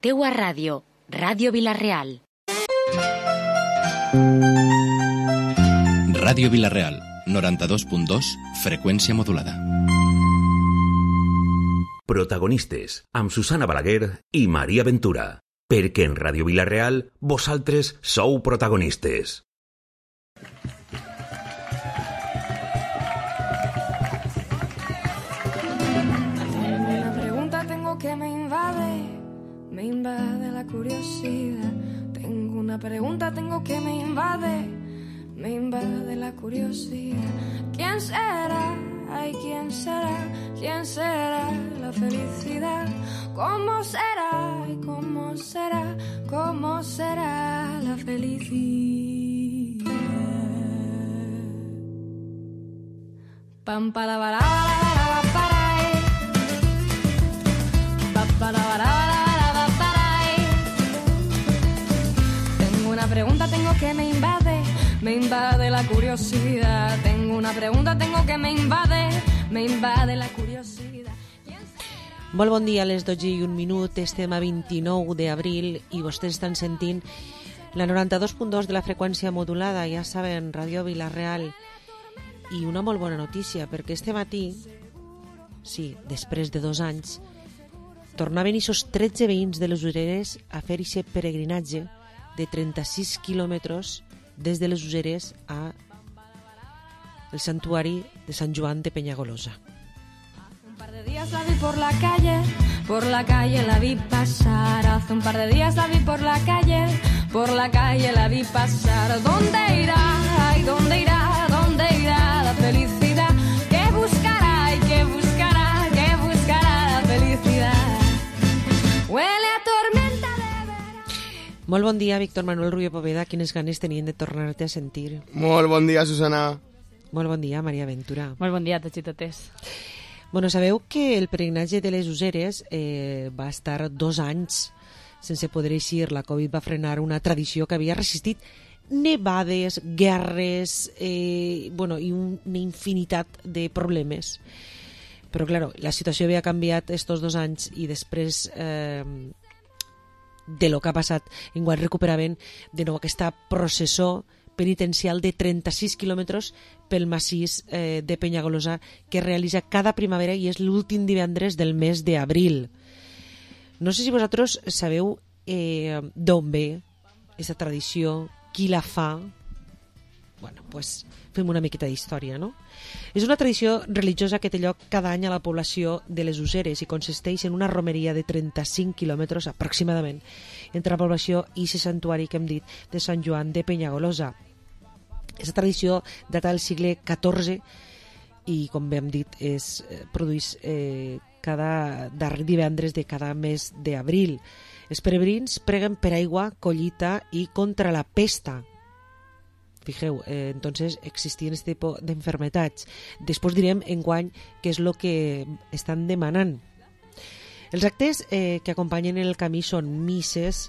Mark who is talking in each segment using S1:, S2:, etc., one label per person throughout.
S1: Teua Ràdio, Ràdio Vila-real.
S2: Ràdio Vila-real, 92.2, freqüència modulada.
S3: Protagonistes, amb Susana Balaguer i Maria Ventura. Perquè en Ràdio Vila-real, vosaltres sou protagonistes.
S4: Una pregunta tengo que me invade la curiosidad. Tengo una pregunta, tengo que me invade la curiosidad. ¿Quién será? Ay, ¿quién será? ¿Quién será la felicidad? ¿Cómo será? Ay, ¿cómo será? ¿Cómo será la felicidad? Pam para para para Tengo una pregunta, tengo que me invade la curiosidad. Tengo una pregunta, tengo que me invade la curiosidad.
S5: Molt bon dia, a les 12:01, estem a 29 d'abril i vostès estan sentint la 92.2 de la freqüència modulada, ja saben, Ràdio Vila-real. I una molt bona notícia, perquè este matí, sí, després de 2 anys, tornaven aquests 13 veïns de les Useres a fer aquest peregrinatge de 36 quilòmetres des de les Useres a el santuari de Sant Joan de Penyagolosa.
S4: Un par de días la vi por la calle la vi pasar. Hace un par de días la vi por la calle la vi pasar. ¿Dónde irá? Ay, ¿dónde irá? ¿Dónde irá la felicidad? ¿Qué buscará? ¿Y qué buscará? ¿Qué buscará la felicidad? Huele a tormenta de verano.
S5: Molt bon dia, Víctor Manuel Rubio Poveda. Quines ganes tenien de tornar-te a sentir.
S6: Molt bon dia, Susana.
S5: Molt bon dia, Maria Ventura.
S7: Molt bon dia a tots i totes.
S5: Bueno, sabeu que el peregrinatge de les Useres va estar 2 anys sense poder eixir. La Covid va frenar una tradició que havia resistit nevades, guerres, i una infinitat de problemes. Però, clar, la situació havia canviat estos 2 anys i després de lo que ha passat, enguany recuperaven de nou aquesta processó penitencial de 36 quilòmetres pel massís de Penyagolosa que realitza cada primavera i és l'últim divendres del mes d'abril. No sé si vosaltres sabeu d'on ve aquesta tradició, qui la fa. Bueno, pues fem una miqueta d'història, no? És una tradició religiosa que té lloc cada any a la població de les Useres i consisteix en una romeria de 35 quilòmetres aproximadament entre la població i aquest santuari que hem dit de Sant Joan de Penyagolosa. Aquesta tradició data del segle XIV i, com bé hem dit, es produeix cada darrer divendres de cada mes d'abril. Els peregrins preguen per aigua, collita i contra la pesta. Fijeu, entonces existien este tipus d'enfermetats. Després direm enguany què és el que estan demanant. Els actes que acompanyen el camí són misses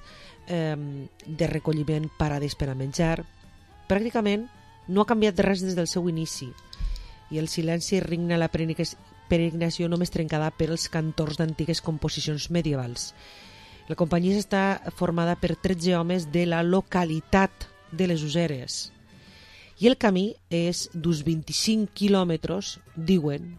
S5: de recolliment, parades per a menjar. Pràcticament no ha canviat res des del seu inici i el silenci regna la peregrinació només trencada per els cantors d'antigues composicions medievals. La companyia està formada per 13 homes de la localitat de les Useres i el camí és d'uns 25 quilòmetres, diuen,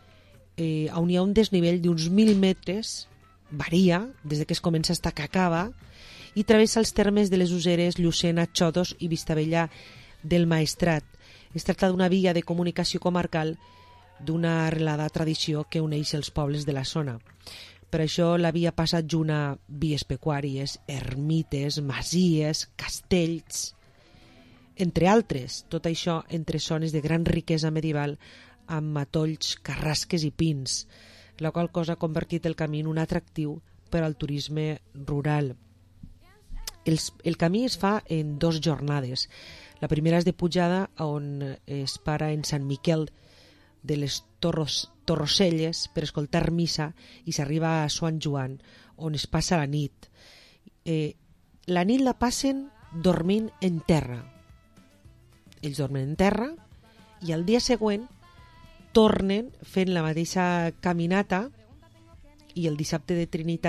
S5: on hi ha un desnivell d'uns 1.000 metres, varia des que es comença fins que acaba, i travessa els termes de les Useres, Llucena, Xodos i Vistabella del Maestrat. Es tracta d'una via de comunicació comarcal d'una arrelada tradició que uneix els pobles de la zona. Per això la via passa junt a vies pecuàries, ermites, masies, castells, entre altres. Tot això entre zones de gran riquesa medieval amb matolls, carrasques i pins, la qual cosa ha convertit el camí en un atractiu per al turisme rural. El camí es fa en 2 jornades. La primera és de pujada, on es para en Sant Miquel de les Torroselles per escoltar missa i s'arriba a Sant Joan, on es passa la nit. La nit la passen dormint en terra. Ells dormen en terra i al dia següent tornen fent la mateixa caminata i el dissabte de Trinitat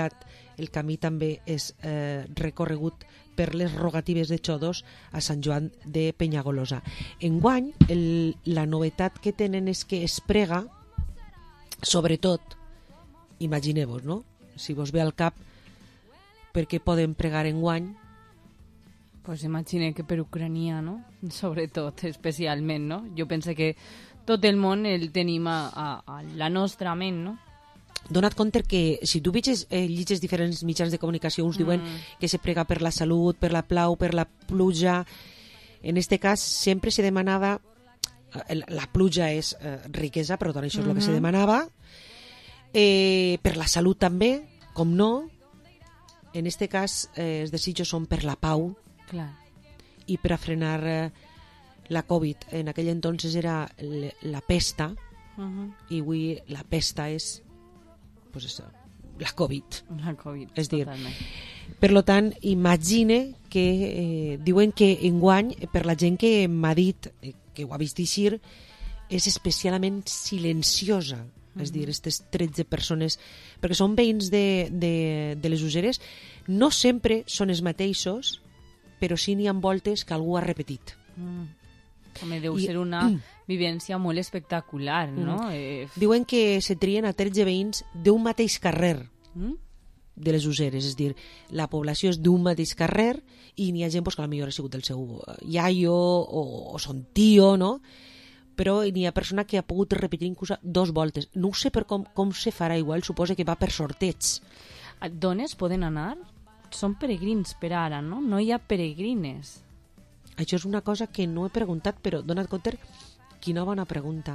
S5: el camí també és recorregut per les rogatives de Xodos a Sant Joan de Penyagolosa. Enguany, la novetat que tenen és que es prega, sobretot, imagineu-vos, no? Si vos ve al cap per què podem pregar enguany,
S6: pues imagine que per Ucrania, no? Sobretot, especialment, no? Jo penso que tot el món el tenim a la nostra ment, no?
S5: Dona't compte que si tu llitges diferents mitjans de comunicació, uns diuen que se prega per la salut, per la plau, per la pluja. En este cas sempre se demanava, la pluja és riquesa, per tant això és el que se demanava, per la salut també, com no. En este cas els desitjos són per la pau.
S6: Clar.
S5: I per a frenar la Covid. En aquell entonces era la pesta, i avui la pesta és pues eso, la Covid.
S6: La Covid,
S5: és dir,
S6: totalment.
S5: per lo tant, imagine que diuen que enguany, per la gent que m'ha dit, que ho ha vist eixir, és especialment silenciosa. És dir, aquestes 13 persones, perquè són veïns de les Useres, no sempre són els mateixos, però sí n'hi ha voltes que algú ha repetit.
S6: Home, deu ser una vivència molt espectacular, no?
S5: Diuen que se trien a 13 veïns d'un mateix carrer de les Useres, és dir, la població és d'un mateix carrer i n'hi ha gent que potser ha sigut el seu iaio o son tio, no? Però n'hi ha persona que ha pogut repetir inclús 2 voltes. No ho sé per com se farà, igual suposa que va per sorteig.
S6: Dones poden anar? Són peregrins per ara, no? No hi ha peregrines.
S5: Això és una cosa que no he preguntat, però dona't compte quina bona pregunta.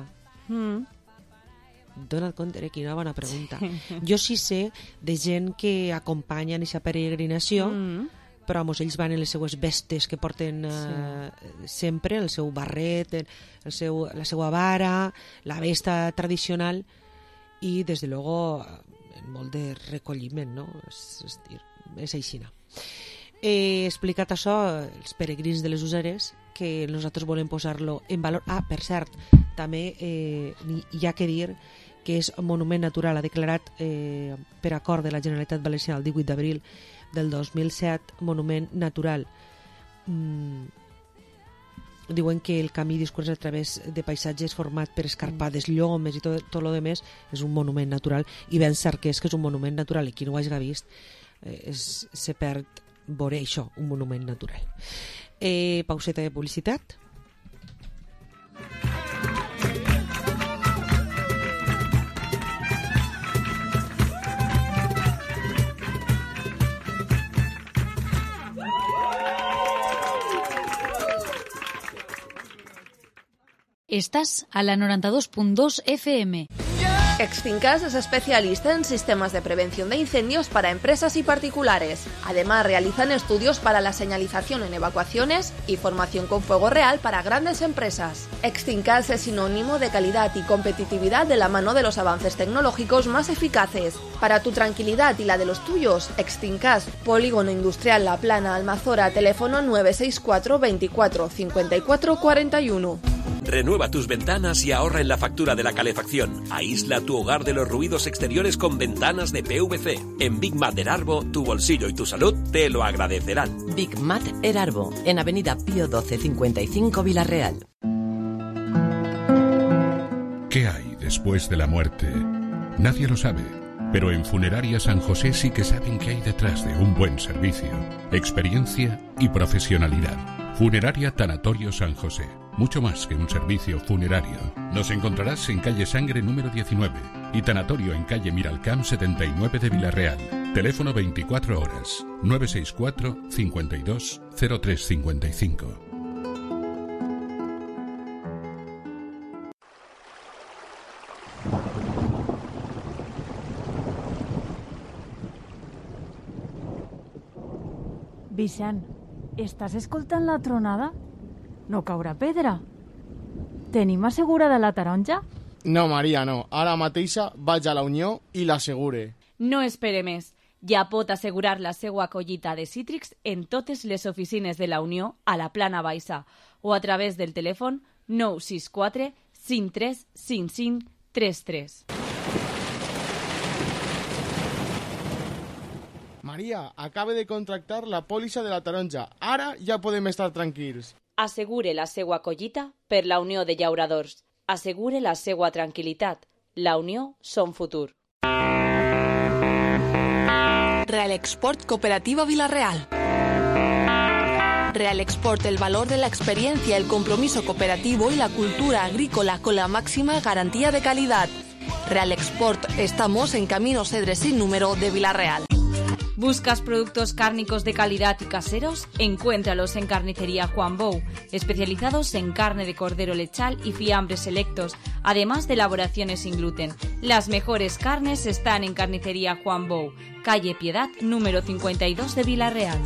S5: Dona't compte quina bona pregunta. Jo sí sé de gent que acompanya en aquesta peregrinació, però ells van en les seues vestes que porten sempre, el seu barret, la seva vara, la vesta tradicional, i des de luego molt de recolliment, no? És dir, és aixina. He explicat això, els peregrins de les Useres, que nosaltres volem posar-lo en valor. Per cert, també hi ha que dir que és monument natural, ha declarat per acord de la Generalitat Valenciana el 18 d'abril del 2007, monument natural. Diuen que el camí discorre a través de paisatges format per escarpades, llomes i tot lo demés és un monument natural, i ben cert que és un monument natural, i qui no ho hagi vist se perd veure això, un monument natural. Pauseta de publicitat.
S1: Estás a la 92.2 FM.
S7: Extincas es especialista en sistemas de prevención de incendios para empresas y particulares. Además, realizan estudios para la señalización en evacuaciones y formación con fuego real para grandes empresas. Extincas es sinónimo de calidad y competitividad de la mano de los avances tecnológicos más eficaces. Para tu tranquilidad y la de los tuyos, Extincas, Polígono Industrial La Plana, Almazora, teléfono 964 24 54 41.
S8: Renueva tus ventanas y ahorra en la factura de la calefacción. Aísla tu hogar de los ruidos exteriores con ventanas de PVC. En Big Mat Erarbo, tu bolsillo y tu salud te lo agradecerán.
S9: Big Mat Erarbo, en Avenida Pío 12 55 Villarreal.
S10: ¿Qué hay después de la muerte? Nadie lo sabe, pero en Funeraria San José sí que saben qué hay detrás de un buen servicio, experiencia y profesionalidad. Funeraria Tanatorio San José. Mucho más que un servicio funerario. Nos encontrarás en calle Sangre número 19 y Tanatorio en calle Miralcamp 79 de Villarreal. Teléfono 24 horas 964 52 0355.
S11: Vicent, estàs escoltant la tronada? No caurà pedra? Tenim assegurada la taronja?
S12: No, Maria, no. Ara mateixa vaig a la Unió i l'assegure.
S6: No espere més. Ja pot assegurar la seva collita de cítrics en totes les oficines de la Unió a la Plana Baixa o a través del telèfon 964 53 55 33.
S12: Maria, acaba de contractar la pòlissa de la taronja. Ara ja podem estar tranquils.
S6: Assegure la seua collita per la Unió de Llauradors. Assegure la seua tranquil·litat. La Unió són futur.
S7: Real Export Cooperativa Vilarreal. Real Export, el valor de la experiencia, el compromiso cooperativo y la cultura agrícola con la máxima garantía de calidad. Real Export, estamos en Camino Cedres sin número de Vilarreal.
S6: ¿Buscas productos cárnicos de calidad y caseros? Encuéntralos en Carnicería Juan Bou, especializados en carne de cordero lechal y fiambres selectos, además de elaboraciones sin gluten. Las mejores carnes están en Carnicería Juan Bou, calle Piedad, número 52 de Vilarreal.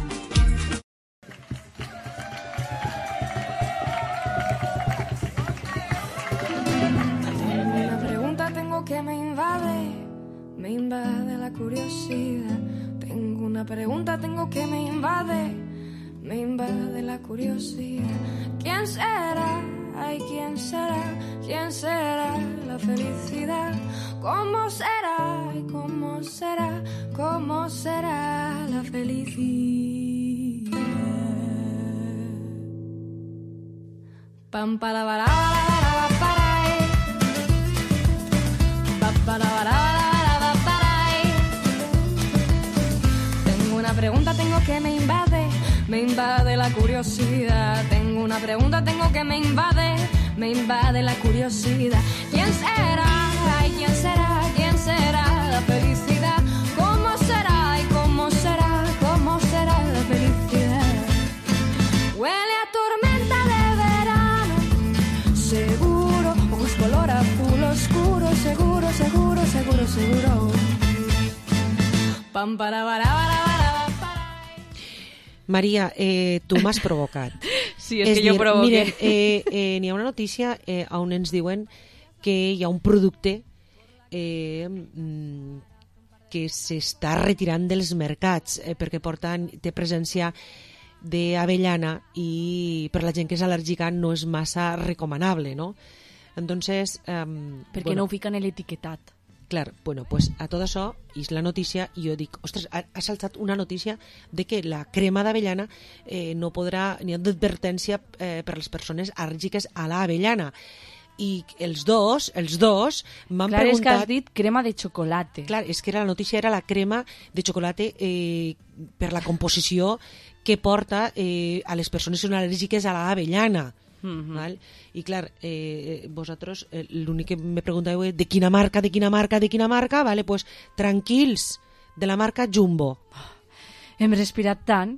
S4: Una pregunta tengo que me invade la curiosidad. Tengo una pregunta, tengo que me invade la curiosidad. ¿Quién será? Ay, ¿quién será? ¿Quién será la felicidad? ¿Cómo será? Ay, ¿cómo será? ¿Cómo será la felicidad? Pam para para para Tengo una pregunta, tengo que me invade la curiosidad. Tengo una pregunta, tengo que me invade la curiosidad. ¿Quién será? Ay, ¿quién será? ¿Quién será la felicidad? ¿Cómo será? Ay, ¿cómo será? ¿Cómo será la felicidad? Huele a tormenta de verano, seguro, ojos color azul oscuro, seguro, seguro, seguro, seguro. Pam para
S5: Maria, tu m'has provocat.
S6: Sí, és que jo provoqué.
S5: Miren, n'hi ha una notícia on ens diuen que hi ha un producte que s'està retirant dels mercats perquè té presència d'avellana i per la gent que és al·lèrgica no és massa recomanable, ¿no? Entonces...
S6: perquè no ho fiquen en l'etiquetat.
S5: Clar, bueno, pues a tot això, és la notícia, i jo dic, ostres, ha saltat una notícia de que la crema d'avellana no podrà, n'hi ha d'advertència per les persones al·lèrgiques a l'avellana. I els dos m'han preguntat...
S6: Clar, és que has dit crema de xocolata.
S5: Clar, és que la notícia era la crema de xocolata per la composició que porta a les persones que són al·lèrgiques a l'avellana. Val? I clar, vosaltres l'únic que me preguntàveu és de quina marca, vale, pues tranquils, de la marca Jumbo.
S6: Hem respirat tant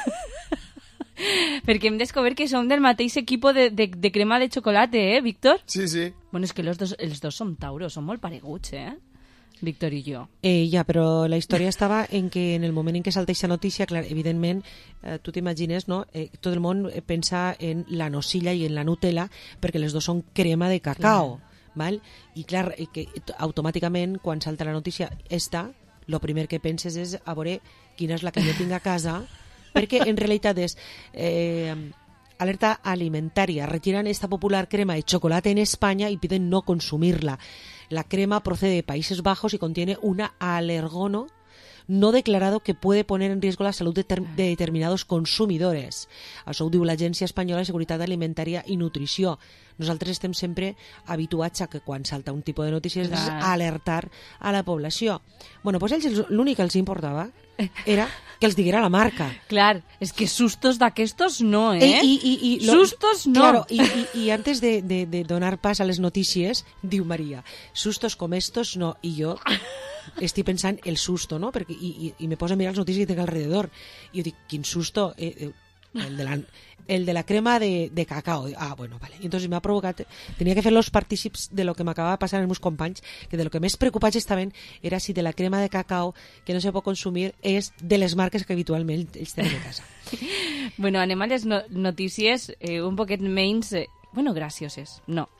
S6: perquè hem descobert que som del mateix equip de crema de xocolata, Víctor?
S12: Sí, sí.
S6: Bueno, és que els dos som tauros, som molt pareguts, Víctor i jo.
S5: Ja, però la història estava en que en el moment en què salta aquesta notícia, clar, evidentment, tu t'imagines, no? Tot el món pensa en la nocilla i en la Nutella perquè les dos són crema de cacao, val? I clar, que automàticament, quan salta la notícia esta, el primer que penses és a veure quina és la que jo tinc a casa, perquè en realitat és alerta alimentaria, retiran esta popular crema de chocolate en España y piden no consumirla. La crema procede de Países Bajos y contiene un alergono no declarado que puede poner en riesgo la salud de determinados consumidores. Això ho diu l'Agència Espanyola de Seguretat Alimentària i Nutrició. Nosaltres estem sempre habituats a que quan salta un tipus de notícies és alertar a la població. Bueno, doncs ells l'únic que els importava era que els diguera la marca.
S6: Clar, és que sustos d'aquestos no, sustos no.
S5: Claro, y antes de donar pas a les notícies, diu Maria, sustos com estos no, i jo estic pensant el susto, no? Perquè, i me posa a mirar les notícies que tinc alrededor i jo dic, quin susto, el de la crema de cacao. Ah, bueno, vale. I entonces m'ha provocat, tenia que fer los partícips de lo que m'acabava passant amb els meus companys, que de lo que més preocupats estaven era si de la crema de cacao que no se pot consumir és de les marques que habitualment ells tenen a casa.
S6: Bueno, anem a les notícies un poquet menys... Bueno, gracioses. No,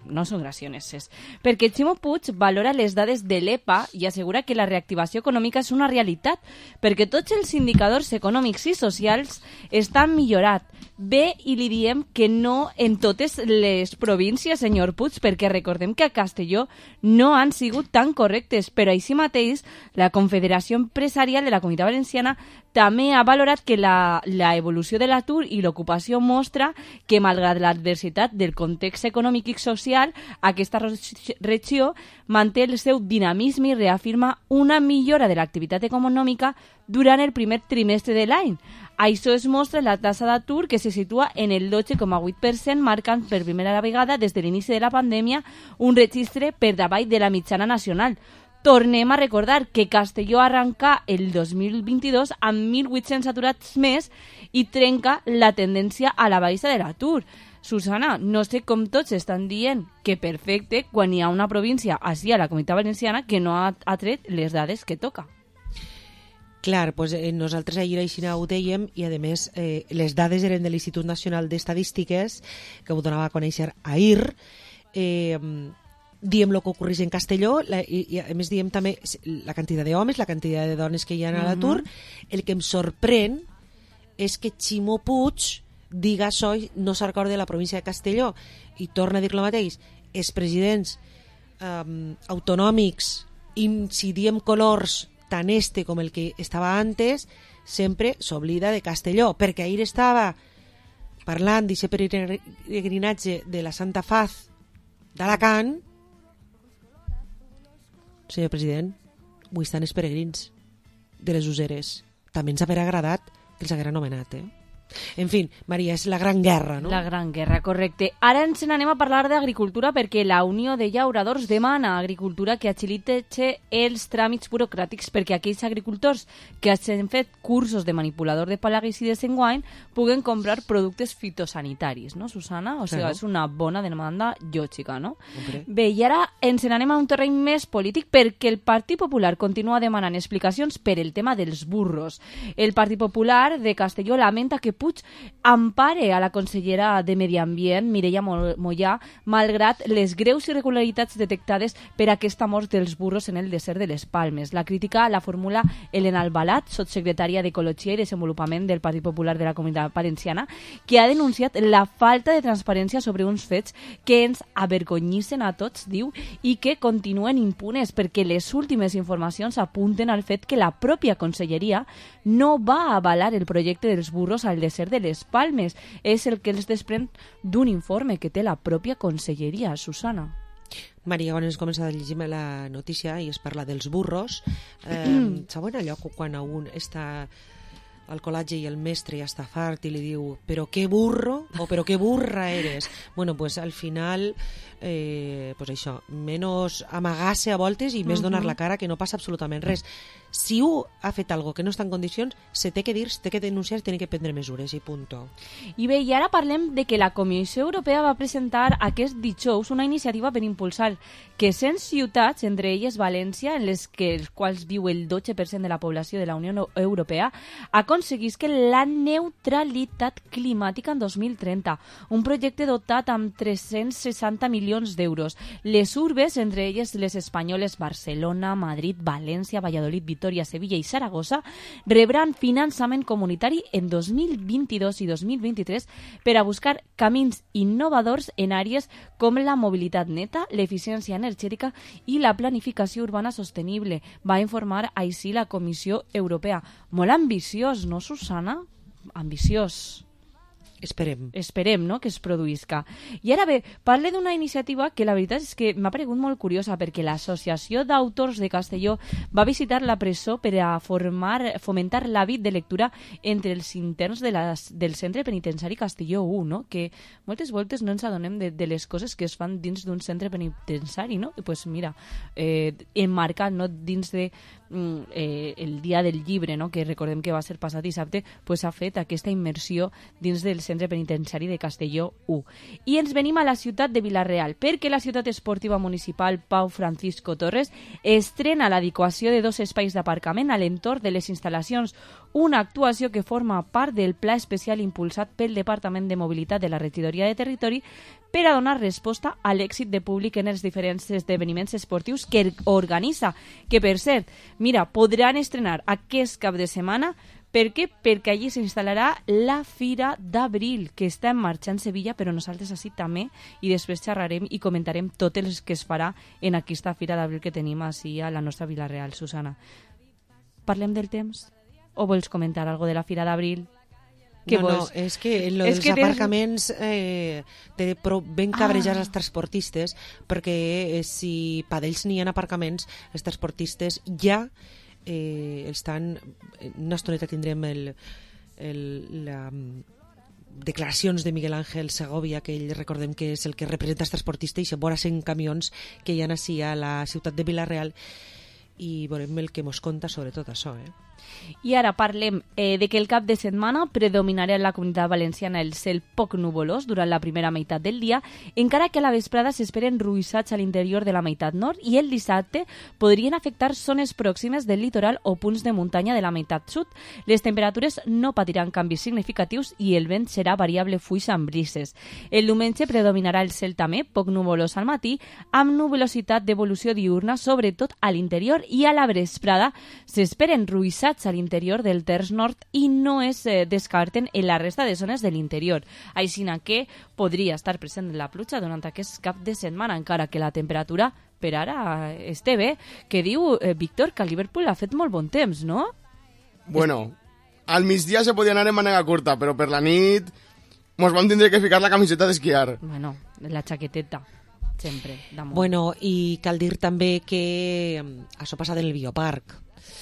S6: no són gracioses. Perquè Ximo Puig valora les dades de l'EPA i assegura que la reactivació econòmica és una realitat, perquè tots els indicadors econòmics i socials estan millorat. Bé, i li diem que no en totes les províncies, senyor Puig, perquè recordem que a Castelló no han sigut tan correctes, però així mateix la Confederació Empresarial de la Comunitat Valenciana també ha valorat que la evolució de l'atur i l'ocupació mostra que, malgrat l'adversitat del context econòmic i social, aquesta regió manté el seu dinamisme i reafirma una millora de l'activitat econòmica durant el primer trimestre de l'any. Això es mostra en la tassa d'atur, que se situa en el 12,8%, marcant per primera vegada des de l'inici de la pandèmia un registre per davall de la mitjana nacional. Tornem a recordar que Castelló arrenca el 2022 amb 1.800 aturats més i trenca la tendència a la baixa de l'atur. Susana, no sé com tots estan dient que perfecte quan hi ha una província, així a la Comunitat Valenciana, que no ha tret les dades que toca.
S5: Clar, doncs nosaltres ahir així ho dèiem i a més les dades eren de l'Institut Nacional d'Estadístiques, que ho donava a conèixer ahir. Diem el que ocorreix en Castelló i a més diem també la quantitat d'homes, la quantitat de dones que hi ha a l'atur. El que em sorprèn és que Ximo Puig diga això i no se'n recorda de la província de Castelló, i torna a dir lo mateix. Els presidents autonòmics, i si diem colors tan com el que estava antes, sempre s'oblida de Castelló, perquè ahir estava parlant d'aquest peregrinatge de la Santa Faz d'Alacant. Senyor president, avui estan els peregrins de les Useres. També ens haurà agradat que els haguera anomenat, En fi, Maria, és la gran guerra, no?
S6: La gran guerra, correcte. Ara ens n'anem a parlar d'agricultura perquè la Unió de Llauradors demana a Agricultura que agilitzi els tràmits burocràtics perquè aquells agricultors que hagin fet cursos de manipulador de plaguicides enguany puguen comprar productes fitosanitaris, no, Susana? O sigui, és una bona demanda lògica, no? Bé, i ara ens n'anem a un terreny més polític perquè el Partit Popular continua demanant explicacions per el tema dels burros. El Partit Popular de Castelló lamenta que Puig empare a la consellera de Medi Ambient, Mireia Mollà, malgrat les greus irregularitats detectades per aquesta mort dels burros en el desert de les Palmes. La crítica la formula Elena Albalat, sotssecretària d'Ecologia i Desenvolupament del Partit Popular de la Comunitat Valenciana, que ha denunciat la falta de transparència sobre uns fets que ens avergonyissen a tots, diu, i que continuen impunes perquè les últimes informacions apunten al fet que la pròpia conselleria no va avalar el projecte dels burros al desert de les Palmes. És el que els desprèn d'un informe que té la pròpia conselleria, Susana.
S5: Maria, quan ens comença a llegir la notícia i es parla dels burros, saben allò quan un està al col·legi i el mestre ja està fart i li diu però què burro o però què burra eres? Bueno, pues al final pues això, menys amagar-se a voltes i més donar la cara, que no passa absolutament res. Si un ha fet algo que no està en condicions, se té que dir, se té que denunciar, se té que prendre mesures i punto.
S6: I bé, i ara parlem de que la Comissió Europea va presentar aquest dijous una iniciativa per impulsar que 100 ciutats, entre elles València, en les quals viu el 12% de la població de la Unió Europea, aconseguisquen la neutralitat climàtica en 2030, un projecte dotat amb 360 milions d'euros. Les urbes, entre elles les espanyoles Barcelona, Madrid, València, Valladolid, Vitoria, Sevilla i Saragossa, rebran finançament comunitari en 2022 i 2023 per a buscar camins innovadors en àrees com la mobilitat neta, l'eficiència energètica i la planificació urbana sostenible, va informar així la Comissió Europea. Molt ambiciós, no, Susana? Ambiciós. Esperem, no?, que es produïsca. I ara bé, parle d'una iniciativa que la veritat és que m'ha paregut molt curiosa perquè l'Associació d'Autors de Castelló va visitar la presó per a fomentar l'hàbit de lectura entre els interns del centre penitenciari Castelló 1, no?, que moltes voltes no ens adonem de les coses que es fan dins d'un centre penitenciari, no? I pues mira, emmarcat, no?, dins de el dia del llibre, no?, que recordem que va ser passat dissabte, pues ha fet aquesta immersió dins del centre penitenciari de Castelló 1. I ens venim a la ciutat de Vila-real, perquè la ciutat esportiva municipal Pau Francisco Torres estrena l'adequació de 2 espais d'aparcament a l'entorn de les instal·lacions, una actuació que forma part del pla especial impulsat pel Departament de Mobilitat de la Regidoria de Territori per a donar resposta a l'èxit de públic en els diferents esdeveniments esportius que organitza, que per cert, mira, podran estrenar aquest cap de setmana. Per què? Perquè allí s'instal·larà la Fira d'Abril, que està en marxa en Sevilla, però nosaltres així també, i després xerrarem i comentarem tot el que es farà en aquesta Fira d'Abril que tenim així a la nostra Vila-real. Susana, parlem del temps? O vols comentar alguna cosa de la Fira d'Abril?
S5: No, és que lo dels aparcaments té ben cabrejats els transportistes, perquè si per ells n'hi ha aparcaments, els transportistes ja estan... Una estoneta tindrem les declaracions de Miguel Ángel Segovia, que ell recordem que és el que representa els transportistes, i vora 100 camions que hi ha així a la ciutat de Vila-real, i veurem el que mos conta sobre tot això.
S6: I ara parlem de que el cap de setmana predominarà en la Comunitat Valenciana el cel poc nuvolós durant la primera meitat del dia, encara que a la vesprada s'esperen ruixats a l'interior de la meitat nord, i el dissabte podrien afectar zones pròximes del litoral o punts de muntanya de la meitat sud. Les temperatures no patiran canvis significatius i el vent serà variable fluix amb brises. El diumenge predominarà el cel també poc nuvolós al matí, amb nuvolositat d'evolució diurna, sobretot a l'interior, i a la vesprada s'esperen ruixats a l'interior del terç nord i no es descarten en la resta de zones de l'interior. Així que podria estar present la pluja durant aquest cap de setmana, encara que la temperatura per ara esté bé, que diu Víctor que a Liverpool ha fet molt bon temps, no?
S12: Bueno, al migdia se podia anar en mànega curta, però per la nit mos vam tindre que ficar la camiseta d'esquiar.
S6: Bueno, la xaqueteta, sempre. Damunt.
S5: Bueno, i cal dir també que això passa en el bioparc.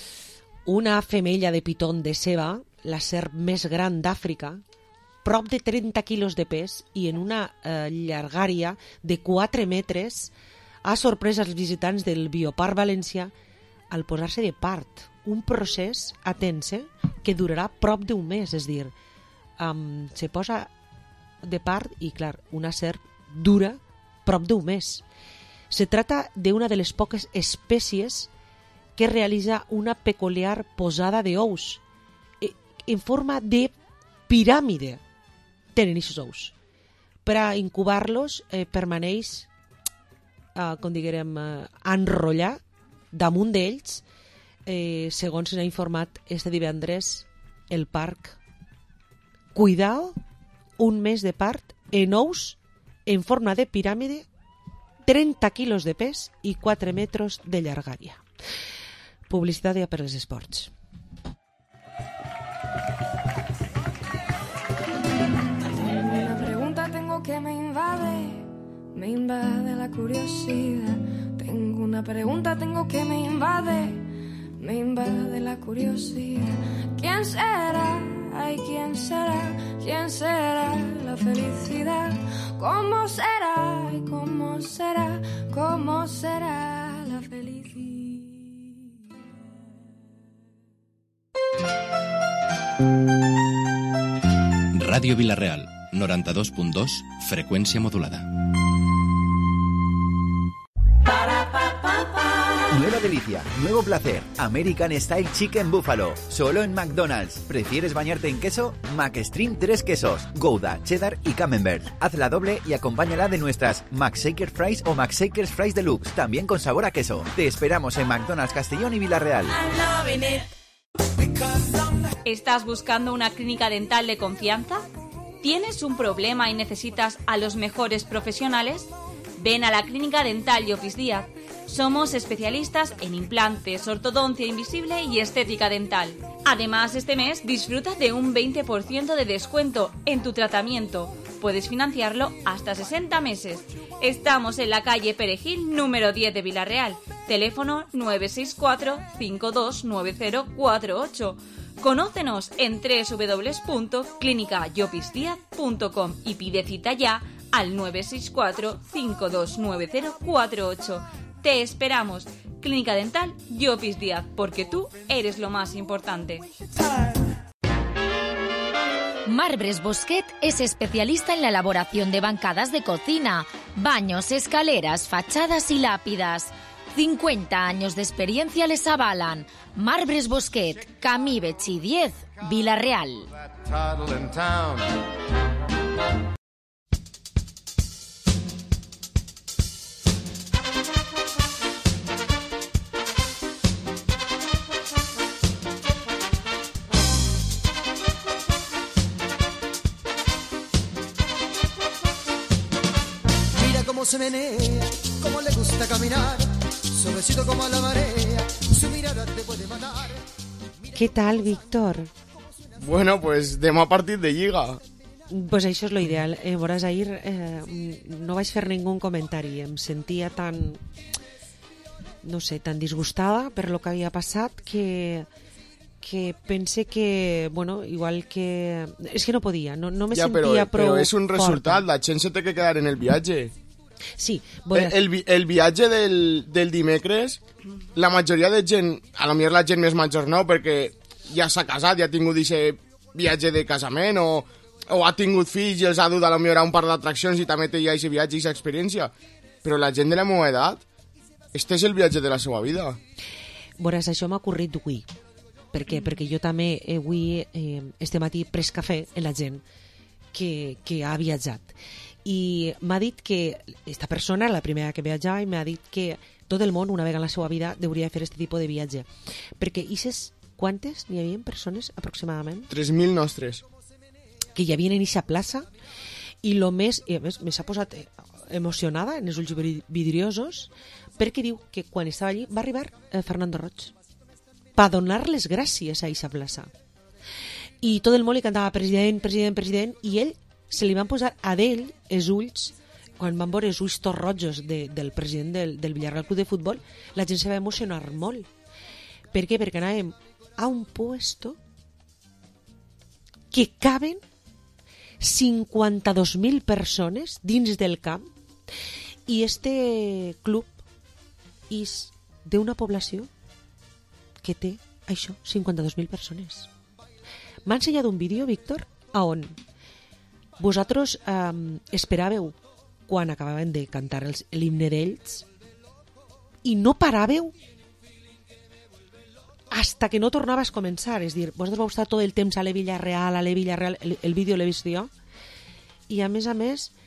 S5: Una femella de pitón de ceba, la serp més gran d'Àfrica, prop de 30 quilos de pes i en una llargària de 4 metres, ha sorprès els visitants del Bioparc Valencià al posar-se de part. Un procés, atense, que durarà prop d'un mes, és dir, se posa de part i, clar, una serp dura prop d'un mes. Se trata de una de les poques espècies que realitza una peculiar posada d'ous en forma de piràmide. Tenen aquests ous. Per a incubar-los permaneix, com diguem, enrotllar damunt d'ells, segons s'ha informat este divendres el parc. Cuidao, un mes de part en ous en forma de piràmide, 30 quilos de pes i 4 metres de llargària. Publicitat ja per als esports.
S4: Una pregunta tengo que me invade la curiosidad. Tengo una pregunta, tengo que me invade la curiosidad. ¿Quién será? Ay, ¿quién será? ¿Quién será la felicidad? ¿Cómo será? Ay, ¿cómo será? ¿Cómo será la felicidad?
S2: Ràdio Vila-real, 92.2, freqüència modulada.
S13: Nueva delicia, nuevo placer, American Style Chicken Buffalo, solo en McDonald's. ¿Prefieres bañarte en queso? McStream 3 quesos, Gouda, Cheddar y Camembert. Hazla doble y acompáñala de nuestras McShaker Fries o McShakers Fries Deluxe, también con sabor a queso. Te esperamos en McDonald's Castellón y Vila-real.
S6: ¿Estás buscando una clínica dental de confianza? ¿Tienes un problema y necesitas a los mejores profesionales? Ven a la Clínica Dental Llopis Díaz. Somos especialistas en implantes, ortodoncia invisible y estética dental. Además, este mes disfruta de un 20% de descuento en tu tratamiento. Puedes financiarlo hasta 60 meses. Estamos en la calle Perejil, número 10 de Vila-real. Teléfono 964-529048. Conócenos en www.clinicayopisdiaz.com y pide cita ya al 964-529048. Te esperamos. Clínica Dental Llopis Díaz, porque tú eres lo más importante.
S14: Marbres Bosquet es especialista en la elaboración de bancadas de cocina, baños, escaleras, fachadas y lápidas. 50 años de experiencia les avalan. Marbres Bosquet, Camí Betxí 10, Vila-real.
S15: Cómo se menea, cómo le gusta caminar, suavecito como a la marea, su mirada te puede matar.
S5: Què tal, Víctor?
S12: Bueno, pues demà partit de Lliga.
S5: Pues això és lo ideal. Veuràs, ahir no vaig fer ningú comentari. Em sentia tan, no sé, tan disgustada per lo que havia passat que pense que, bueno, igual que... És que no podia, no me sentia prou
S12: però és un resultat,
S5: forta.
S12: la gent se té que quedar en el viatge.
S5: Sí, bueno,
S12: el viatge del dimecres, la majoria de gent, a lo millor la gent més major no, perquè ja s'ha casat, ja ha tingut aquest viatge de casament o ha tingut fills i els ha dut a lo millor a un parc d'atraccions i també té ja aquest viatge i aquesta experiència. Però la gent de la meva edat, este és el viatge de la seva vida.
S5: Veuràs, això m'ha ocorrit avui. Per què? Perquè jo també avui, este matí, pres cafè en la gent que ha viatjat. I m'ha dit que esta persona, la primera que viatjava, m'ha dit que tot el món, una vegada en la seva vida, hauria de fer aquest tipus de viatge. Perquè ixes, quantes n'hi havia persones aproximadament?
S12: 3.000 nostres.
S5: Que hi havia en eixa plaça, i lo més, i a més s'ha posat emocionada en els ulls vidriosos, perquè diu que quan estava allí va arribar Fernando Roig per donar les gràcies a eixa plaça. I tot el món li cantava president, president, president, i ell se li van posar a d'ell els ulls, quan van veure els ulls tots rojos del president del Villarreal Club de Futbol, la gent se va emocionar molt. Per què? Perquè anàvem a un puesto que caben 52.000 persones dins del camp, i este club és d'una població que té això, 52.000 persones. M'ha ensenyat un vídeo, Víctor, on vosaltres esperàveu quan acabaven de cantar l'himne d'ells i no paràveu hasta que no tornaves a començar. És dir, vosaltres vau estar tot el temps a la Villarreal, el vídeo l'he vist jo, i a més,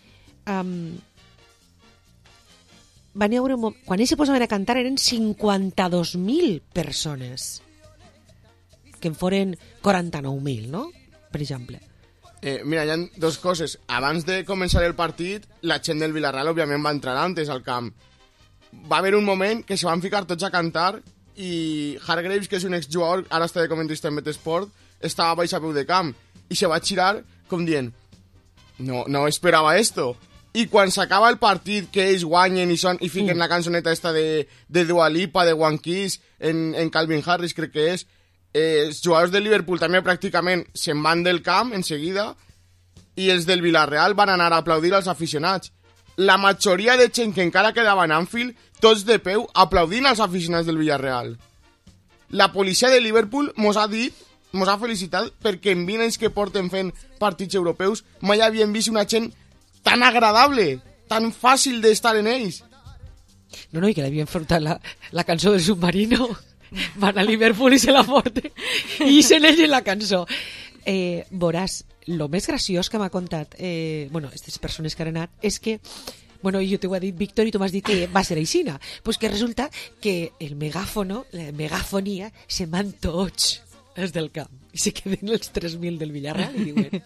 S5: van veure quan ells se posaven a cantar eren 52.000 persones, que en foren 49.000, no? Per exemple.
S12: Mira, hi ha dos coses. Abans de començar el partit, la gent del Villarreal, òbviament, va entrar antes al camp. Va haver un moment que se van ficar tots a cantar i Hargreaves, que és un exjugador, ara està de comentarista en Betesport, estava baix a peu de camp i se va girar com dient no esperava esto. I quan s'acaba el partit, que ells guanyen i fiquen la cançoneta esta de Dua Lipa, de One Kiss, en Calvin Harris, crec que és, els jugadors del Liverpool també pràcticament se'n van del camp en seguida i els del Villarreal van anar a aplaudir als aficionats. La majoria de gent que encara quedava en Anfield, tots de peu, aplaudint als aficionats del Villarreal. La policia de Liverpool mos ha felicitat perquè en 20 anys que porten fent partits europeus mai havien vist una gent tan agradable, tan fàcil d'estar en ells.
S5: No, i que l'havien frontat la cançó del submarino. Van a Liverpool i se la porten i se lleguen la cançó. Veuràs, el més graciós que m'ha contat aquestes persones que han anat és que, jo t'ho he dit, Víctor, i tu m'has dit que va ser aixina, pues que resulta que el megáfono, la megafonia, se van tots els del camp i se queden els 3.000 del Villarreal i diuen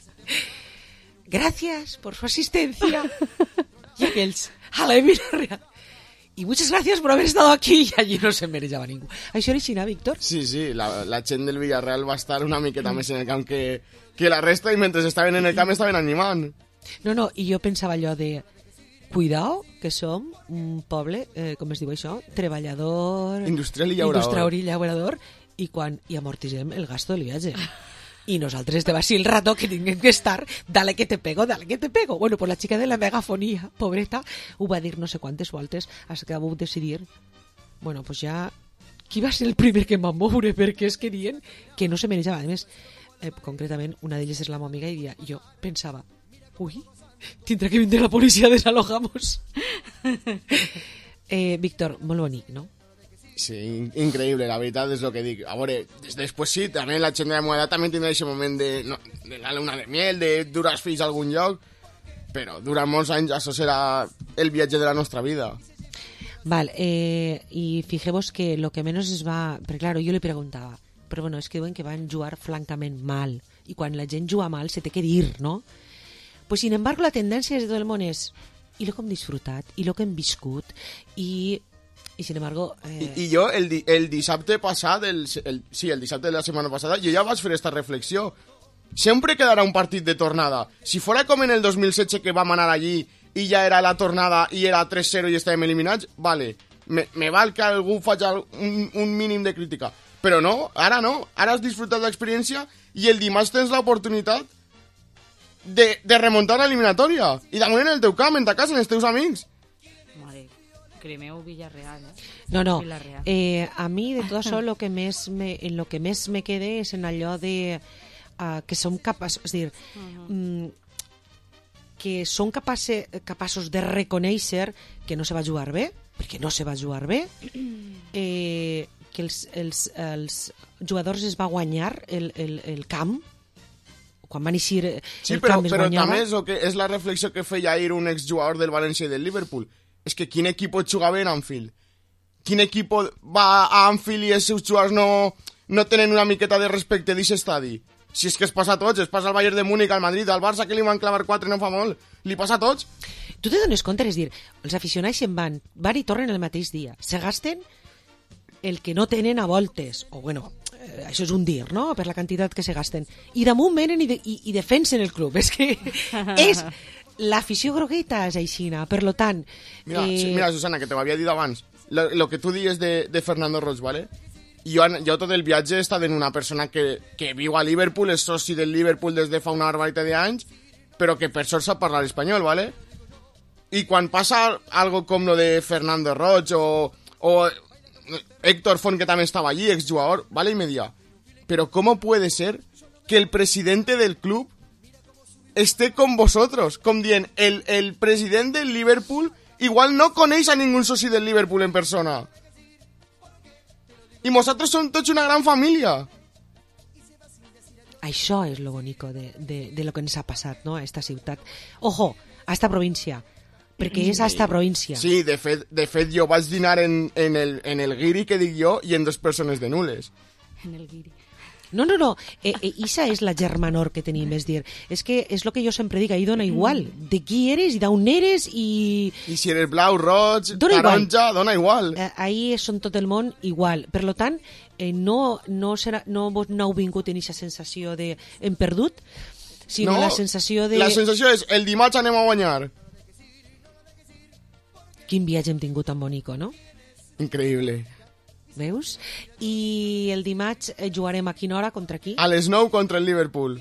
S5: gracias por su asistencia y aquells a la Villarreal y muchas gracias por haber estado aquí, y allí no se merejava ningú. Això era així, Víctor?
S12: Sí, la gent del Villarreal va estar una miqueta més en el camp que la resta, i mentre estaven en el camp estaven animant.
S5: No, i jo pensava allò de cuidao, que som un poble, com es diu això, treballador...
S12: Industrial i llaurador.
S5: I amortitzem el gasto del viatge. Y nosaltres te va así el rato que tinguem que estar dale que te pego. Bueno, pues la chica de la megafonía, pobreta, ho va dir no sé quantes voltes fins que vau decidir, pues ja qui va ser el primer que em va moure, perquè és que dient que no se mereixava. A més, concretament una d'elles és la meva amiga, i jo pensava, ui, tindrà que vindre la policia a desalojamos. Víctor, molt bonic, no?
S12: Sí, increïble, la veritat és el que dic. A veure, després sí, també la gent de la meva edat també tindrà aquest moment de la luna de miel, de dur els fills a algun lloc, però durant molts anys això serà el viatge de la nostra vida.
S5: Val, i fijeu-vos que lo que menos es va... Perquè, claro, jo li preguntava, però bueno, és que diuen que van jugar francament mal, i quan la gent juga mal se té que dir, no? Pues sin embargo la tendència de tot el món és i lo que hem disfrutat, i lo que hem viscut, i sin embargo...
S12: I jo el dissabte passat, el dissabte de la setmana passada, jo ja vaig fer esta reflexió. Sempre quedarà un partit de tornada. Si fora com en el 2016 que vam anar allí i ja era la tornada i era 3-0 i estàvem eliminats, vale, me val que algú faci un mínim de crítica. Però no, ara has disfrutat l'experiència i el dimarts tens l'oportunitat de remuntar l'eliminatòria. I damunt en el teu camp, en ta casa, en els teus amics.
S6: Mare, cremeu Villarreal,
S5: No,
S6: Villarreal.
S5: A mi de tot això en lo que més me quede és en allò de que som capaços, és dir, que som capaços de reconèixer que no se va jugar bé, perquè no se va jugar bé, que els jugadors es va guanyar el camp, quan van eixir
S12: sí,
S5: el camp es
S12: però
S5: guanyava.
S12: també és la reflexió que feia ahir un exjugador del València i del Liverpool. És que quin equip juga bé en Anfield? Quin equip va a Anfield i els seus jugadors no tenen una miqueta de respecte d'aquest estadi? Si és que es passa a tots, es passa al Bayern de Múnich, al Madrid, al Barça, que li van clavar 4 no fa molt. Li passa a tots.
S5: Tu te dones compte, és dir, els aficionats se'n van i tornen el mateix dia. Se gasten el que no tenen a voltes, o bueno, això és un dir, no?, per la quantitat que se gasten. I damunt venen i defensen el club. És que és l'afició grogueta és aixina. Per lo tant...
S12: Mira, Susana, que te ho havia dit abans, lo que tu dius de Fernando Roig, ¿vale? Jo tot el viatge he estat en una persona que viu a Liverpool, és soci del Liverpool des de fa una barbaritat d'anys, però que per sort sap parlar espanyol, ¿vale? I quan passa algo com lo de Fernando Roig o Héctor Font, que també estava allí, exjugador, vale, y me dia, pero ¿cómo puede ser que el presidente del club esté con vosotros? Com dient, el president del Liverpool igual no coneix a ningún soci del Liverpool en persona. I nosaltres som tots una gran família.
S5: Això és lo bonico de lo que ens ha passat, no?, a esta ciutat. Ojo, a esta província, perquè és a esta província.
S12: Sí, de fet jo vaig dinar en el guiri, que dic jo, i en 2 persones de Nules.
S6: En el guiri.
S5: No, ixa és la germanor que tenim, és dir, és que és el que jo sempre dic, ahí dona igual de qui eres i d'on eres i
S12: si eres blau, roig, taronja, dona igual.
S5: Ahí són tot el món igual. Per lo tant, no heu vingut en aquesta sensació de hem perdut, sinó la sensació de...
S12: La sensació és, el dimarts anem a guanyar.
S5: Quin viatge hem tingut tan bonico, no?
S12: Increïble.
S5: Veus? I el dimarts jugarem a quina hora? Contra qui?
S12: A les 9 contra el Liverpool.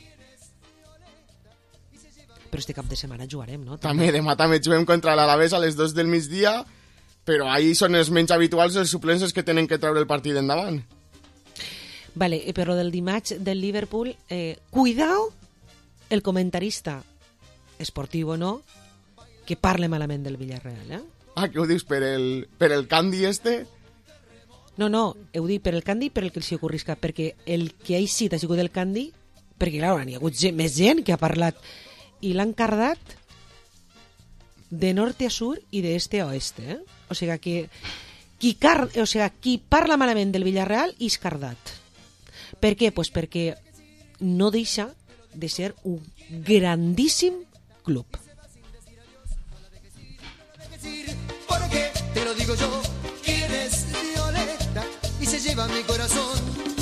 S5: Però este cap de setmana jugarem, no?
S12: També, demà també juguem contra l'Alavés a les 2 del migdia, però ahí són els menys habituals els suplents que tenen que treure el partit endavant.
S5: Vale, però del dimarts del Liverpool, cuidao el comentarista esportiu o no, que parle malament del Villarreal,
S12: Ah, què ho dius, per el Candy este?
S5: No, heu dit per el Candy, per el que els hi ocorrisca, perquè el que ha eixit ha sigut el Candy, perquè, clar, n'hi ha hagut més gent que ha parlat, i l'han cardat de norte a sur i d'este a oeste, O sigui que qui parla malament del Villarreal és cardat. Per què? Pues perquè no deixa de ser un grandíssim club.
S15: Porque te lo digo yo, eres violeta y se lleva mi corazón.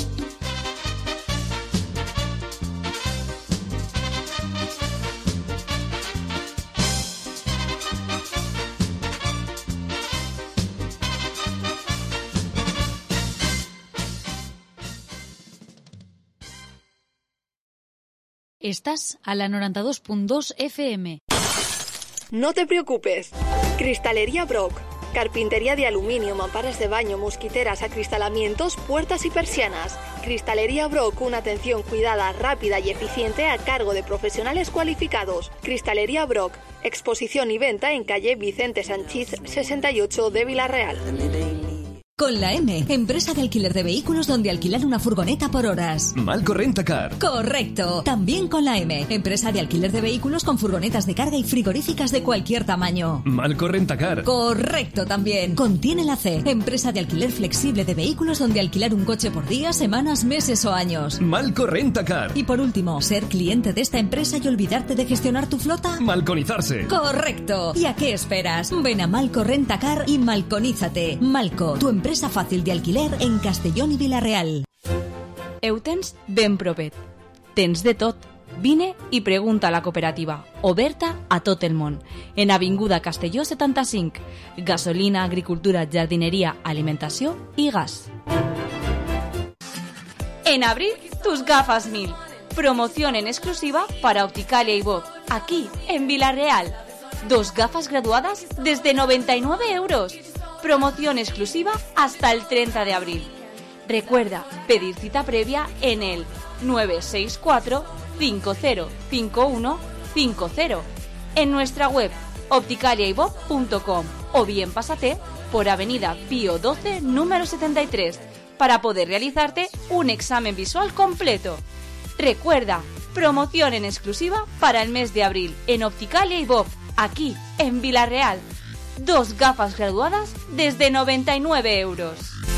S1: Estás a la 92.2 FM.
S7: No te preocupes. Cristalería Brock. Carpintería de aluminio, mamparas de baño, mosquiteras, acristalamientos, puertas y persianas. Cristalería Brock, una atención cuidada, rápida y eficiente a cargo de profesionales cualificados. Cristalería Brock, exposición y venta en calle Vicente Sanchís 68 de Vila-real.
S16: Con la M, empresa de alquiler de vehículos donde alquilar una furgoneta por horas.
S17: Malco Rentacar.
S16: Correcto. También con la M, empresa de alquiler de vehículos con furgonetas de carga y frigoríficas de cualquier tamaño.
S17: Malco Rentacar.
S16: Correcto también. Contiene la C, empresa de alquiler flexible de vehículos donde alquilar un coche por días, semanas, meses o años.
S17: Malco Rentacar.
S16: Y por último, ser cliente de esta empresa y olvidarte de gestionar tu flota.
S17: Malconizarse.
S16: Correcto. ¿Y a qué esperas? Ven a Malco Rentacar y malconízate. Malco, tu empresa fàcil d'alquiler en Castellón i Vila-real.
S6: Heu tens ben propet. Tens de tot. Vine i pregunta a la cooperativa, oberta a tot el món. En Avinguda Castelló 75. Gasolina, agricultura, jardineria, alimentació i gas. En abril, tus gafas 1000. Promoción en exclusiva para Opticalia y Bob, aquí en Vila-real. 2 gafas graduadas desde 99 euros. Promoción exclusiva hasta el 30 de abril. Recuerda pedir cita previa en el 964 505150 en nuestra web opticaliaybob.com o bien pásate por Avenida Pío 12, número 73, para poder realizarte un examen visual completo. Recuerda, promoción en exclusiva para el mes de abril en Opticalia y Bob, aquí en Vila-real. 2 gafas graduadas desde 99 euros.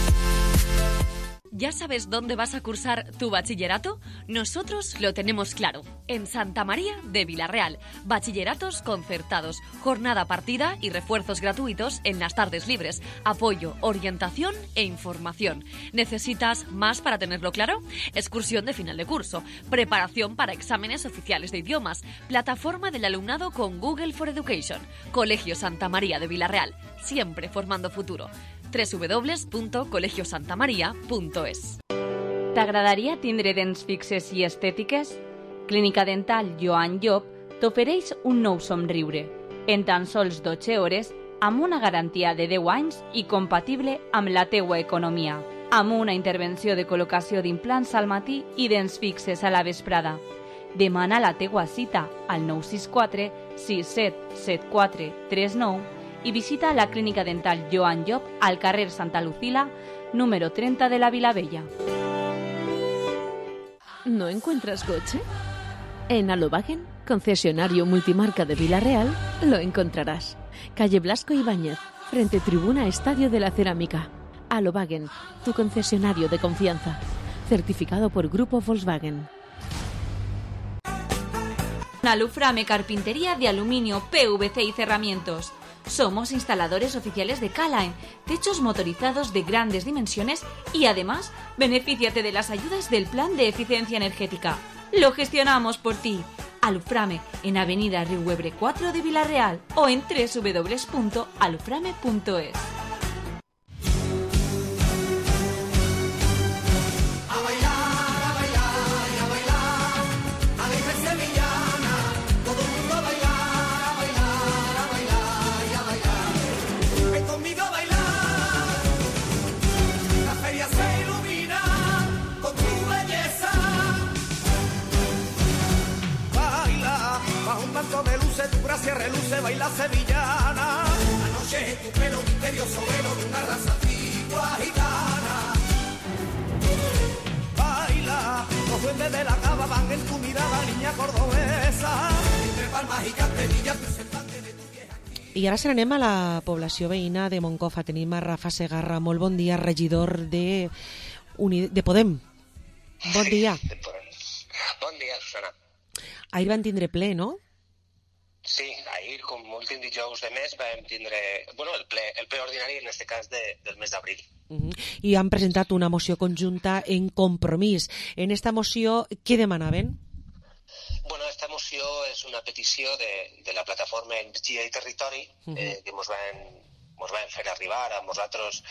S18: ¿Ya sabes dónde vas a cursar tu bachillerato? Nosotros lo tenemos claro. En Santa María de Vila-real. Bachilleratos concertados, jornada partida y refuerzos gratuitos en las tardes libres. Apoyo, orientación e información. ¿Necesitas más para tenerlo claro? Excursión de final de curso. Preparación para exámenes oficiales de idiomas. Plataforma del alumnado con Google for Education. Colegio Santa María de Vila-real. Siempre formando futuro. www.colegiosantamaria.es.
S6: T'agradaria tindre dents fixes i estètiques? Clínica Dental Joan Llop t'ofereix un nou somriure, en tan sols 12 hores, amb una garantia de 10 anys i compatible amb la teua economia, amb una intervenció de col·locació d'implants al matí i dents fixes a la vesprada. Demana la teua cita al 964 6774 39 y visita la Clínica Dental Joan Llop al carrer Santa Lucila, número 30 de la Vilavella.
S19: ¿No encuentras coche? En Alobagen, concesionario multimarca de Vila-real, lo encontrarás. Calle Blasco Ibáñez, frente Tribuna Estadio de la Cerámica. Alobagen, tu concesionario de confianza. Certificado por Grupo Volkswagen.
S6: Aluframe Carpintería de aluminio, PVC y cerramientos. Somos instaladores oficiales de Calaen, techos motorizados de grandes dimensiones y además benefíciate de las ayudas del Plan de Eficiencia Energética. Lo gestionamos por ti. Aluframe en Avenida Riuebre 4 de Vila-real o en www.aluframe.es.
S15: Tu gracia reluce, baila sevillana. Anoche tu pelo misterioso, velo de una raza antigua gitana. Baila, los duendes de la cava van en tu mirada, niña cordobesa. Entre palmas y canterillas presentante de tu vieja.
S5: I ara se n'anem a la població veïna de Moncofa. Tenim a Rafa Segarra. Molt bon dia, regidor de Podem. Bon dia.
S20: Bon dia, Susana.
S5: Ahir van tindre ple, no?
S20: Sí, ahir, com l'últim dijous de mes, vam tindre el ple ordinari, en este cas, del mes d'abril.
S5: I han presentat una moció conjunta en Compromís. En esta moció, què demanaven?
S20: Bueno, esta moció és una petició de la plataforma Energia i Territori que mos van fer arribar a nosaltres,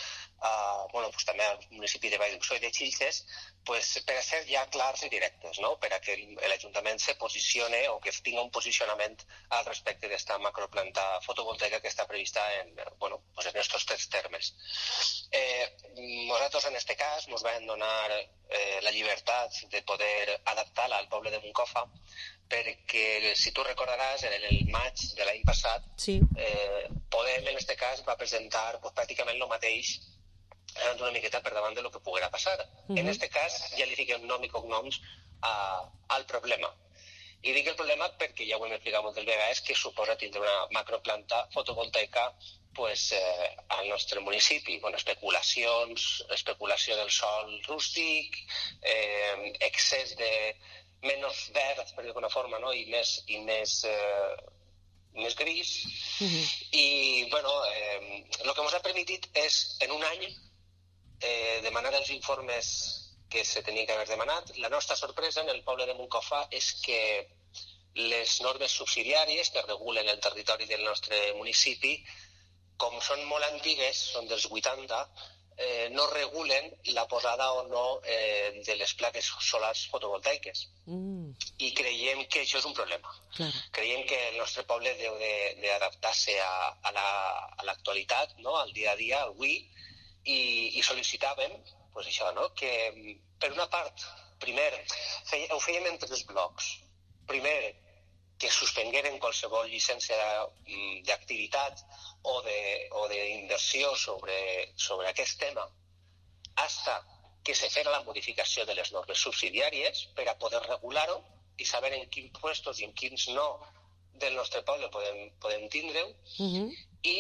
S20: també al municipi de Vallduxó i de Xilxes, per a ser ja clars i directes, no? Per a que l'Ajuntament se posicione o que tingui un posicionament al respecte d'esta macroplanta fotovoltaica que està prevista en estos tres termes. Nosaltres, en este cas, ens vam donar la llibertat de poder adaptar-la al poble de Moncofa, perquè, si tu recordaràs, en el maig de l'any passat, Podem, en este cas, va presentar pràcticament el mateix, anant una miqueta per davant de lo que poguera passar. En este cas, ja li fiquem nom i cognoms al problema. I dic el problema perquè, ja ho hem explicat moltes vegades, que suposa tindre una macroplanta fotovoltaica al nostre municipi. Especulació del sòl rústic, excés de menys verd, per dir d'alguna forma, i més gris. I, el que ens ha permitit és, en un any, demanar els informes que se tenien que haver demanat. La nostra sorpresa en el poble de Moncofa és que les normes subsidiàries que regulen el territori del nostre municipi, com són molt antigues, són dels 80, no regulen la posada o no de les plaques solars fotovoltaiques. I creiem que això és un problema. Creiem que el nostre poble deu d'adaptar-se a l'actualitat, al dia a dia, al avui, i sol·licitàvem això, que per una part, primer, ho fèiem en tres blocs. Primer, que suspengueren qualsevol llicència d'activitat o d'inversió sobre aquest tema hasta que se fera la modificació de les normes subsidiàries per a poder regular-ho i saber en quins puestos i en quins no del nostre poble podem tindre-ho. I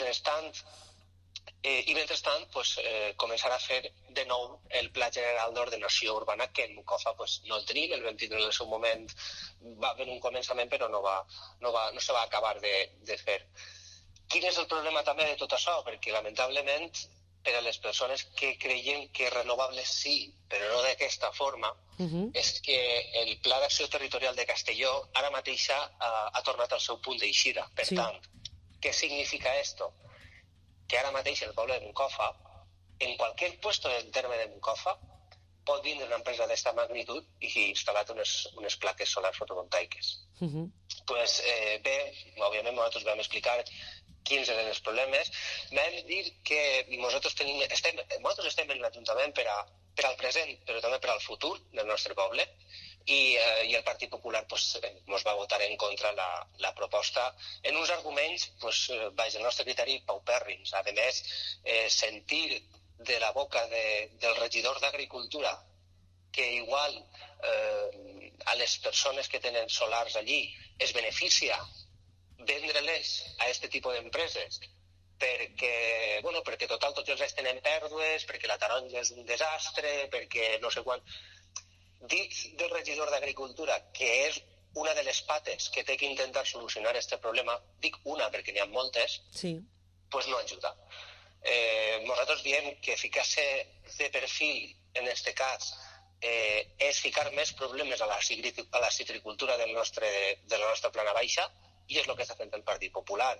S20: mentrestant començar a fer de nou el Pla General d'Ordenació Urbana, que en Moncofa no el tenim, el vam tindre en el seu moment, va haver un començament però no se va acabar de fer. Quin és el problema també de tot això? Perquè lamentablement per a les persones que creiem que renovables sí, però no d'aquesta forma, és que el Pla d'Acció Territorial de Castelló ara mateixa ha tornat al seu punt d'eixida. Per tant, què significa esto? Que ara mateix el poble de Moncofa, en qualsevol puesto del terme de Moncofa, pot vindre una empresa d'esta magnitud i instal·lat unes plaques solars fotovoltaiques. Bé, òbviament nosaltres vam explicar quins eren els problemes. Vam dir que nosaltres estem en l'Ajuntament per al present, però també per al futur del nostre poble, i el Partit Popular ens va votar en contra la proposta en uns arguments, baix el nostre criteri, paupèrrims. A més, sentir de la boca del regidor d'Agricultura que igual a les persones que tenen solars allí es beneficia vendre-les a aquest tipus d'empreses perquè total tots els anys tenen pèrdues, perquè la taronja és un desastre, perquè no sé quan. Dit del regidor d'Agricultura que és una de les pates que té que intentar solucionar aquest problema, dic una perquè n'hi ha moltes, no ajuda. Nosaltres diem que ficar-se de perfil en aquest cas és ficar més problemes a la citricultura de la nostra plana baixa, i és el que està fent el Partit Popular.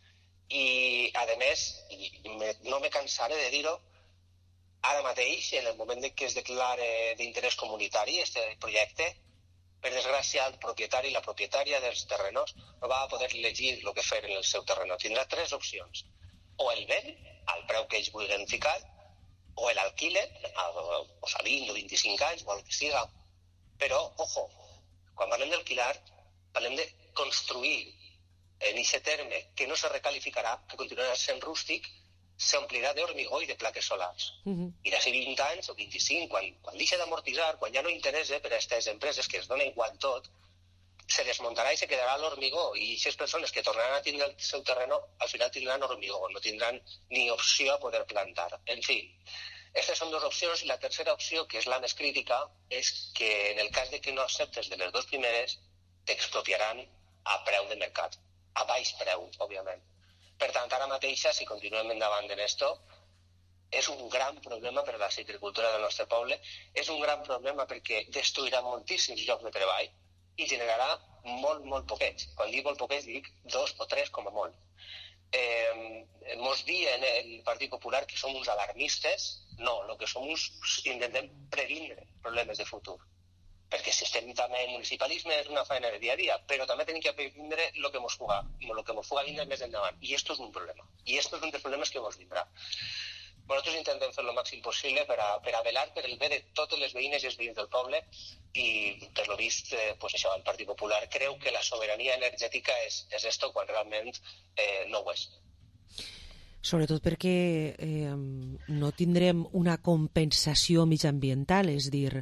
S20: I, a més, no me cansaré de dir-ho, ara mateix, en el moment que es declara d'interès comunitari aquest projecte, per desgràcia, el propietari i la propietària dels terrenos no va poder elegir el que fer en el seu terreno. Tindrà tres opcions. O el ven al preu que ells vulguin ficar, o l'alquilen a 20 o 25 anys, o el que siga. Però, ojo, quan parlem d'alquilar, parlem de construir en aquest terme que no se recalificarà, que continuarà sent rústic, s'omplirà d'hormigó i de plaques solars. I d'ací 20 anys o 25, quan deixa d'amortitzar, quan ja no interessa per a aquestes empreses que es donen igual tot, se desmuntarà i se quedarà l'hormigó, i aquestes persones que tornaran a tindre el seu terreno al final tindran hormigó, no tindran ni opció a poder plantar. En fi, aquestes són dues opcions, i la tercera opció, que és la més crítica, és que en el cas de que no acceptes de les dues primeres, t'expropiaran a preu de mercat, a baix preu, òbviament. Per tant, ara mateixa, si continuem endavant en esto, és un gran problema per a la citricultura del nostre poble, és un gran problema perquè destruirà moltíssims llocs de treball i generarà molt poquets. Quan dic molt poquets, dic 2 o 3 com a molt. Mos diuen el Partit Popular que som uns alarmistes. No, el que som intentem previndre problemes de futur. Perquè si estem també en municipalisme és una feina de dia a dia, però també tenim que previndre el que mos puga vindre més endavant. I esto és un problema. I esto és un dels problemes que mos vindrà. Nosaltres intentem fer el màxim possible per a velar per el bé de totes les veïnes i els veïns del poble i, per lo vist, pues això, el Partit Popular creu que la sobirania energètica és esto quan realment no ho és.
S5: Sobretot perquè no tindrem una compensació mitjanambiental, és dir,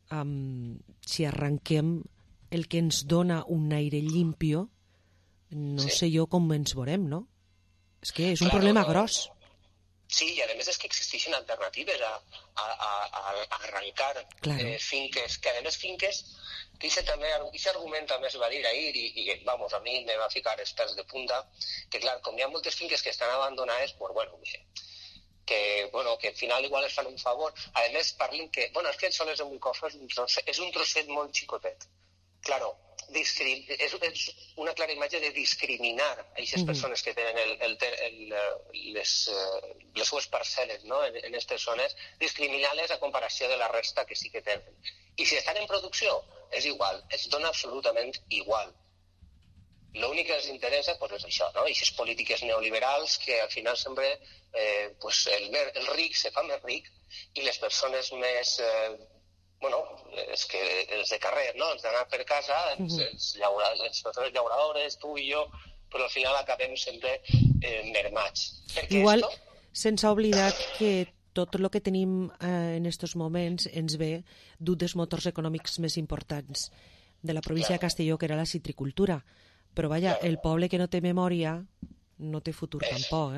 S5: si arrenquem el que ens dona un aire limpio, no sé jo com ens veurem, no? És que és un problema gros.
S20: Sí, i a més és que existeixen alternatives a arrencar finques, que a més finques, que aquest argument també es va dir ahir i vamos, a mi me va ficar els pèls de punta, que clar, com hi ha moltes finques que estan abandonades, pues bueno, que al final igual es fan un favor. A més parlen que, és que el Soles de Moncofa és un trosset molt xicotet. Claro, és una clara imatge de discriminar a aquestes persones que tenen les seues parcel·les en aquestes zones, discriminar-les a comparació de la resta que sí que tenen. I si estan en producció, és igual, els dona absolutament igual. L'únic que els interessa és això, no? Aquestes polítiques neoliberals que al final sempre el ric se fa més ric i les persones més... és que els de carrer, no? Els d'anar per casa, les persones llauradores, tu i jo, però al final acabem sempre mermats.
S5: Igual, sense oblidar que tot el que tenim en aquests moments ens ve d'un dels motors econòmics més importants de la província de Castelló, que era la citricultura. Però vaja, el poble que no té memòria no té futur tampoc,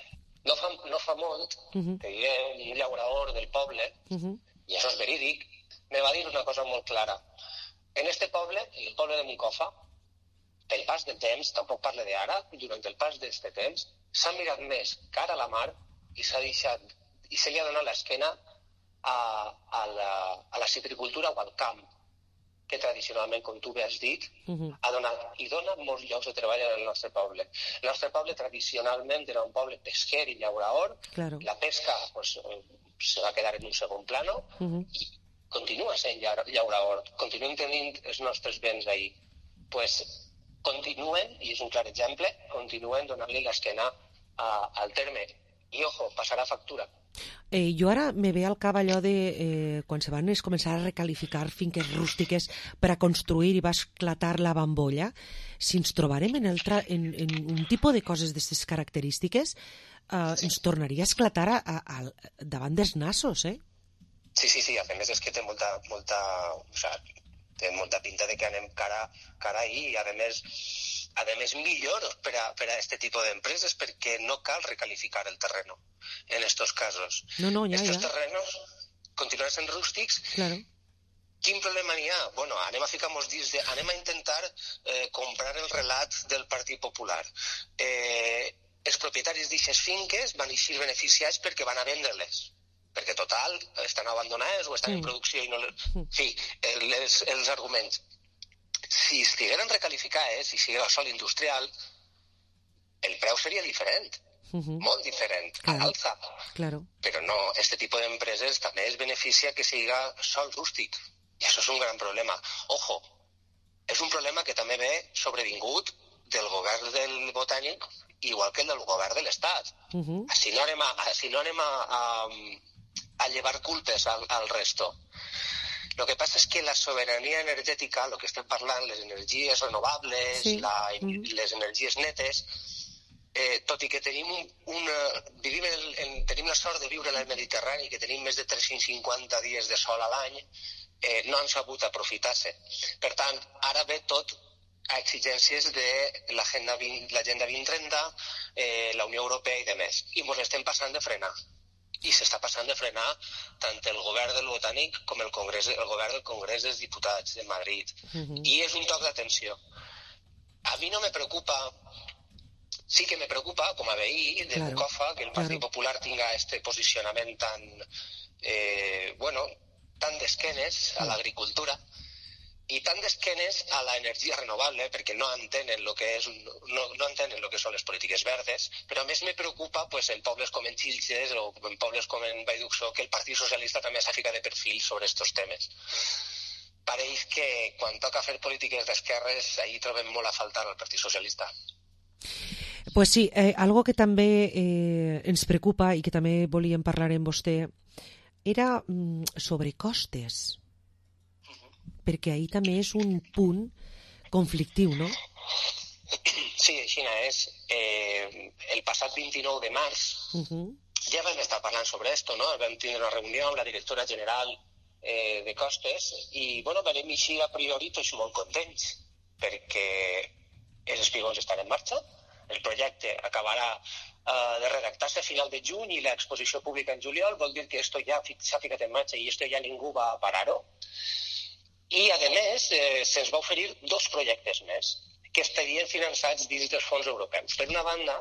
S20: No fa molt que hi ha un llaurador del poble, i això és verídic, me va dir una cosa molt clara. En este poble, el poble de Moncofa, pel pas del temps, tampoc parle d'ara, durant el pas d'aquest temps, s'ha mirat més cara a la mar i se li ha donat l'esquena a la citricultura o al camp, que tradicionalment, com tu bé has dit, ha donat i dona molts llocs de treball en el nostre poble. El nostre poble tradicionalment era un poble pesquer i llaurador, la pesca se va quedar en un segon plano i continua sent llaurador, continuem tenint els nostres béns ahí. Continuen, i és un clar exemple, continuen donant-li l'esquena al terme. I, ojo, passarà factura.
S5: Jo ara me ve al cap allò de quan se van començar a recalificar finques rústiques per a construir i va esclatar la bambolla. Si ens trobarem en un tipus de coses d'aquestes característiques, ens tornaria a esclatar davant dels nassos,
S20: Sí, a més és que té molta pinta de que anem cara ahí i a més millor per a aquest tipus d'empreses perquè no cal recalificar el terreno en estos casos. Estos terrenos continuen sent rústics. Quin problema n'hi ha? Anem a ficar-nos dins anem a intentar comprar el relat del Partit Popular. Els propietaris d'aquestes finques van eixir beneficiats perquè van a vendre-les. Perquè, total, estan abandonades o estan en producció i no... Sí, els arguments. Si estigueren recalificades, si estiguera el sòl industrial, el preu seria diferent, molt diferent, a l'alça. Però no, aquest tipus d'empreses també es beneficia que siga sòl rústic. I això és un gran problema. Ojo, és un problema que també ve sobrevingut del govern del Botànic, igual que el del govern de l'Estat. Així no anem a llevar culpes al resto. Lo que passa és que la sobirania energètica, el que estem parlant, les energies renovables, les energies netes, tot i que tenim tenim la sort de viure al Mediterrani, que tenim més de 350 dies de sol a l'any, no han sabut aprofitar-se. Per tant, ara ve tot a exigències de l'Agenda 2030, la Unió Europea i demés. I ens estem passant de frenar. I s'està passant de frenar tant el govern del Botànic com el govern del Congrés dels Diputats de Madrid. I és un toc d'atenció. A mi no me preocupa, sí que me preocupa, com a veí de Moncofa, que el Partit Popular tinga este posicionament tan d'esquenes a l'agricultura i tan d'esquenes a l'energia renovable, perquè no entenen lo que són les polítiques verdes, però a més me preocupa en pobles com en Xilxes o en pobles com en Vallduxó que el Partit Socialista també s'ha ficat de perfil sobre aquests temes. Pareix que quan toca fer polítiques d'esquerres ahí trobem molt a faltar al Partit Socialista.
S5: Pues sí, algo que també ens preocupa i que també volíem parlar amb vostè era sobre costes. Perquè ahir també és un punt conflictiu, no?
S20: Sí, així és. El passat 29 de març ja vam estar parlant sobre esto, no? Vam tindre una reunió amb la directora general de Costes i, bueno, vam eixir a priori tots molt contents perquè els espigons estan en marxa, el projecte acabarà de redactar-se a final de juny i l'exposició pública en juliol, vol dir que esto ja s'ha ficat en marxa i esto ja ningú va a parar-ho. I, a més, se'ns va oferir 2 projectes més que estarien finançats dins dels fons europeus. Per una banda,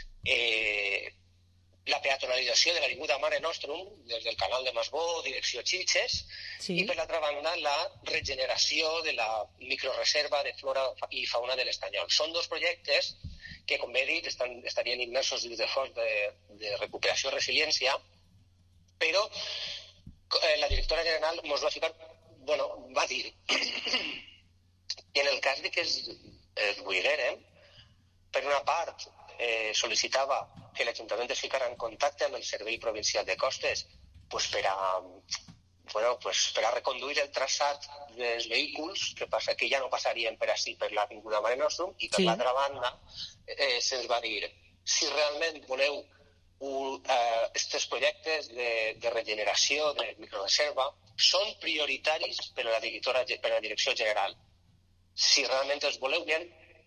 S20: la peatonalització de l'avinguda Mare Nostrum, des del canal de Masbó, direcció Xilxes, i per l'altra banda, la regeneració de la microreserva de flora i fauna de l'Estanyol. Són 2 projectes que, com he dit, estarien immersos dins del fons de recuperació i resiliència, però la directora general ens va ficar va dir que en el cas de que es volguérem, per una part sol·licitava que l'Ajuntament es ficara en contacte amb el Servei Provincial de Costes per a reconduir el traçat dels vehicles, que passa que ja no passarien per ací per l'avinguda Mare Nostrum, i per l'altra banda se'ns va dir si realment voleu aquests projectes de regeneració, de microreserva, són prioritaris per a la direcció general. Si realment els voleu bien,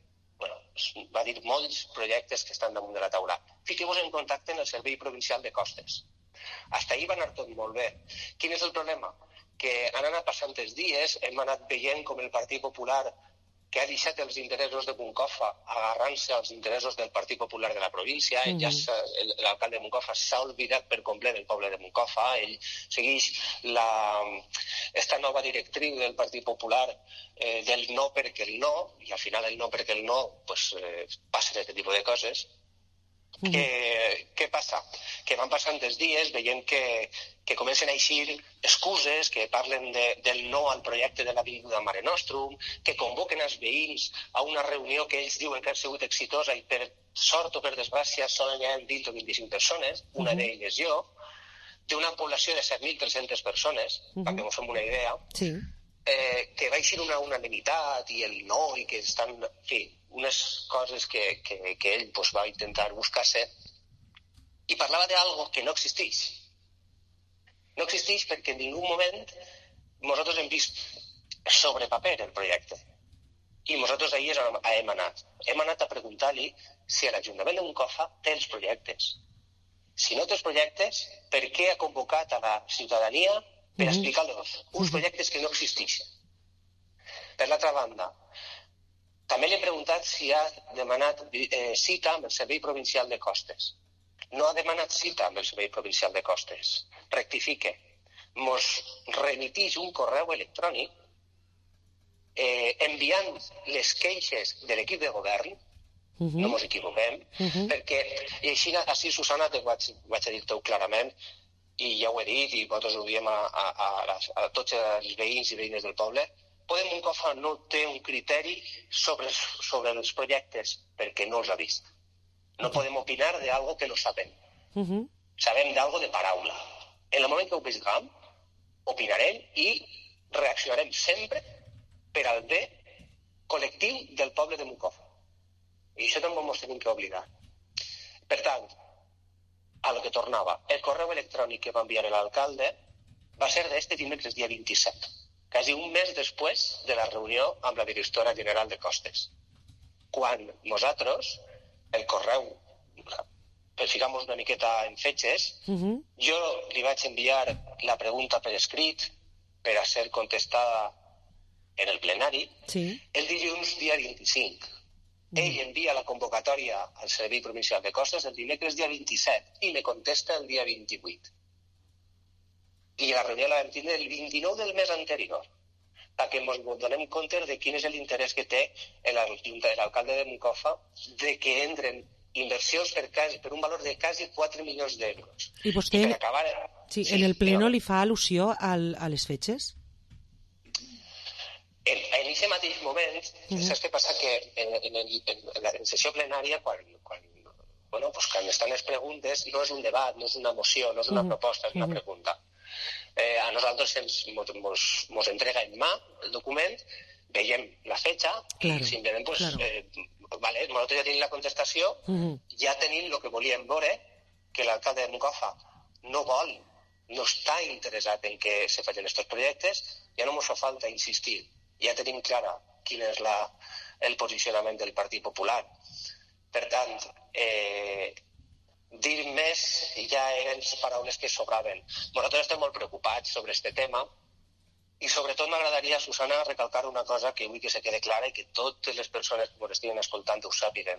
S20: va dir molts projectes que estan damunt de la taula. Fiqueu-vos en contacte amb el Servei Provincial de Costes. Hasta ahí va anar tot molt bé. Quin és el problema? Que han anat passant els dies, hem anat veient com el Partit Popular, que ha deixat els interessos de Moncofa agarrant-se als interessos del Partit Popular de la província. L'alcalde de Moncofa s'ha oblidat per complet del poble de Moncofa. Ell segueix esta nova directriu del Partit Popular del no perquè el no, i al final el no perquè el no passen aquest tipus de coses. Què passa? Que van passant els dies veient que comencen a eixir excuses, que parlen del no al projecte de l'avinguda Mare Nostrum, que convoquen els veïns a una reunió que ells diuen que ha sigut exitosa i per sort o per desgràcia solen hi ha 20 o 25 persones, una d'elles jo, d'una població de 7.300 persones, perquè ens fem una idea, que va eixir una unanimitat i el no, i que estan... En fi, unes coses que ell va intentar buscar-se, i parlava d'algo que no existeix. No existeix perquè en ningú moment nosaltres hem vist sobre paper el projecte. I nosaltres ahir hem anat. Hem anat a preguntar-li si l'Ajuntament de Moncofa té els projectes. Si no té els projectes, per què ha convocat a la ciutadania per explicar-los uns projectes que no existeixen? Per l'altra banda, també li hem preguntat si ha demanat cita amb el Servei Provincial de Costes. No ha demanat cita amb el Servei Provincial de Costes. Rectifique. Ens remiteix un correu electrònic enviant les queixes de l'equip de govern, no ens equivoquem, perquè, i així Susana, te ho vaig dir tot clarament, i ja ho he dit, i nosaltres ho diem a tots els veïns i veïnes del poble, Podem Moncofa no té un criteri sobre els projectes perquè no els ha vist. No podem opinar d'algo que no sabem. Sabem d'algo de paraula. En el moment que ho vegem, opinarem i reaccionarem sempre per al bé col·lectiu del poble de Moncofa. I això també ens tenim que oblidar. Per tant, a lo que tornava, el correu electrònic que va enviar l'alcalde va ser d'este dimecres dia 27. Quasi un mes després de la reunió amb la directora general de Costes. Quan nosaltres, el correu, per ficar-nos una miqueta en fetges, jo li vaig enviar la pregunta per escrit per a ser contestada en el plenari el dilluns dia 25. Ell envia la convocatòria al Servei Provincial de Costes el dimecres dia 27 i me contesta el dia 28. I la reunió la vam tindre el 29 del mes anterior. perquè ens donem compte de quin és l'interès que té l'alcalde de Moncofa de que entren inversions per un valor de quasi 4 milions d'euros.
S5: I vostè,
S20: I per acabar...
S5: en el pleno li fa al·lusió a les fetges?
S20: En aquest mateix moment, saps què passa? Que en la sessió plenària, quan estan les preguntes, no és un debat, no és una moció, no és una proposta, és una pregunta. A nosaltres ens entrega en mà el document, veiem la fetge i simplement, nosaltres ja tenim la contestació, ja tenim el que volíem veure, que l'alcalde de Moncofa no vol, no està interessat en que se facin aquests projectes, ja no ens fa falta insistir. Ja tenim clara quin és el posicionament del Partit Popular. Per tant, dir més ja eren paraules que sobraven. Nosaltres estem molt preocupats sobre aquest tema i sobretot m'agradaria, Susana, recalcar una cosa que vull que se quede clara i que totes les persones que ens estiguin escoltant ho sàpiguen.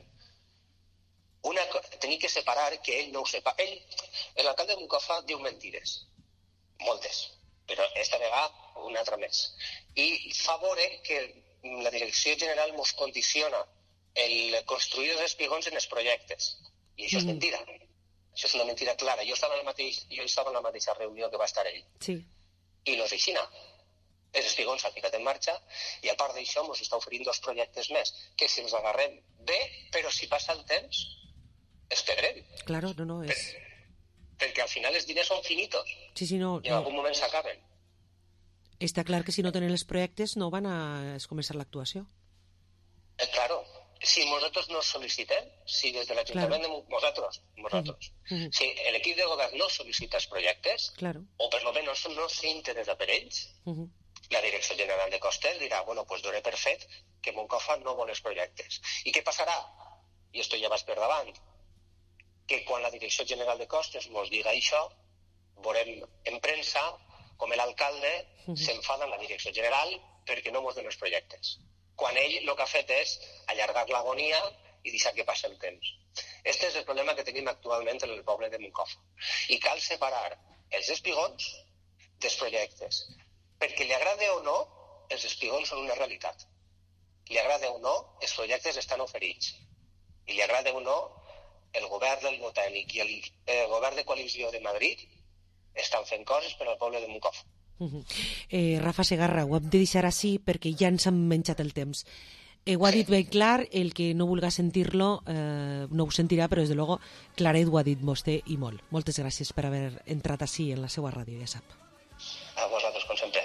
S20: Tenim que separar que ell no ho sepa. L'alcalde de Moncofa diu mentides, moltes, però esta vegada una altra més. I fa veure que la Direcció General ens condiciona el construir els espigons en els projectes. I això és mentira. Això és una mentira clara. Jo estava en la mateixa reunió que va estar ell.
S5: Sí.
S20: I no és així. Els espigons s'han ficat en marxa i a part d'això ens està oferint 2 projectes més, que si ens agarrem bé, però si passa el temps, els perdrem.
S5: Claro, no, és...
S20: Perquè al final els diners són finitos.
S5: Sí, no.
S20: I en algun moment s'acaben.
S5: Està clar que si no tenen els projectes no van a començar l'actuació.
S20: Claro, si nosaltres no sol·licitem, si des de l'Ajuntament de nosaltres, si l'equip de govern no sol·licita els projectes, o per lo menos no s'interessa per ells, la Direcció General de Costes dirà, doncs donem per fet que Moncofa no vol els projectes. I què passarà? I esto ja vas per davant. Que quan la Direcció General de Costes ens diga això, veurem en premsa com l'alcalde s'enfada amb la Direcció General perquè no ens dona els projectes. Quan ell el que ha fet és allargar l'agonia i deixar que passi el temps. Este és el problema que tenim actualment en el poble de Moncofa. I cal separar els espigons dels projectes. Perquè li agrada o no, els espigons són una realitat. Li agrada o no, els projectes estan oferits. I li agrada o no, el govern del Botànic i el govern de coalició de Madrid estan fent coses per al poble de Moncofa.
S5: Rafa Segarra, ho hem de deixar així perquè ja ens han menjat el temps. Ho ha dit ben clar, el que no vulga sentir-lo no ho sentirà, però des de luego claret ho ha dit vostè i molt. Moltes gràcies per haver entrat així en la seva ràdio, ja sap.
S20: A vosaltres, com sempre.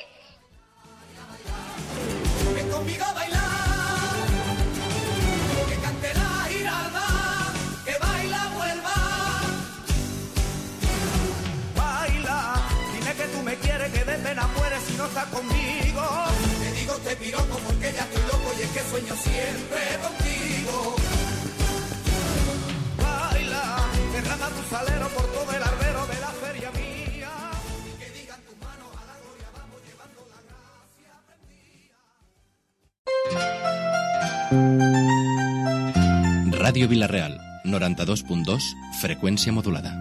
S15: Ven conmigo a bailar, que cante la giralda, que baila vuelva. Baila, dime que tú me quieres, que de pena mueres si no estás conmigo. Te digo te piropo porque ya estoy loco y es que sueño siempre contigo. Baila, derrama tu salero por todo el arbero de la feria mía.
S2: Radio Villarreal, 92.2, frecuencia modulada.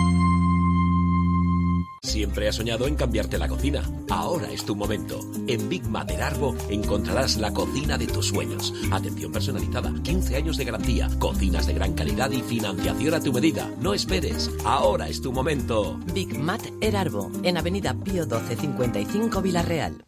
S8: Siempre has soñado en cambiarte la cocina. Ahora es tu momento. En Big Mater Arbo encontrarás la cocina de tus sueños. Atención personalizada, 15 años de garantía, cocinas de gran calidad y financiación a tu medida. No esperes. Ahora es tu momento.
S9: Big Mater Arbo, en Avenida Pío 12 55 Villarreal.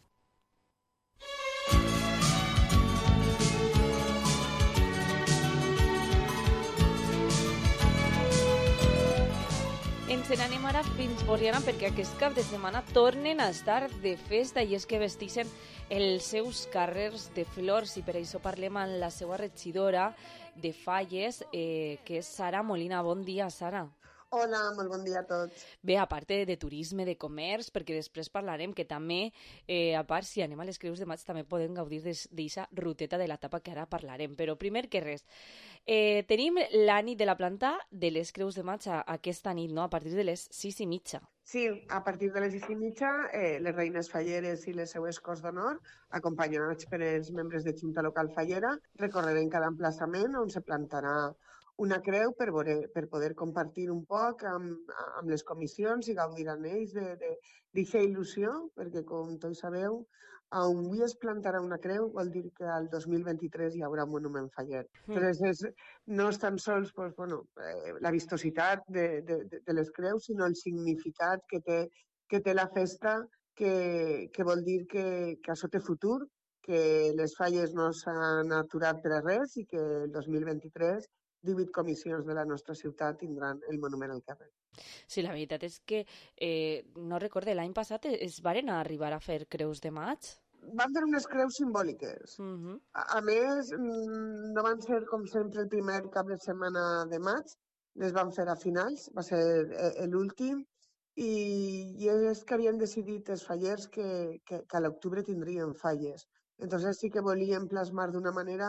S6: Ens n'anem ara fins Borriana perquè aquest cap de setmana tornen a estar de festa i és que vesteixen els seus carrers de flors i per això parlem amb la seva regidora de Falles, que és Sara Molina. Bon dia, Sara.
S21: Hola, molt bon dia a tots.
S6: Bé, a part de turisme, de comerç, perquè després parlarem que també, a part, si anem a les Creus de Maig, també podem gaudir d'aquesta ruteta de l'etapa que ara parlarem. Però primer que res, tenim la nit de la planta de les Creus de Maig aquesta nit, no? A partir de les 6:30.
S21: Sí, a partir de les 6:30, les reines falleres i les seues cors d'honor, acompanyats per els membres de Junta Local Fallera, recorreren cada emplaçament on se plantarà una creu per poder compartir un poc amb les comissions i gaudir amb ells d'aquesta il·lusió, perquè com tots sabeu, avui es plantarà una creu, vol dir que al 2023 hi haurà un monument faller. Entonces, no és tan sols pues, la vistositat de les creus, sinó el significat que té la festa, que vol dir que això té futur, que les falles no s'han aturat per a res i que el 2023 18 comissions de la nostra ciutat tindran el monument al carrer.
S6: Sí, la veritat és que no recorde, l'any passat es varen arribar a fer creus de maig?
S21: Van fer unes creus simbòliques. A més, no van ser, com sempre, el primer cap de setmana de maig, les van fer a finals, va ser l'últim, i és que havien decidit els fallers que a l'octubre tindrien falles. Entonces sí que volien plasmar d'alguna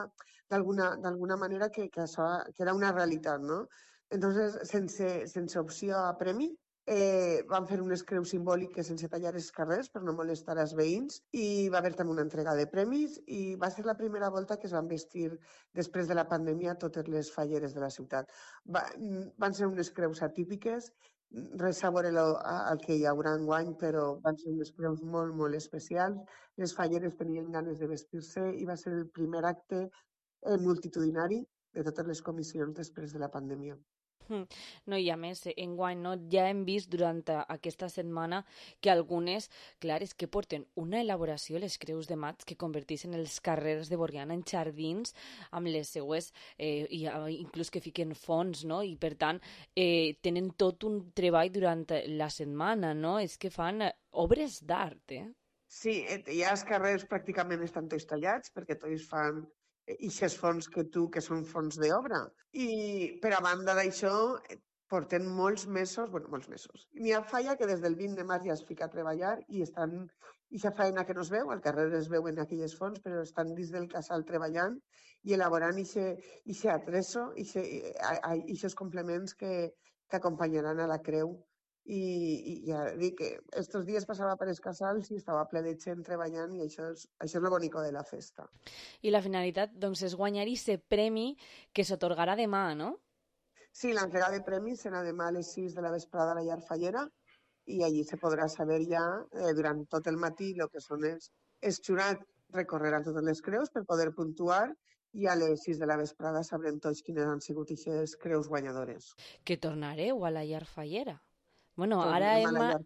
S21: manera que era una realitat, ¿no? Entonces, sense opció a premi, van fer unes creus simbòliques sense tallar els carrers per no molestar els veïns i va haver també una entrega de premis i va ser la primera volta que es van vestir després de la pandèmia totes les falleres de la ciutat. Van ser unes creus atípiques, res a veure el que hi haurà enguany, però van ser unes creus molt, molt especials. Les falleres tenien ganes de vestir-se i va ser el primer acte multitudinari de totes les comissions després de la pandèmia.
S6: No, i a més, enguany ja hem vist durant aquesta setmana que algunes, clar, és que porten una elaboració, les creus de maig, que converteixen els carrers de Borriana en jardins amb les seues, i inclús que fiquen fons, no? I per tant tenen tot un treball durant la setmana, no? És que fan obres d'art,
S21: Sí, ja els carrers pràcticament estan tots tallats perquè tots fan ixes fons que són fons d'obra. I per a banda d'això, porten molts mesos. N'hi ha falla que des del 20 de març ja es fica a treballar i estan, ixa feina que no es veu, al carrer es veuen aquelles fons, però estan dins del casal treballant i elaborant ixe atrezo, ixos complements que acompanyaran a la creu. I ja dic que estos dies passava per els casals i estava ple de gent treballant i això és lo bonico de la festa.
S6: I la finalitat, doncs, és guanyar aquest premi que s'atorgarà demà, no?
S21: Sí, l'entrega de premis serà demà a les 6 de la vesprada a la llar fallera i allí se podrà saber ja durant tot el matí el que són els jurats recorreran totes les creus per poder puntuar i a les 6 de la vesprada sabrem tots quines han sigut aquestes creus guanyadores.
S6: Que tornareu a la llar fallera? Bueno, ara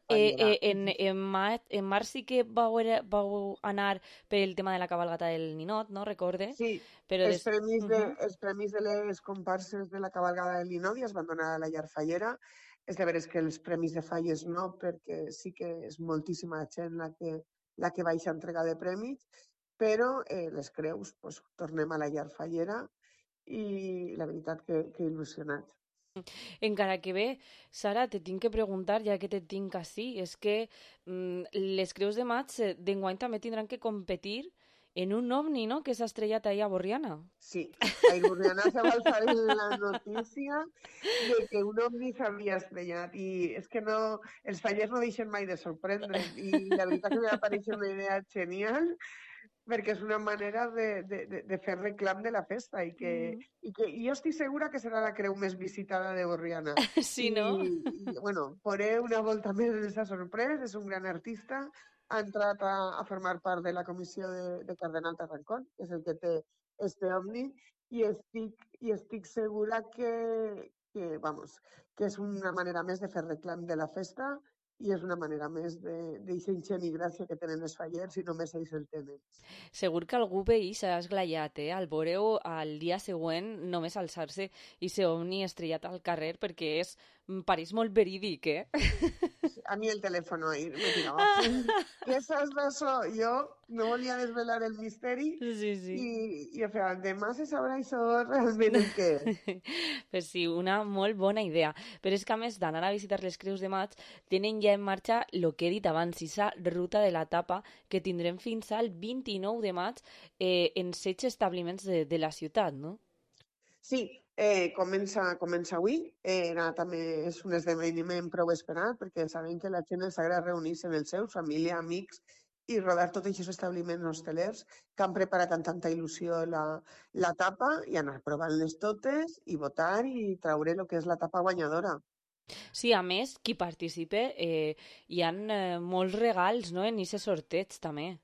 S6: en març sí que vau anar per el tema de la cabalgata del Ninot, no? Recorde?
S21: Sí,
S6: però
S21: els premis de les comparses de la cabalgada del Ninot ja es van donar a la llar fallera. És de veres que els premis de falles no, perquè sí que és moltíssima gent la que baixa a entregar de premis, però les creus, pues, tornem a la llar fallera i la veritat que il·lusionats.
S6: Encara que bé, Sara, te tinc que preguntar, ja que te tinc així, és que les creus de maig d'enguany també tindran que competir en un ovni, no?, que s'ha estrellat ahir a Borriana.
S21: Sí, a Borriana se va alçar la notícia de que un ovni s'havia estrellat i és que no, els fallers no deixen mai de sorprendre i la veritat que m'ha pareixit una idea genial perquè és una manera de fer reclam de la festa i jo estic segura que serà la creu més visitada de Borriana.
S6: Sí, no?
S21: I bueno, faré una volta més de s'ha sorprès, és un gran artista, ha entrat a formar part de la comissió de Cardenal Tarrancón, que és el que té este ovni, i estic segura que és una manera més de fer reclam de la festa i és una manera més d'eixa ingent i gràcia que tenen els fallers i només ells el tenen.
S6: Segur que algú veí s'ha esglaiat, al veure-ho al dia següent només alçar-se i ser ovni estrellat al carrer perquè pareix molt verídic,
S21: A mi el telèfon ahir me tirava. Què saps d'això? Jo no volia desvelar el misteri i demà se sabrà això realment el què és.
S6: Pues sí, una molt bona idea. Però és que a més d'anar a visitar les creus de maig tenen ja en marxa el que he dit abans, aquesta ruta de la tapa que tindrem fins al 29 de maig en 16 establiments de la ciutat, no?
S21: Sí, comença avui. També és un esdeveniment prou esperat perquè sabem que la gent els agrada reunir-se amb els seus, família, amics i rodar tots aquests establiments hostelers que han preparat amb tanta il·lusió la tapa i anar provant-les totes i votar i traure el que és la tapa guanyadora.
S6: Sí, a més, qui participa hi ha molts regals, no?, en aquest sorteig també.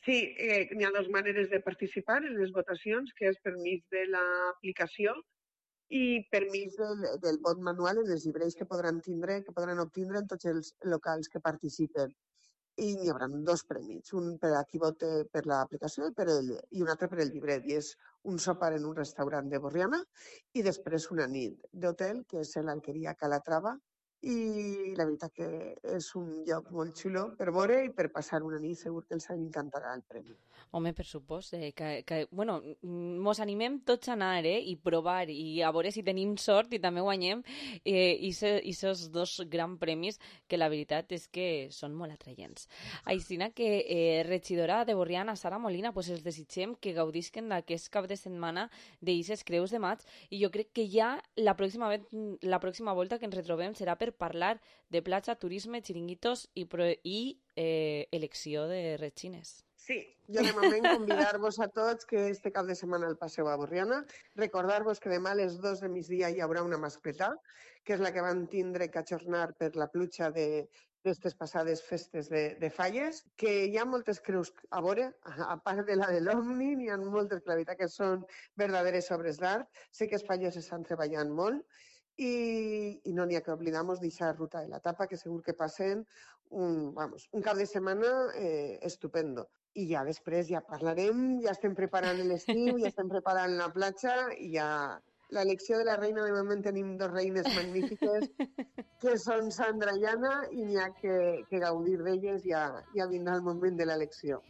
S21: Sí, n'hi ha dues maneres de participar en les votacions, que és permís de l'aplicació i permís del vot manual en els llibres que podran obtindre en tots els locals que participen. I n'hi haurà 2 premis, un per a qui vote per l'aplicació i un altre per el llibret. I és un sopar en un restaurant de Borriana i després una nit d'hotel, que és l'Alqueria Calatrava, i la veritat que és un lloc molt xulo per veure i per passar una nit. Segur que els encantarà el premi.
S6: Home, per supost, bueno, mos animem tots a anar i provar i a veure si tenim sort i també guanyem aquests 2 grans premis que la veritat és que són molt atraients. Aixina que regidora de Borriana, Sara Molina, pues els desitgem que gaudisquen d'aquest cap de setmana d'Ixes Creus de Maig i jo crec que ja la pròxima volta que ens retrobem serà per parlar de platja, turisme, xiringuitos i elecció de retxines.
S21: Sí, jo de moment convidar-vos a tots que este cap de setmana el passeu a Borriana. Recordar-vos que demà a les 2 de migdia hi haurà una mascletà, que és la que van tindre que ajornar per la pluja d'aquestes passades festes de Falles, que hi ha moltes creus a veure, a part de la de l'Òmni, n'hi ha moltes, la veritat que són verdaderes obres d'art. Sé que els falles estan treballant molt i no n'hi ha que oblidar-nos d'aquesta ruta de la tapa, que segur que passen un cap de setmana estupendo. I ja després ja parlarem, ja estem preparant l'estiu, ja estem preparant la platja i ja l'elecció de la reina. De moment tenim 2 reines magnífiques que són Sandra i Anna i n'hi ha que gaudir d'elles, ja vindrà el moment de l'elecció.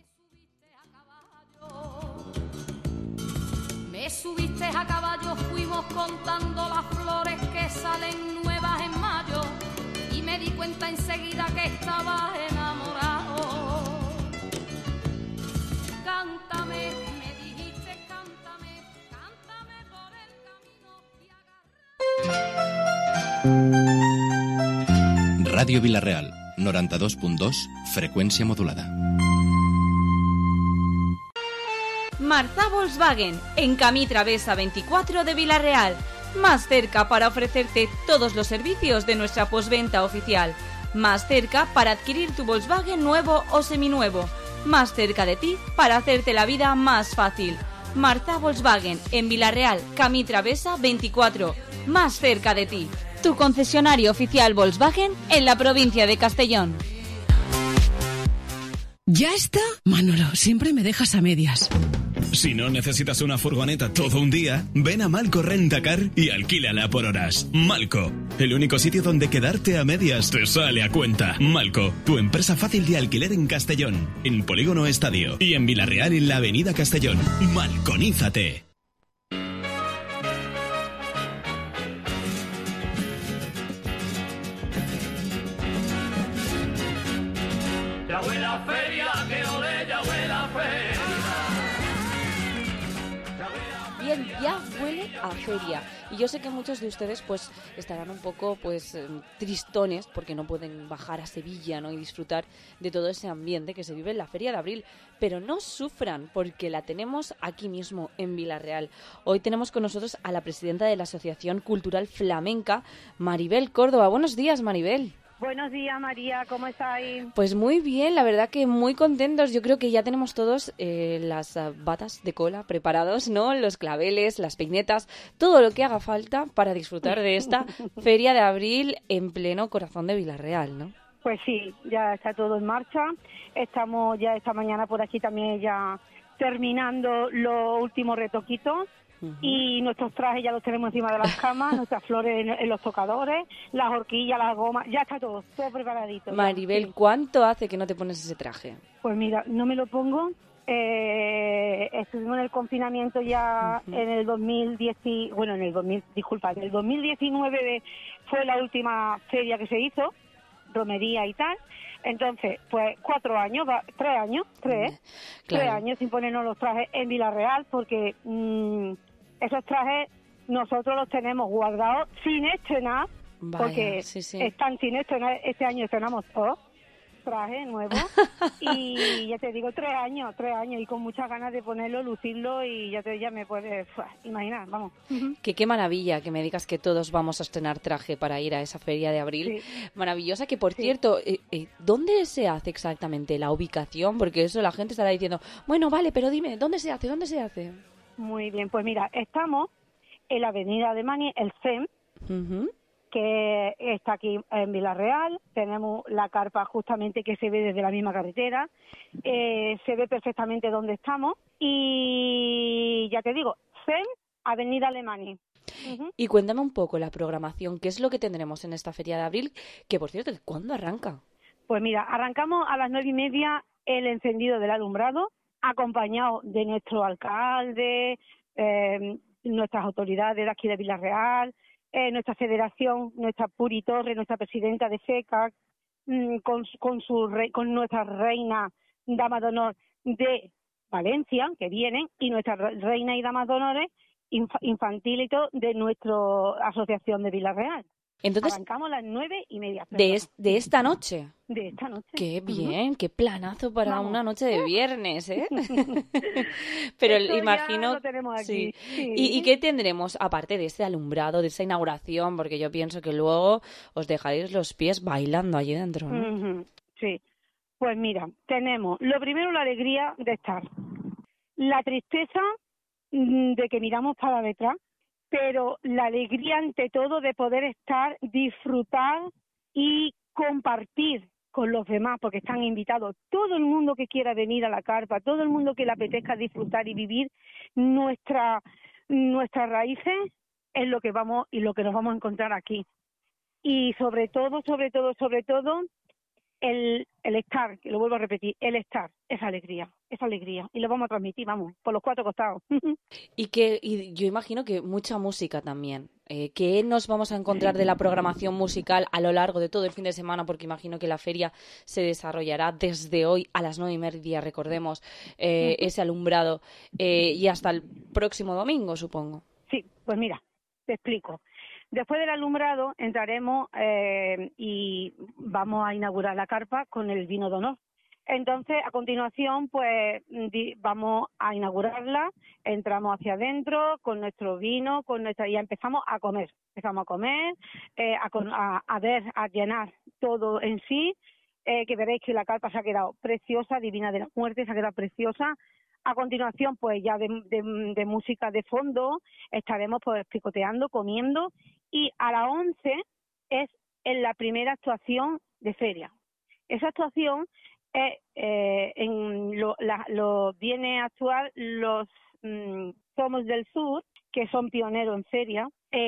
S4: Me subiste a caballo, fuimos contando las flores que salen nuevas en mayo y me di cuenta enseguida que estabas enamorado. Cántame, me dijiste cántame, cántame por el camino.
S2: Ràdio Vila-real, 92.2, freqüència modulada.
S6: Marza Volkswagen, en Camí Travesa 24 de Vila-real. Más cerca para ofrecerte todos los servicios de nuestra postventa oficial. Más cerca para adquirir tu Volkswagen nuevo o seminuevo. Más cerca de ti para hacerte la vida más fácil. Marza Volkswagen, en Vila-real, Camí Travesa 24. Más cerca de ti. Tu concesionario oficial Volkswagen en la provincia de Castellón.
S3: ¿Ya está? Manolo, siempre me dejas a medias.
S22: Si no necesitas una furgoneta todo un día, ven a Malco Rentacar y alquílala por horas. Malco, el único sitio donde quedarte a medias te sale a cuenta. Malco, tu empresa fácil de alquiler en Castellón, en Polígono Estadio y en Vila-real en la Avenida Castellón. Malconízate.
S15: Ya huele a feria, que ole, ya huele a feria.
S6: Bien, ya huele a feria. Y yo sé que muchos de ustedes pues estarán un poco tristones porque no pueden bajar a Sevilla, ¿no? Y disfrutar de todo ese ambiente que se vive en la Feria de Abril. Pero no sufran porque la tenemos aquí mismo en Vila-real. Hoy tenemos con nosotros a la presidenta de la Asociación Cultural Flamenca, Maribel Córdoba. Buenos días, Maribel.
S23: Buenos días, María, ¿cómo estáis?
S6: Pues muy bien, la verdad que muy contentos. Yo creo que ya tenemos todos las batas de cola preparados, ¿no? Los claveles, las peinetas, todo lo que haga falta para disfrutar de esta Feria de Abril en pleno corazón de Vila-real, ¿no?
S23: Pues sí, ya está todo en marcha. Estamos ya esta mañana por aquí también ya terminando los últimos retoquitos. Y nuestros trajes ya los tenemos encima de las camas, nuestras flores en los tocadores, las horquillas, las gomas, ya está todo preparadito.
S6: Maribel, ¿cuánto hace que no te pones ese traje?
S23: Pues mira, no me lo pongo. Estuvimos en el confinamiento ya en el 2019 fue la última feria que se hizo, romería y tal. Entonces, pues 3 años sin ponernos los trajes en Vila-real, porque esos trajes nosotros los tenemos guardados sin estrenar, porque están sin estrenar. Este año estrenamos todos, traje nuevo y ya te digo, 3 años y con muchas ganas de ponerlo, lucirlo y ya me puedes imaginar, vamos.
S6: Qué maravilla que me digas que todos vamos a estrenar traje para ir a esa feria de abril. Sí. Maravillosa, que por cierto, ¿dónde se hace exactamente la ubicación? Porque eso la gente estará diciendo, bueno, vale, pero dime, ¿dónde se hace?
S23: Muy bien, pues mira, estamos en la avenida Alemania, el CEM, que está aquí en Vilarreal. Tenemos la carpa justamente que se ve desde la misma carretera, se ve perfectamente dónde estamos y ya te digo, CEM, avenida Alemania.
S6: Y cuéntame un poco la programación, ¿qué es lo que tendremos en esta feria de abril? Que por cierto, ¿cuándo arranca?
S23: Pues mira, arrancamos a las 9:30 el encendido del alumbrado, acompañado de nuestro alcalde, nuestras autoridades de aquí de Vilarreal, nuestra federación, nuestra Puri Torre, nuestra presidenta de FECA, con nuestra reina dama de honor de Valencia, que vienen, y nuestra reina y damas de honores infantil y todo de nuestra asociación de Vilarreal.
S6: Entonces,
S23: arrancamos a las 9:30.
S6: De esta noche.
S23: De esta noche.
S6: Qué bien, qué planazo para una noche de viernes, ¿eh? Pero imagino.
S23: Ya lo tenemos aquí.
S6: Sí. ¿Y qué tendremos aparte de ese alumbrado, de esa inauguración? Porque yo pienso que luego os dejaréis los pies bailando allí dentro, ¿no?
S23: Sí. Pues mira, tenemos lo primero la alegría de estar, la tristeza de que miramos para detrás, pero la alegría ante todo de poder estar, disfrutar y compartir con los demás, porque están invitados todo el mundo que quiera venir a la carpa, todo el mundo que le apetezca disfrutar y vivir nuestras raíces, es lo que vamos y lo que nos vamos a encontrar aquí. Y sobre todo, el estar, que lo vuelvo a repetir, el estar, esa alegría, y lo vamos a transmitir, vamos, por los 4 costados.
S6: Y yo imagino que mucha música también. ¿Qué nos vamos a encontrar de la programación musical a lo largo de todo el fin de semana? Porque imagino que la feria se desarrollará desde hoy a las 9:30, recordemos, ese alumbrado, y hasta el próximo domingo, supongo.
S23: Sí, pues mira, te explico. Después del alumbrado entraremos y vamos a inaugurar la carpa con el vino de honor. Entonces, a continuación, pues vamos a inaugurarla, entramos hacia adentro con nuestro vino, y empezamos a comer. A llenar todo en sí, que veréis que la carpa se ha quedado preciosa, Divina de la Muerte, se ha quedado preciosa. A continuación, pues ya de música de fondo, estaremos pues picoteando, comiendo, y a las 11 es en la primera actuación de feria. Esa actuación viene a actuar los Somos del Sur, que son pioneros en feria.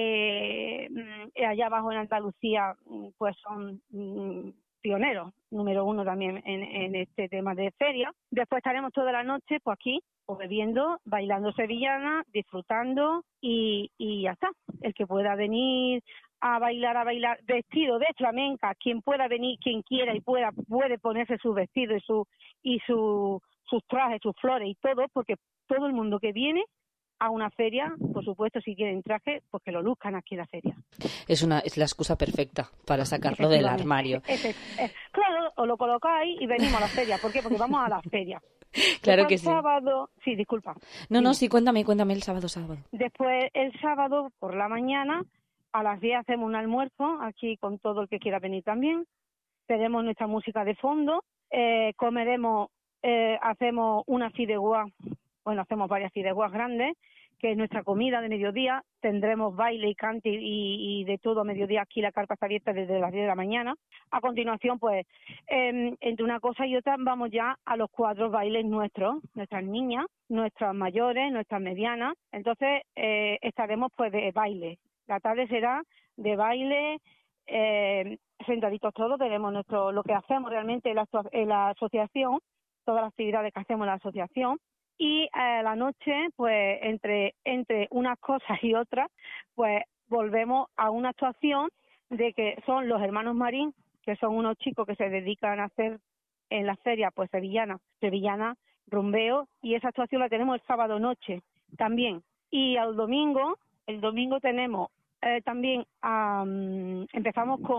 S23: Allá abajo en Andalucía, pues son pioneros, número 1 también en este tema de feria. Después estaremos toda la noche pues aquí, pues bebiendo, bailando sevillana, disfrutando y ya está. El que pueda venir a bailar vestido de flamenca, quien pueda venir, quien quiera y puede ponerse su vestido y sus trajes, sus flores y todo, porque todo el mundo que viene a una feria, por supuesto, si quieren traje, pues que lo luzcan aquí en la feria.
S6: Es la excusa perfecta para sacarlo del armario.
S23: Claro, os lo colocáis y venimos a la feria. ¿Por qué? Porque vamos a la feria.
S6: Claro
S23: Después
S6: que sí.
S23: Sábado, sí, disculpa.
S6: No, sí, cuéntame el sábado.
S23: Después, el sábado, por la mañana, a las 10 hacemos un almuerzo, aquí con todo el que quiera venir también. Tenemos nuestra música de fondo, comeremos, hacemos una fideuá. Bueno, hacemos varias fideuás grandes, que es nuestra comida de mediodía. Tendremos baile y cante y de todo a mediodía. Aquí la carpa está abierta desde las 10 de la mañana. A continuación, pues, entre una cosa y otra, vamos ya a los 4 bailes nuestros, nuestras niñas, nuestras mayores, nuestras medianas. Entonces, estaremos pues de baile. La tarde será de baile, sentaditos todos. Tenemos lo que hacemos realmente en la asociación, todas las actividades que hacemos en la asociación. Y a la noche, pues entre unas cosas y otras, pues volvemos a una actuación de que son los hermanos Marín, que son unos chicos que se dedican a hacer en la feria, pues sevillana, rumbeo, y esa actuación la tenemos el sábado noche también. Y el domingo tenemos también, empezamos con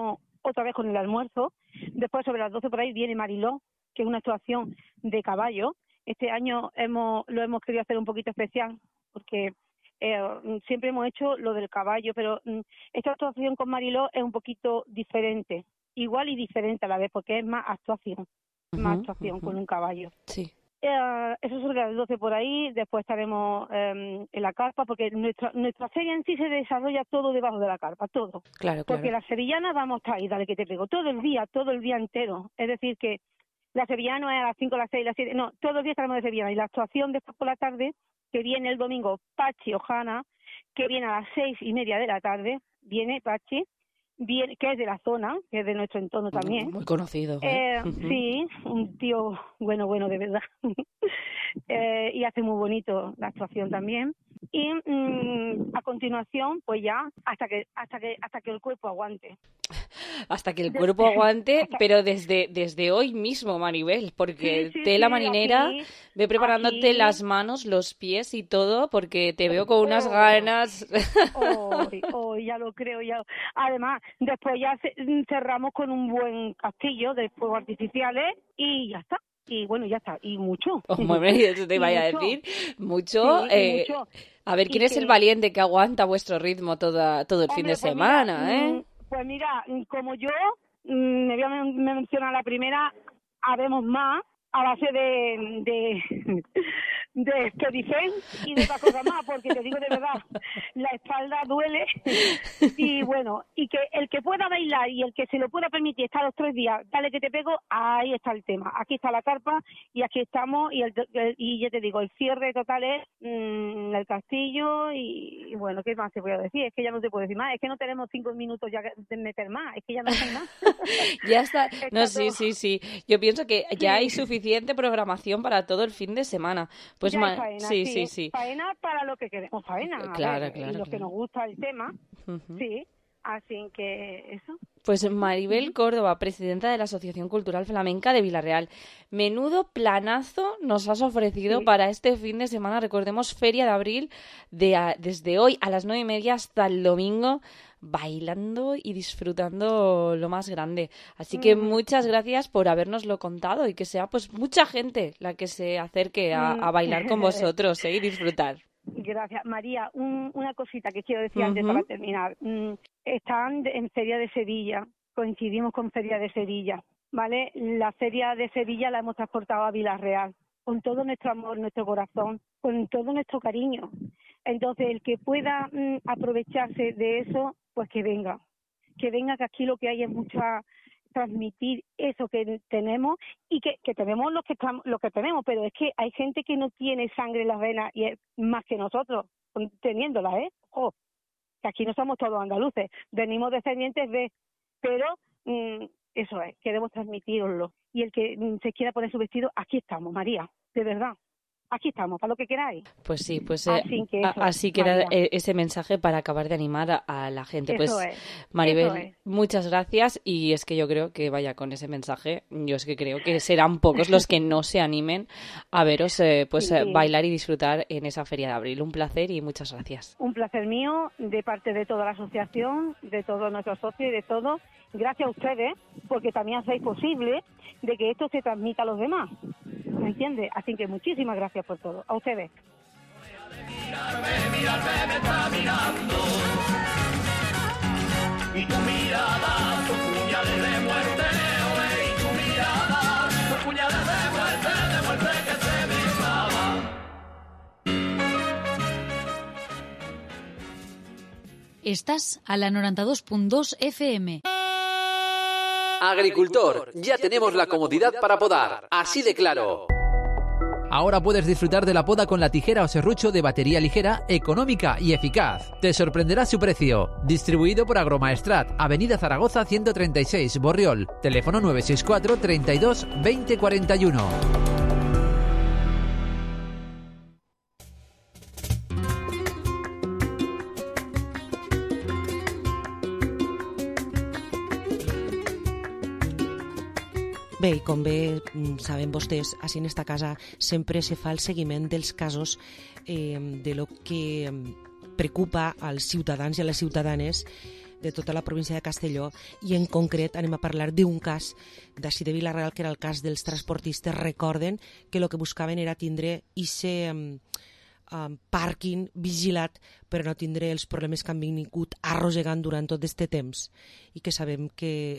S23: otra vez con el almuerzo. Después, sobre las 12 por ahí, viene Mariló, que es una actuación de caballo. Este año lo hemos querido hacer un poquito especial, porque siempre hemos hecho lo del caballo, pero esta actuación con Mariló es un poquito diferente, igual y diferente a la vez, porque es más actuación con un caballo.
S5: Sí.
S23: Eso sobre las 12 por ahí. Después estaremos en la carpa, porque nuestra feria en sí se desarrolla todo debajo de la carpa, todo.
S5: Claro.
S23: Porque las sevillanas vamos a estar ahí, dale que te pego, todo el día entero. Es decir, que la sevillana no es a las 5, las 6, las 7, no, todos los días estaremos de sevillana. Y la actuación después por la tarde, que viene el domingo Pachi Ojana, que viene a las 6:30 de la tarde, viene Pachi, que es de la zona, que es de nuestro entorno también.
S5: Muy conocido.
S23: Sí, un tío bueno, de verdad. Y hace muy bonito la actuación también. Y a continuación, pues ya, hasta que el cuerpo aguante.
S6: Hasta que el cuerpo aguante, pero desde hoy mismo, Maribel, porque tela marinera, ve preparándote las manos, los pies y todo, porque te veo con unas ganas.
S23: Ya lo creo. Además, después ya cerramos con un buen castillo de fuegos artificiales y ya está. Y bueno, ya está. Y mucho.
S6: Eso te vaya a decir. Mucho.
S23: Mucho.
S6: A ver, ¿quién es el valiente que aguanta vuestro ritmo todo el fin de semana?
S23: Pues mira, como yo, me voy a mencionar la primera, habemos más a base de Stedifen y de otras cosas más, porque te digo de verdad, la espalda duele. Y bueno, y que el que pueda bailar y el que se lo pueda permitir estar los 3 días, dale que te pego, ahí está el tema. Aquí está la carpa y aquí estamos, y ya te digo, el cierre total es el castillo y bueno, ¿qué más te voy a decir? Es que ya no te puedo decir más, es que no tenemos 5 minutos ya de meter más, es que ya no hay más.
S6: Ya está. No, sí. Yo pienso que ya hay suficiente programación para todo el fin de semana. Pues
S23: faena,
S6: sí.
S23: Faena para lo que queremos, faena.
S6: Claro.
S23: Y los que nos gusta el tema, sí. Así que eso.
S6: Pues Maribel Córdoba, presidenta de la Asociación Cultural Flamenca de Vila-real. Menudo planazo nos has ofrecido para este fin de semana. Recordemos, Feria de Abril, desde hoy a las 9:30 hasta el domingo, bailando y disfrutando lo más grande. Así que muchas gracias por habérnoslo contado y que sea pues mucha gente la que se acerque a bailar con vosotros y disfrutar.
S23: Gracias. María, una cosita que quiero decir antes para terminar. Están en Feria de Sevilla, coincidimos con Feria de Sevilla, ¿vale? La Feria de Sevilla la hemos transportado a Vila-real, con todo nuestro amor, nuestro corazón, con todo nuestro cariño. Entonces, el que pueda aprovecharse de eso, pues que venga, que aquí lo que hay es mucha transmitir eso que tenemos y que tenemos lo que tenemos, pero es que hay gente que no tiene sangre en las venas y es más que nosotros teniéndola, que aquí no somos todos andaluces, venimos descendientes de, pero eso es, queremos transmitiroslo y el que se quiera poner su vestido, aquí estamos, María, de verdad. Aquí estamos, para lo que queráis.
S6: Pues sí,
S23: así
S6: queda ese mensaje para acabar de animar a la gente.
S23: Eso
S6: pues
S23: es,
S6: Maribel, muchas gracias y es que yo creo que vaya con ese mensaje, yo es que creo que serán pocos los que no se animen a veros bailar y disfrutar en esa Feria de Abril. Un placer y muchas gracias.
S23: Un placer mío de parte de toda la asociación, de todos nuestros socios y de todo. Gracias a ustedes, porque también hacéis posible de que esto se transmita a los demás. ¿Me entiendes? Así que muchísimas gracias por todo. A ustedes.
S15: Mirarme, me está mirando. Y tu mirada, son puñales de muerte. Y tu mirada, son puñales de muerte que se me clava.
S1: Estás a la 92.2 FM.
S10: Agricultor, ya tenemos la comodidad para podar, así de claro. Ahora puedes disfrutar de la poda con la tijera o serrucho de batería ligera, económica y eficaz. Te sorprenderá su precio. Distribuido por Agromaestrat, Avenida Zaragoza 136, Borriol. Teléfono 964 32 20 41.
S5: Bé, i com bé saben vostès, així en esta casa sempre se fa el seguiment dels casos de lo que preocupa als ciutadans i a les ciutadanes de tota la província de Castelló, i en concret anem a parlar d'un cas d'ací de Vila-real, que era el cas dels transportistes. Recorden que el que buscaven era tindre ese pàrquing vigilat per no tindre els problemes que han vingut arrossegant durant tot aquest temps, i que sabem que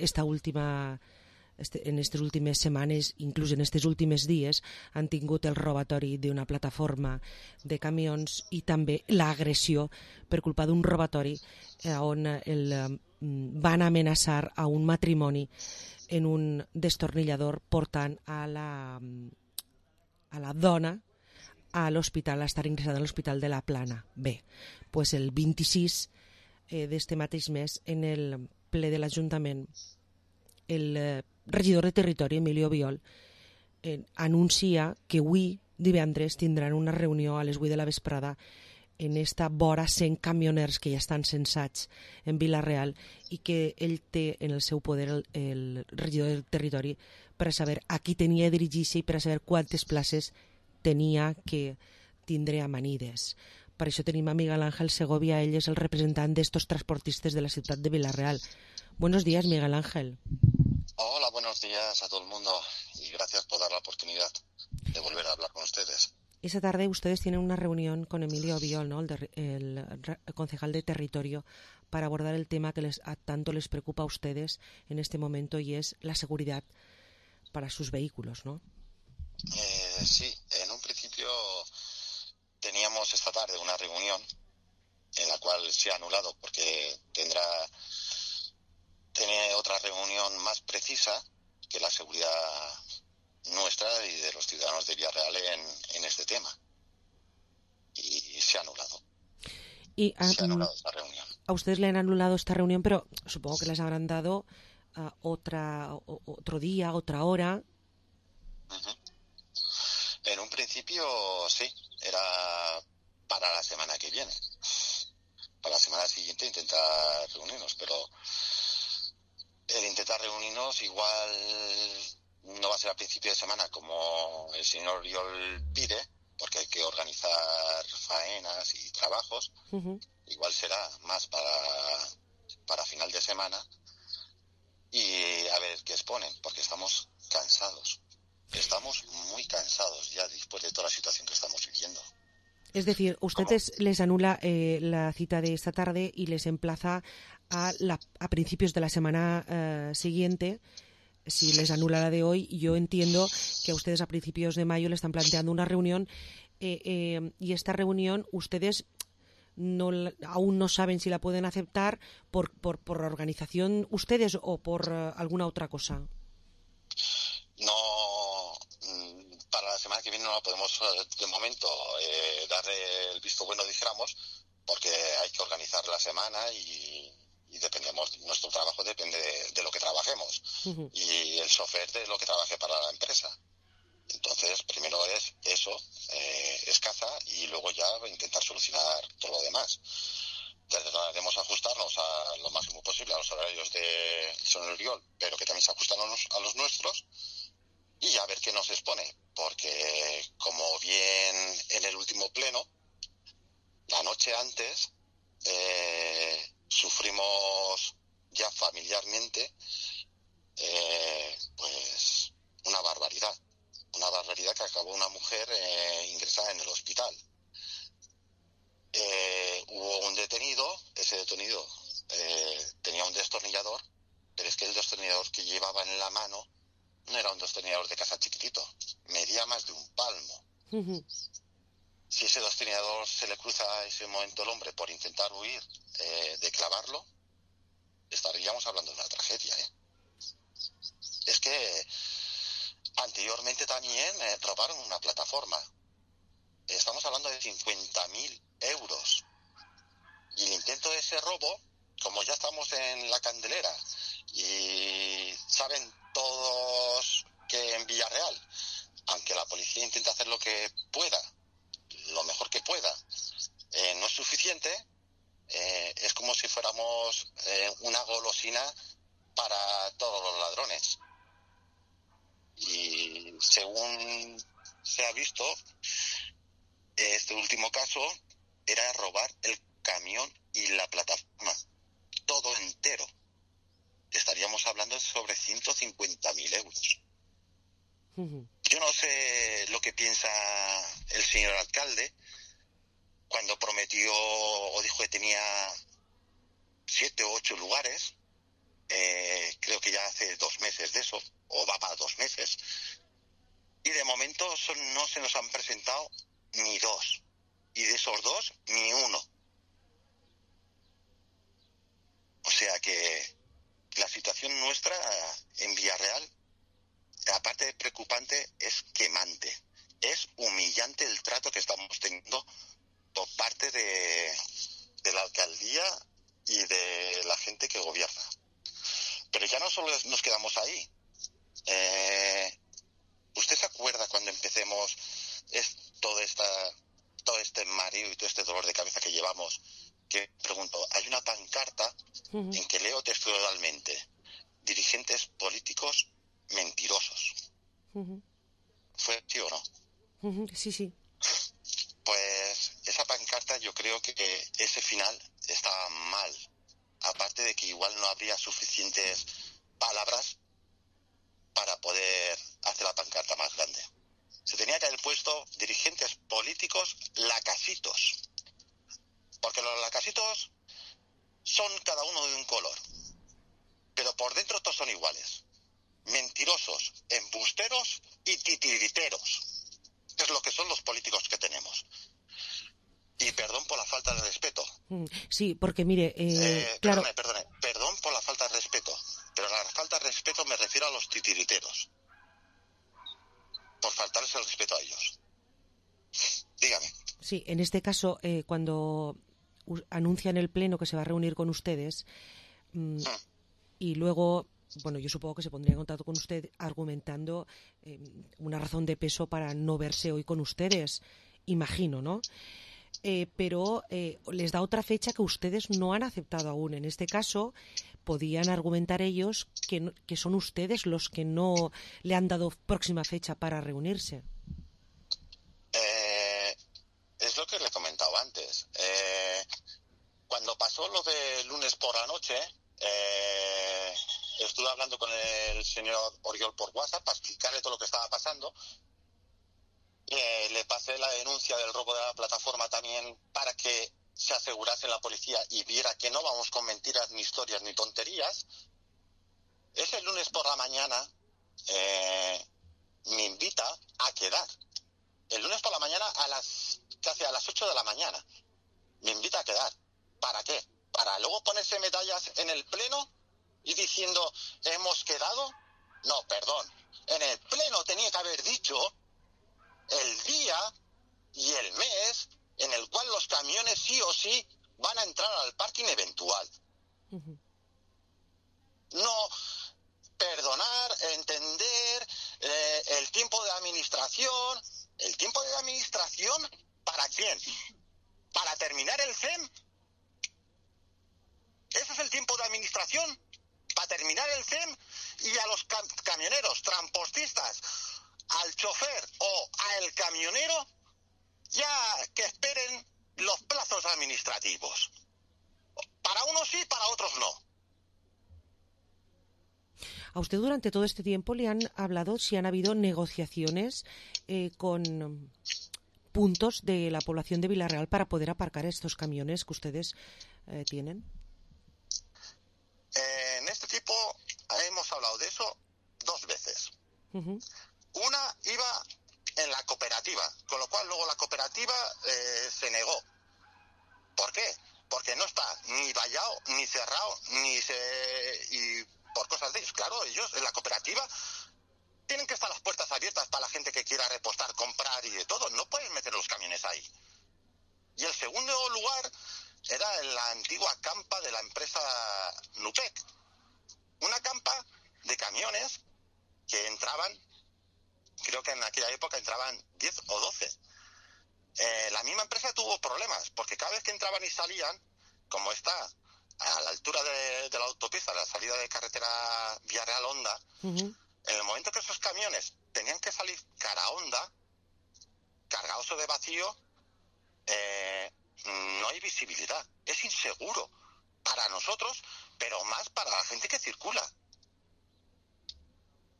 S5: en aquestes últimes setmanes, inclús en aquests últims dies, han tingut el robatori d'una plataforma de camions i també l'agressió per culpa d'un robatori on van amenaçar a un matrimoni en un destornillador, portant a la dona a l'hospital, a estar ingressada a l'Hospital de la Plana. Bé, pues el 26 d'este mateix mes, en el ple de l'Ajuntament, el regidor de Territori, Emilio Biol, anuncia que avui, divendres, tindran una reunió a les 8 de la vesprada en esta vora 100 camioners que ja estan censats en Vila-real, i que ell té en el seu poder, el regidor de Territori, per a saber a qui tenia de dirigir-se i per a saber quantes places tenia que tindre a Manides. Per això tenim a Miguel Ángel Segovia, ell és el representant d'estos transportistes de la ciutat de Vila-real. Buenos días, Miguel Ángel.
S11: Hola, buenos días a todo el mundo y gracias por dar la oportunidad de volver a hablar con ustedes.
S5: Esta tarde ustedes tienen una reunión con Emilio Biol, ¿no? el concejal de Territorio, para abordar el tema que tanto les preocupa a ustedes en este momento, y es la seguridad para sus vehículos, ¿no?
S11: Sí, en un principio teníamos esta tarde una reunión en la cual se ha anulado porque tiene otra reunión más precisa, que la seguridad nuestra y de los ciudadanos de Villarreal en este tema. Y se ha anulado.
S5: Se
S11: ha anulado esta reunión.
S5: A ustedes le han anulado esta reunión, pero supongo que les habrán dado otro día, otra hora.
S11: En un principio sí, era para la semana que viene. Para la semana siguiente intentar reunirnos, pero el intentar reunirnos igual no va a ser a principio de semana como el señor Biol pide, porque hay que organizar faenas y trabajos. Igual será más para final de semana, y a ver qué exponen, porque estamos cansados. Estamos muy cansados ya después de toda la situación que estamos viviendo.
S5: Es decir, ustedes les anula la cita de esta tarde y les emplaza a principios de la semana siguiente. Si les anula la de hoy, yo entiendo que a ustedes a principios de mayo le están planteando una reunión, y esta reunión ustedes aún no saben si la pueden aceptar por organización ustedes o por alguna otra cosa.
S11: No, para la semana que viene no la podemos de momento darle el visto bueno, dijéramos, porque hay que organizar la semana y dependemos, nuestro trabajo depende de lo que trabajemos, y el chofer de lo que trabaje para la empresa. Entonces, primero es eso, es caza, y luego ya intentar solucionar todo lo demás. Trataremos ajustarnos a lo máximo posible a los horarios de señor Biol, pero que también se ajustan a los nuestros, y a ver qué nos expone, porque como bien en el último pleno, la noche antes sufrimos ya familiarmente pues una barbaridad que acabó una mujer ingresada en el hospital. Hubo un detenido, ese detenido tenía un destornillador, pero es que el destornillador que llevaba en la mano no era un destornillador de casa chiquitito, medía más de un palmo. Si ese destornillador se le cruza a ese momento el hombre por intentar huir de clavarlo, estaríamos hablando de una tragedia. Es que anteriormente también robaron una plataforma. Estamos hablando de 50.000 euros. Y el intento de ese robo, como ya estamos en la candelera y saben todos que en Villarreal, aunque la policía intenta hacer lo que pueda, lo mejor que pueda, no es suficiente, es como si fuéramos una golosina para todos los ladrones. Y según se ha visto, este último caso era robar el camión y la plataforma, todo entero. 150.000 euros. Yo no sé lo que piensa el señor alcalde cuando prometió o dijo que tenía 7 o 8 lugares. Creo que ya hace 2 meses de eso, o va para 2 meses. Y de momento no se nos han presentado ni 2. Y de esos 2, ni 1. O sea que la situación nuestra en Villarreal, aparte de preocupante, es quemante. Es humillante el trato que estamos teniendo por parte de la alcaldía y de la gente que gobierna. Pero ya no solo nos quedamos ahí. ¿Usted se acuerda cuando empecemos todo este mareo y todo este dolor de cabeza que llevamos? Que pregunto, hay una pancarta en que leo textualmente: dirigentes políticos mentirosos. ¿Fue sí o no?
S5: Sí.
S11: Pues esa pancarta, yo creo que ese final estaba mal. Aparte de que igual no habría suficientes palabras para poder hacer la pancarta más grande. Se tenía que haber puesto dirigentes políticos lacasitos. Porque los lacasitos son cada uno de un color. Pero por dentro todos son iguales. Mentirosos, embusteros y titiriteros. Es lo que son los políticos que tenemos. Y perdón por la falta de respeto.
S5: Sí, porque mire, claro.
S11: Perdón por la falta de respeto. Pero la falta de respeto me refiero a los titiriteros. Por faltarles el respeto a ellos. Dígame.
S5: Sí, en este caso, cuando anuncian el pleno que se va a reunir con ustedes, y luego, bueno, yo supongo que se pondría en contacto con usted argumentando una razón de peso para no verse hoy con ustedes, imagino, ¿no? Pero les da otra fecha que ustedes no han aceptado aún. En este caso, podían argumentar ellos que son ustedes los que no le han dado próxima fecha para reunirse.
S11: Es lo que le he comentado antes. Cuando pasó lo de lunes por la noche, estuve hablando con el señor Oriol por WhatsApp para explicarle todo lo que estaba pasando. Le pasé la denuncia del robo de la plataforma también para que se asegurase la policía y viera que no vamos con mentiras, ni historias, ni tonterías. Ese lunes por la mañana me invita a quedar. El lunes por la mañana casi a las 8 de la mañana me invita a quedar. ¿Para qué? Para luego ponerse medallas en el pleno y diciendo ¿hemos quedado? No, perdón. En el pleno tenía que haber dicho el día y el mes en el cual los camiones sí o sí van a entrar al parking eventual. No perdonar, entender el tiempo de administración. ¿El tiempo de administración para quién? ¿Para terminar el CEM? ¿Ese es el tiempo de administración? ¿Para terminar el CEM? Y a los camioneros, transportistas, al chofer o al camionero, ya que esperen los plazos administrativos. Para unos sí, para otros no.
S5: ¿A usted durante todo este tiempo le han hablado si han habido negociaciones con puntos de la población de Villarreal para poder aparcar estos camiones que ustedes tienen?
S11: En este tipo hemos hablado de eso 2 veces. Una iba en la cooperativa, con lo cual luego la cooperativa se negó. ¿Por qué? Porque no está ni vallado, ni cerrado, y por cosas de ellos. Claro, ellos en la cooperativa tienen que estar las puertas abiertas para la gente que quiera repostar, comprar y de todo. No pueden meter los camiones ahí. Y el segundo lugar era en la antigua campa de la empresa Nupec. Una campa de camiones que entraban, creo que en aquella época entraban 10 o 12. La misma empresa tuvo problemas, porque cada vez que entraban y salían, como está a la altura de la autopista, la salida de carretera Villarreal-Honda, en el momento que esos camiones tenían que salir cara a Honda, cargados o de vacío, no hay visibilidad. Es inseguro para nosotros, pero más para la gente que circula.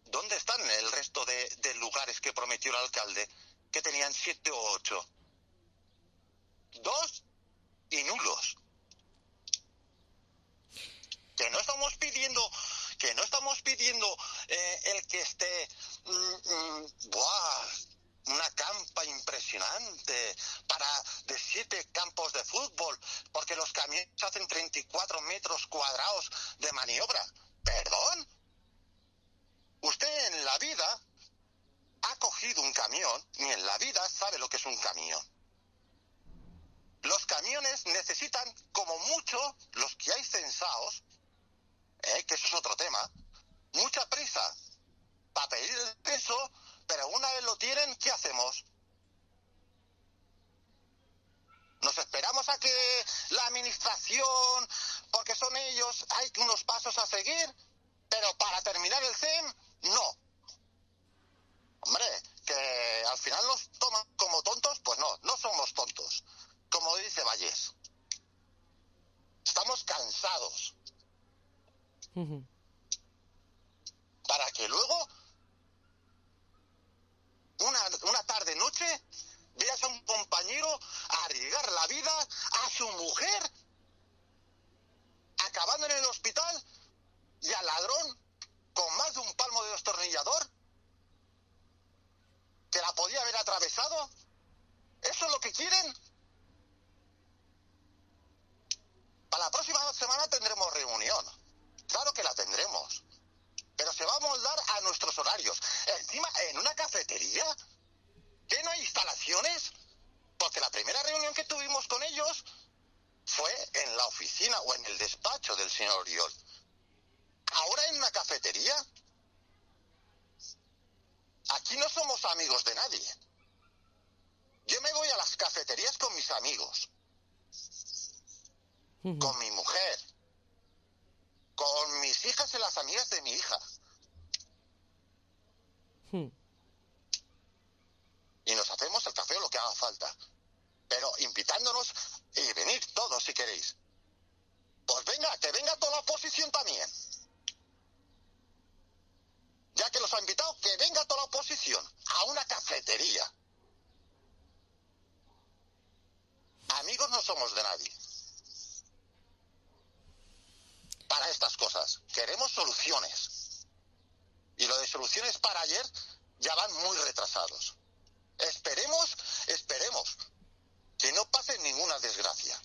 S11: ¿Dónde están el resto de lugares que prometió el alcalde? Que tenían 7 o 8. 2 y nulos. Que no estamos pidiendo el que esté una campa impresionante de 7 campos de fútbol, porque los camiones hacen 34 metros cuadrados de maniobra. ¿Perdón? Usted en la vida ha cogido un camión, ni en la vida sabe lo que es un camión. Los camiones necesitan, como mucho, los que hay censados, que eso es otro tema, mucha prisa para pedir el peso, pero una vez lo tienen, ¿qué hacemos? Nos esperamos a que la administración, porque son ellos, hay unos pasos a seguir, pero para terminar el CEM, no. Hombre, que al final nos toman como tontos, pues no somos tontos. Como dice Vallés, estamos cansados. Para que luego, una tarde-noche, veas a un compañero arriesgar la vida a su mujer, acabando en el hospital, y al ladrón con más de un palmo de destornillador, que la podía haber atravesado. ¿Eso es lo que quieren? Para la próxima semana tendremos reunión. Claro que la tendremos. Pero se va a moldar a nuestros horarios. Encima, en una cafetería, que no hay instalaciones, porque la primera reunión que tuvimos con ellos fue en la oficina o en el despacho del señor Oriol. Ahora en una cafetería. Aquí no somos amigos de nadie. Yo me voy a las cafeterías con mis amigos, con mi mujer, con mis hijas y las amigas de mi hija. Y nos hacemos el café o lo que haga falta. Pero invitándonos y venir todos si queréis. Pues venga, que venga toda la oposición también. Ya que los ha invitado, que venga toda la oposición a una cafetería. Amigos no somos de nadie. Para estas cosas queremos soluciones. Y lo de soluciones para ayer ya van muy retrasados. Esperemos que no pase ninguna desgracia.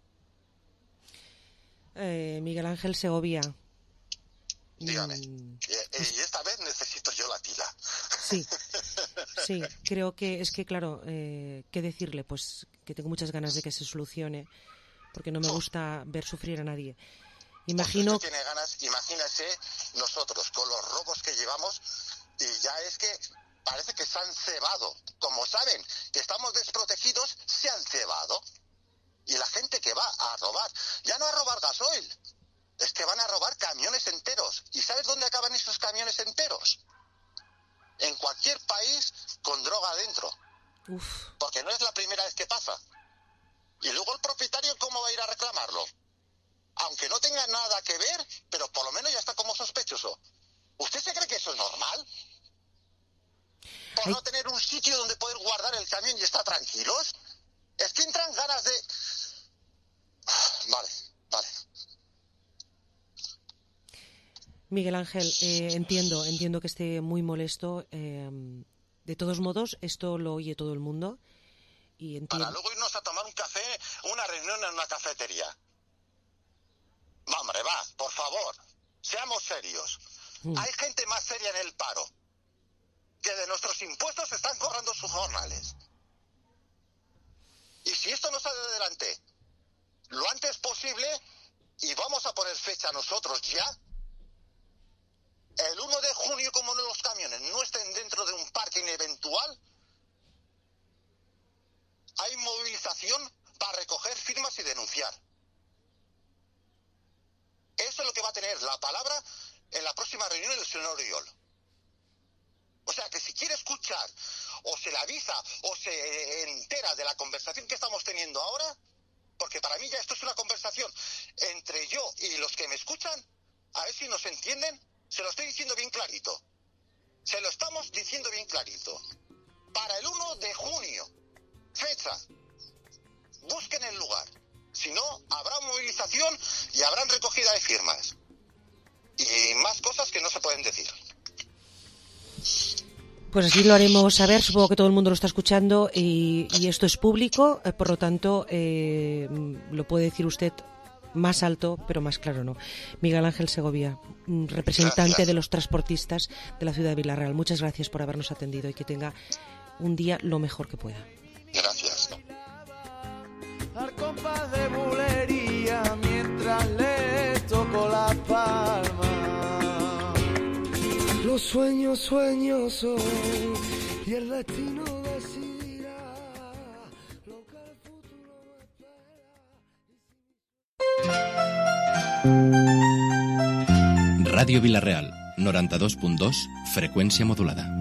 S5: Miguel Ángel Segovia.
S11: Dígame. Y esta vez necesito yo la tila.
S5: Sí, creo que es que, claro, ¿qué decirle? Pues que tengo muchas ganas de que se solucione, porque no me gusta ver sufrir a nadie. Imagino...
S11: Usted tiene ganas, imagínese nosotros con los robos que llevamos, y ya es que parece que se han cebado. Como saben que estamos desprotegidos, se han cebado. Y la gente que va a robar, ya no a robar gasoil, es que van a robar camiones enteros. ¿Y sabes dónde acaban esos camiones enteros? En cualquier país con droga adentro. Porque no es la primera vez que pasa. Y luego el propietario, ¿cómo va a ir a reclamarlo? Aunque no tenga nada que ver, pero por lo menos ya está como sospechoso. ¿Usted se cree que eso es normal? ¿Por no tener un sitio donde poder guardar el camión y estar tranquilos? Es que entran ganas de... Vale.
S5: Miguel Ángel, entiendo que esté muy molesto. De todos modos, esto lo oye todo el mundo. Y
S11: para luego irnos a tomar un café, una reunión en una cafetería. Hombre, va, por favor, seamos serios. Hay gente más seria en el paro, que de nuestros impuestos están cobrando sus jornales. Y si esto no sale adelante lo antes posible, y vamos a poner fecha nosotros ya, el 1 de junio, como los camiones no estén dentro de un parking eventual, hay movilización para recoger firmas y denunciar. Eso es lo que va a tener la palabra en la próxima reunión del señor Oriol. O sea que si quiere escuchar, o se le avisa, o se entera de la conversación que estamos teniendo ahora, porque para mí ya esto es una conversación entre yo y los que me escuchan, a ver si nos entienden, se lo estoy diciendo bien clarito. Se lo estamos diciendo bien clarito. Para el 1 de junio. Fecha. Busquen el lugar. Si no, habrá movilización y habrán recogida de firmas. Y más cosas que no se pueden decir.
S5: Pues así lo haremos saber, supongo que todo el mundo lo está escuchando y esto es público, por lo tanto lo puede decir usted más alto, pero más claro no. Miguel Ángel Segovia, representante de los transportistas de la ciudad de Vila-real. Muchas gracias por habernos atendido y que tenga un día lo mejor que pueda.
S11: Gracias.
S15: Al compás de bulería mientras le toco la palma. Los sueños son y el destino decidirá lo que el futuro
S2: espera. Radio Vila-real, 92.2, frecuencia modulada.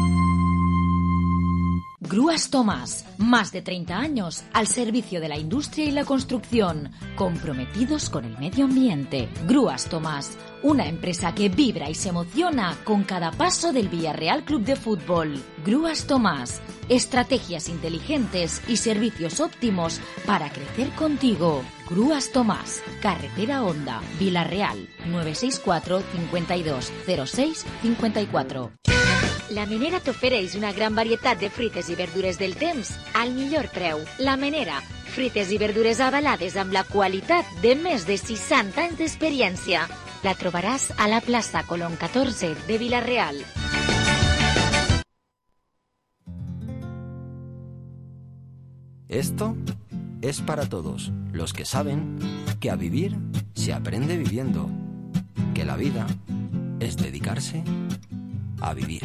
S1: Grúas Tomás, más de 30 años al servicio de la industria y la construcción, comprometidos con el medio ambiente. Grúas Tomás, una empresa que vibra y se emociona con cada paso del Villarreal Club de Fútbol. Grúas Tomás, estrategias inteligentes y servicios óptimos para crecer contigo. Grúas Tomás, carretera Honda, Vila-real, 964 52 06 54.
S12: La Menera t'ofereix una gran varietat de fruites i verdures del temps al millor preu. La Menera, fruites i verdures avalades amb la qualitat de més de 60 anys d'experiència. La trobaràs a la plaça Colón 14 de Vila-real.
S13: Esto es para todos los que saben que a vivir se aprende viviendo, que la vida es dedicarse a vivir.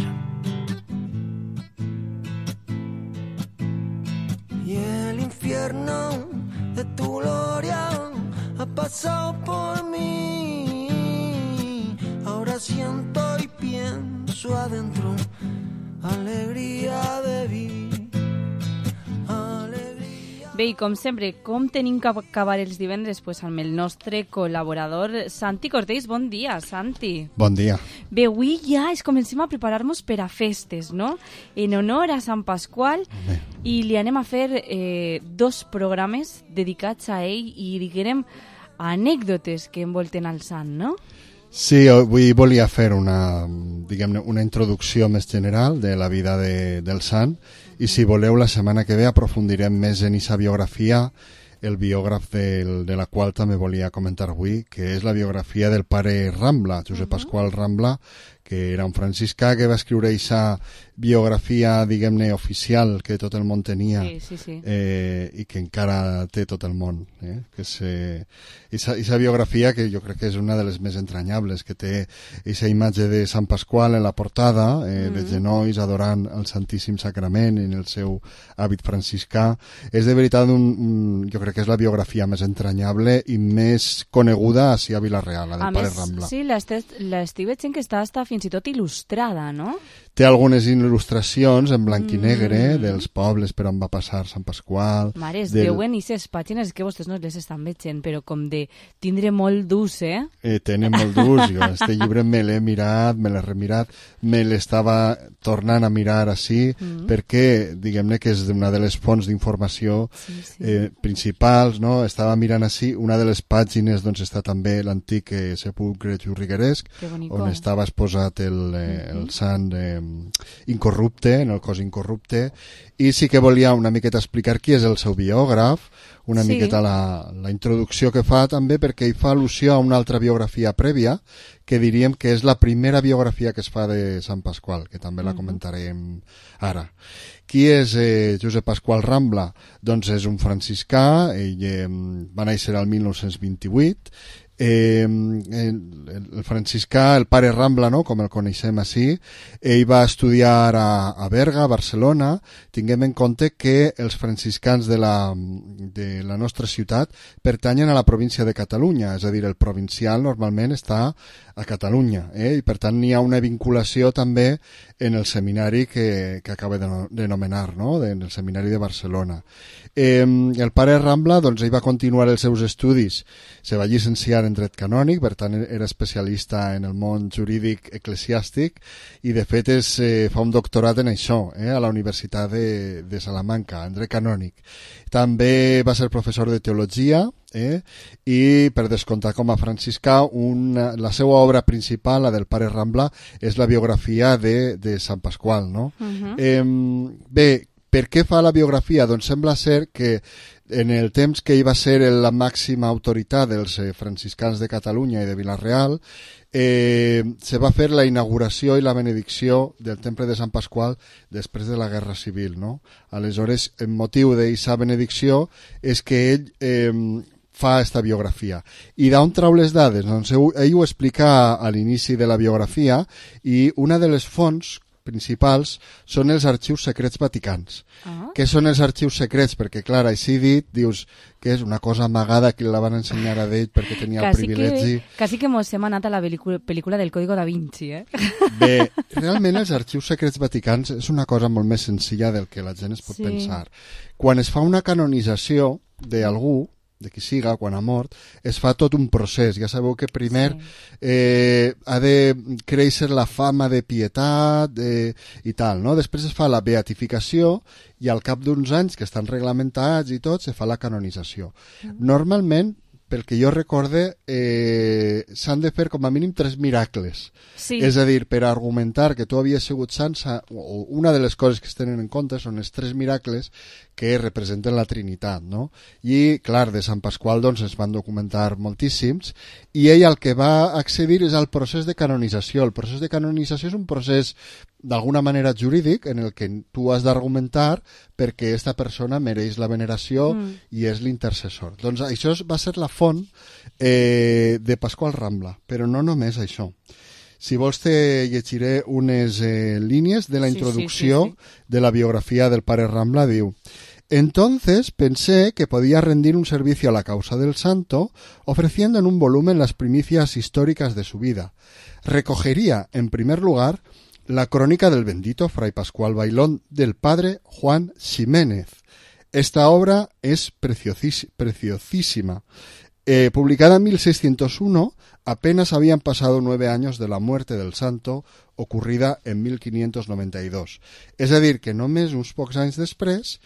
S15: y el infierno de tu gloria ha pasado por mí. Ahora siento y pienso adentro alegría de vivir.
S6: Bé, i com sempre, com tenim que acabar els divendres? Pues amb el nostre col·laborador Santi Cortells. Bon dia, Santi.
S14: Bon dia.
S6: Bé, avui ja es comencem a preparar-nos per a festes, no? En honor a Sant Pasqual, i li anem a fer dos programes dedicats a ell i, diguem, anècdotes que envolten al sant, no?
S14: Sí, avui volia fer una introducció més general de la vida del sant, i si voleu la setmana que ve aprofundirem més en aquesta biografia, el biògraf de la qual també volia comentar avui, que és la biografia del pare Rambla, Josep Pasqual Rambla, que era un franciscà que va escriure aquesta biografia, diguem-ne, oficial que tot el món tenia, i que encara té tot el món. Que és aquesta biografia que jo crec que és una de les més entranyables, que té aquesta imatge de Sant Pasqual en la portada, de genolls adorant el Santíssim Sacrament en el seu hàbit franciscà. És de veritat, jo crec que és la biografia més entranyable i més coneguda així a Vila-real, la del pare Rambla.
S6: Sí, l'estic veient que està fins i tot il·lustrada, no?
S14: Té algunes il·lustracions en blanc i negre dels pobles per on va passar Sant Pasqual.
S6: Mare, es veuen aquestes pàgines que vostès no les estan veient, però com de tindre molt d'ús,
S14: Tenen molt d'ús. Jo este llibre me l'he mirat, me l'he remirat, me l'estava tornant a mirar així, perquè, diguem-ne, que és una de les fonts d'informació principals, no? Estava mirant així, una de les pàgines doncs està també l'antic sepulcre jurrigueresc, on estava exposat el sant incorrupte, en el cos incorrupte, i sí que volia una miqueta explicar qui és el seu biògraf, una miqueta la introducció que fa també, perquè hi fa al·lusió a una altra biografia prèvia, que diríem que és la primera biografia que es fa de Sant Pasqual, que també la comentarem ara. Qui és Josep Pasqual Rambla? Doncs és un franciscà, ell va néixer al 1928, el franciscà, el pare Rambla, no? Com el coneixem així, ell va estudiar a Berga, a Barcelona. Tinguem en compte que els franciscans de la nostra ciutat pertanyen a la província de Catalunya, és a dir, el provincial normalment està a Catalunya, i per tant n'hi ha una vinculació també en el seminari que acaba d'anomenar, no? En el seminari de Barcelona. El pare Rambla, doncs, ell va continuar els seus estudis, se va llicenciar en dret canònic, per tant era especialista en el món jurídic eclesiàstic i de fet fa un doctorat en això, a la Universitat de Salamanca, en dret canònic. També va ser professor de teologia i, per descomptar com a franciscà, la seva obra principal, la del pare Rambla, és la biografia de Sant Pasqual, no? Bé, per què fa la biografia? Doncs sembla ser que en el temps que ell va ser la màxima autoritat dels franciscans de Catalunya i de Vila-real, se va fer la inauguració i la benedicció del temple de Sant Pasqual després de la Guerra Civil, no? Aleshores, el motiu d'aquesta benedicció és que ell fa esta biografia. I d'on trau les dades? Doncs ell ho explica a l'inici de la biografia i una de les fonts principals són els arxius secrets vaticans. Què són els arxius secrets? Perquè, clar, així dit, dius que és una cosa amagada que la van ensenyar a ell perquè tenia el privilegi.
S6: Quasi que mos hem anat a la pel·lícula del Código da Vinci,
S14: Bé, realment els arxius secrets vaticans és una cosa molt més senzilla del que la gent es pot pensar. Quan es fa una canonització d'algú, de qui siga, quan ha mort, es fa tot un procés. Ja sabeu que primer ha de créixer la fama de pietat i tal, no? Després es fa la beatificació i al cap d'uns anys, que estan reglamentats i tot, se fa la canonització. Normalment, pel que jo recorde, s'han de fer com a mínim 3 miracles. És a dir, per argumentar que tu havies sigut sant, una de les coses que es tenen en compte són els 3 miracles que representen la Trinitat, no? I, clar, de Sant Pasqual doncs es van documentar moltíssims i ell al que va accedir és al procés de canonització. El procés de canonització és un procés d'alguna manera jurídic en el que tu has d'argumentar perquè aquesta persona mereix la veneració i és l'intercessor. Doncs això va ser la font de Pasqual Rambla, però no només això. Si vols te llegiré unes línies de la introducció de la biografia del pare Rambla. Diu: entonces pensé que podía rendir un servicio a la causa del santo ofreciendo en un volumen las primicias históricas de su vida. Recogería, en primer lugar, la crónica del bendito Fray Pascual Bailón del padre Juan Ximénez. Esta obra es preciosísima. Publicada en 1601, apenas habían pasado 9 años de la muerte del santo, ocurrida en 1592. És a dir, que només uns pocs anys després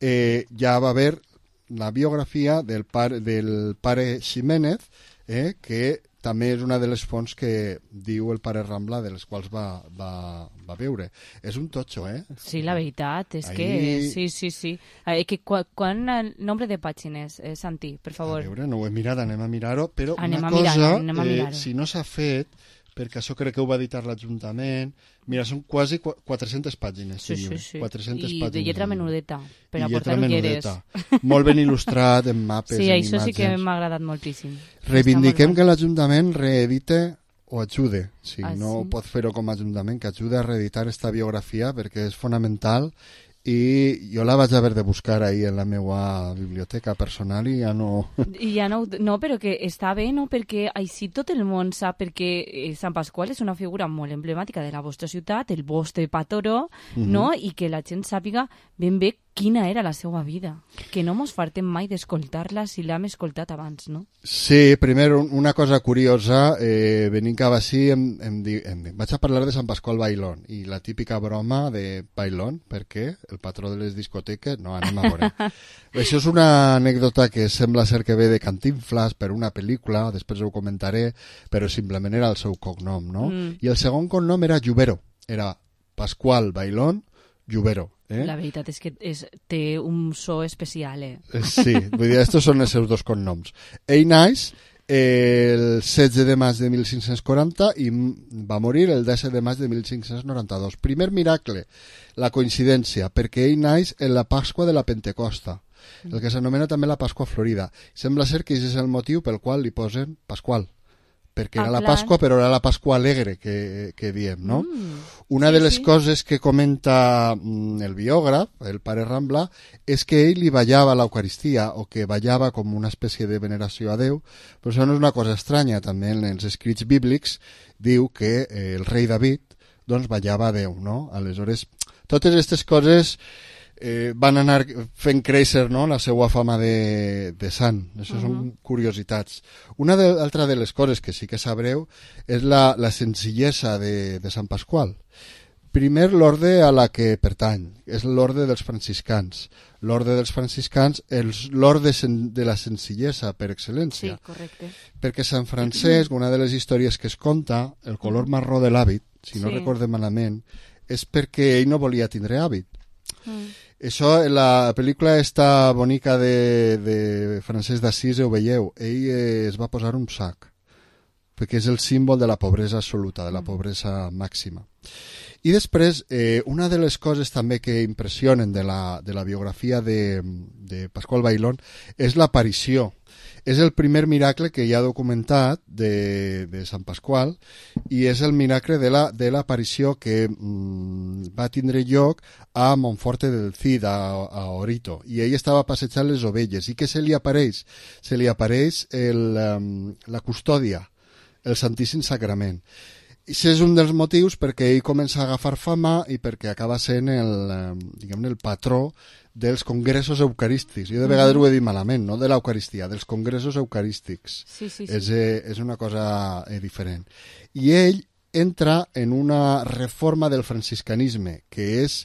S14: ja va haver la biografia del pare Ximénez, que també és una de les fonts que diu el pare Rambla de les quals va veure. És un totxo,
S6: Sí, la veritat, és que... Sí. Quant nombre de pàgines, Santi, per favor?
S14: A veure, no ho he mirat, anem a mirar-ho, però
S6: anem
S14: una cosa, si no s'ha fet, perquè això crec que ho va editar l'Ajuntament, mira, són quasi 400 pàgines.
S6: Sí.
S14: 400
S6: I
S14: pàgines,
S6: de lletra menudeta, per aportar ulleres.
S14: Molt ben il·lustrat, en mapes, en imatges.
S6: Sí, això sí que m'ha agradat moltíssim.
S14: Reivindiquem que l'Ajuntament reedite o ajude, si no pot fer-ho com a Ajuntament, que ajude a reeditar esta biografia perquè és fonamental i jo la vaig haver de buscar ahí en la meva biblioteca personal i ja no...
S6: No, però que està bé, no? Perquè així tot el món sap, perquè Sant Pasqual és una figura molt emblemàtica de la vostra ciutat, el vostre patró, no? I que la gent sàpiga ben bé quina era la seva vida, que no mos fartem mai d'escoltar-la si l'hem escoltat abans, no?
S14: Sí, primer, una cosa curiosa, venint cap així, vaig a parlar de Sant Pasqual Bailón, i la típica broma de Bailón, perquè el patró de les discoteques, no, anem a veure. Això és una anècdota que sembla ser que ve de Cantinflas per una pel·lícula, després ho comentaré, però simplement era el seu cognom, no? I el segon cognom era Lluvero, era Pasqual Bailón Lluvero.
S6: La veritat és que té un so especial,
S14: Sí, vull dir, estos són els seus 2 cognoms. Ell naix el 16 de maig de 1540 i va morir el 10 de maig de 1592. Primer miracle, la coincidència, perquè ell naix en la Pasqua de la Pentecosta, el que s'anomena també la Pasqua Florida. Sembla ser que aquest és el motiu pel qual li posen Pasqual, perquè era la Pasqua, però era la Pasqua alegre que diem, no? Una de les coses que comenta el biògraf, el pare Rambla, és que ell li ballava l'Eucaristia, o que ballava com una espècie de veneració a Déu, però això no és una cosa estranya, també en els escrits bíblics diu que el rei David doncs ballava a Déu, no? Aleshores, totes aquestes coses van anar fent créixer, no?, la seva fama de sant. Això són curiositats. Una altra de les coses que sí que sabreu és la senzillesa de Sant Pasqual. Primer, l'orde a la que pertany, és l'orde dels franciscans. L'orde dels franciscans és l'orde de la senzillesa per excel·lència.
S6: Sí, correcte.
S14: Perquè Sant Francesc, una de les històries que es conta, el color marró de l'hàbit, si no recorde malament, és perquè ell no volia tindre hàbit. Això, en la pel·lícula esta bonica de Francesc d'Assís, ho veieu, ell es va posar un sac, perquè és el símbol de la pobresa absoluta, de la pobresa màxima. I després, una de les coses també que impressionen de la biografia de Pasqual Bailón és l'aparició. És el primer miracle que hi ha documentat de Sant Pasqual i és el miracle de l'aparició que va tindre lloc a Monforte del Cid, a Orito. I ell estava passejant les ovelles. I què se li apareix? Se li apareix la custòdia, el Santíssim Sagrament. I és un dels motius perquè ell comença a agafar fama i perquè acaba sent el patró dels congressos eucarístics. Jo de vegades ho he dit malament, no de l'eucaristia, dels congressos eucarístics.
S6: Sí.
S14: És una cosa diferent. I ell entra en una reforma del franciscanisme, que és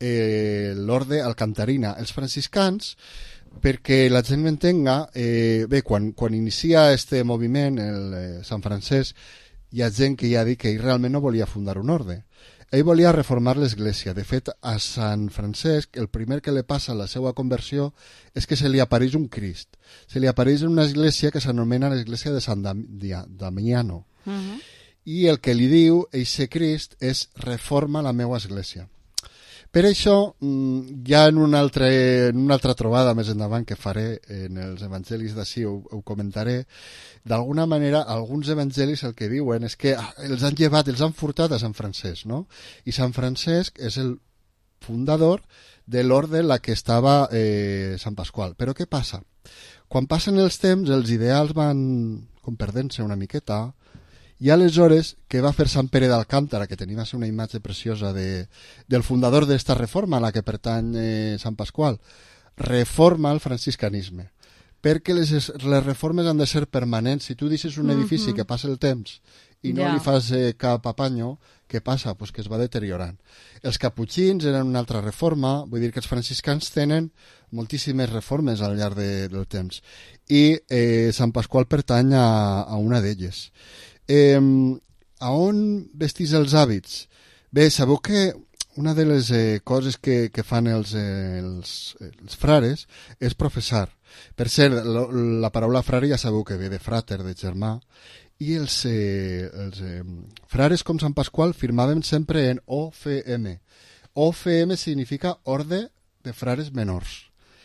S14: l'orde alcantarina. Els franciscans, perquè la gent m'entenga, quan inicia este moviment, el Sant Francesc, hi ha gent que ja ha dit que ell realment no volia fundar un orde. Ell volia reformar l'Església. De fet, a Sant Francesc, el primer que li passa a la seva conversió és que se li apareix un Crist. Se li apareix en una església que s'anomena l'Església de Sant Damiano. I el que li diu, eixe Crist, és reforma la meva església. Per això, ja en una altra trobada més endavant que faré en els evangelis d'ací, ho comentaré, d'alguna manera, alguns evangelis el que diuen és que els han llevat, els han furtat a Sant Francesc, no? I Sant Francesc és el fundador de l'orde en la que estava Sant Pasqual. Però què passa? Quan passen els temps, els ideals van com perdent-se una miqueta, i aleshores, què va fer Sant Pere d'Alcántara, que tenia una imatge preciosa del fundador d'esta reforma a la que pertany Sant Pasqual? Reforma el franciscanisme. Perquè les reformes han de ser permanents. Si tu deixes un edifici que passa el temps i no li fas cap apanyo, què passa? Pues que es va deteriorant. Els caputxins eren una altra reforma, vull dir que els franciscans tenen moltíssimes reformes al llarg del temps. I Sant Pasqual pertany a una d'elles. A on vestís els hàbits? Bé, sabeu que una de les coses que fan els frares és professar. Per cert, la paraula frare ja sabeu que ve de frater, de germà, i els frares com Sant Pasqual firmaven sempre en OFM. OFM significa Orde de Frares Menors.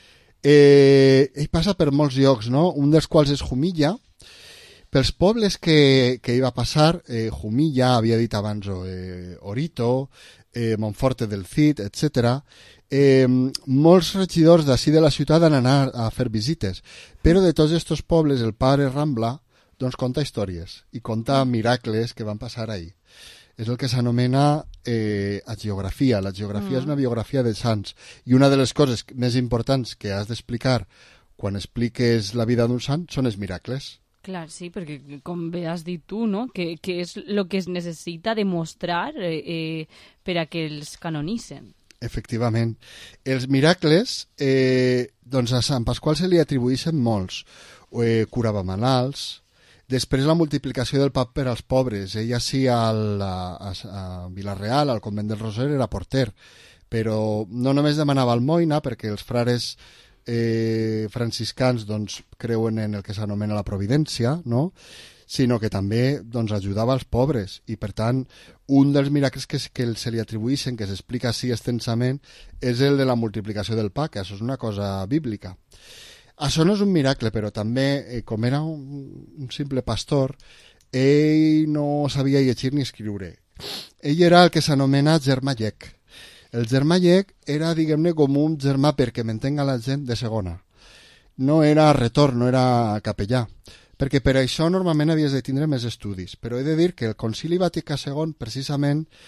S14: Ell passa per molts llocs, no? Un dels quals és Jumilla. Pels pobles que hi va passar, Jumilla, havia dit abans, Orito, Monforte del Cid, etc. Molts regidors d'ací de la ciutat han anat a fer visites, però de tots aquests pobles el pare Rambla doncs conta històries i conta miracles que van passar ahir. És el que s'anomena hagiografia. La geografia és una biografia de sants i una de les coses més importants que has d'explicar quan expliques la vida d'un sant són els miracles.
S6: Clar, sí, perquè com bé has dit tu, no? que és el que es necessita demostrar per a que els canonitzen.
S14: Efectivament. Els miracles, doncs a Sant Pasqual se li atribueixen molts. Curava malalts, després la multiplicació del pa per als pobres. Ell sí a Vila-real, al convent del Roser, era porter, però no només demanava almoina, perquè els frares franciscans doncs, creuen en el que s'anomena la providència, no? Sinó que també doncs, ajudava als pobres i per tant un dels miracles que se li atribueixen, que s'explica així extensament, és el de la multiplicació del pa, que això és una cosa bíblica. Això no és un miracle, però també com era un simple pastor, ell no sabia llegir ni escriure. Ell era el que s'anomena germà llec. El germà llec era, diguem-ne, com un germà, perquè m'entenga la gent, de segona. No era retor, no era capellà, perquè per això normalment havies de tindre més estudis. Però he de dir que el Concili Vaticà II, precisament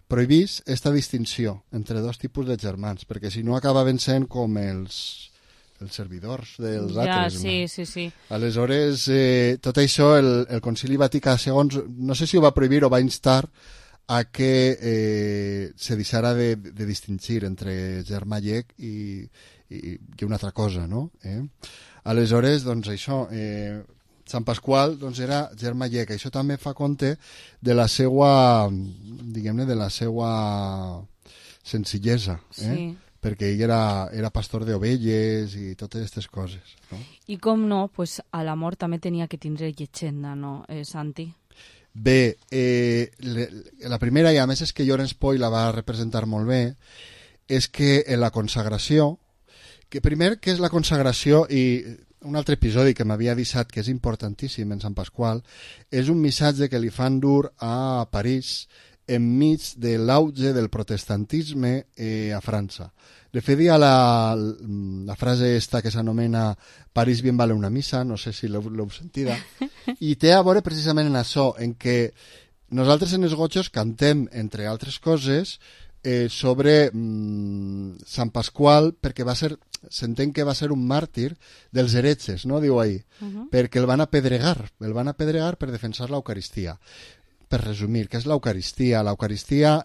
S14: prohibís esta distinció entre dos tipus de germans, perquè si no acabaven sent com els servidors dels altres.
S6: Sí.
S14: Aleshores, tot això, el Concili Vaticà II, no sé si ho va prohibir o va instar a que se deixara de distingir entre germà llec i una altra cosa, no? Aleshores, doncs això, Sant Pasqual doncs, era germà llec. Això també fa compte de la seua, diguem-ne, de la seua senzillesa, perquè ell era pastor d'ovelles i totes aquestes coses, no?
S6: I com no, pues, a la mort també tenia que tindre llegenda, no, Santi?
S14: Bé, la primera, i a més és que Llorenç Poi la va representar molt bé, és que en la consagració, que primer que és la consagració, i un altre episodi que m'havia deixat que és importantíssim en Sant Pasqual, és un missatge que li fan dur a París enmig de l'auge del protestantisme a França. De fet, hi ha la frase esta que s'anomena París bien vale una missa, no sé si l'heu sentida, i té a veure precisament en això, en què nosaltres en els gotxos cantem, entre altres coses, sobre Sant Pasqual, perquè s'entén que va ser un màrtir dels heretges, no? Diu ahí, perquè el van apedregar per defensar l'Eucaristia. Per resumir, què és l'Eucaristia? L'Eucaristia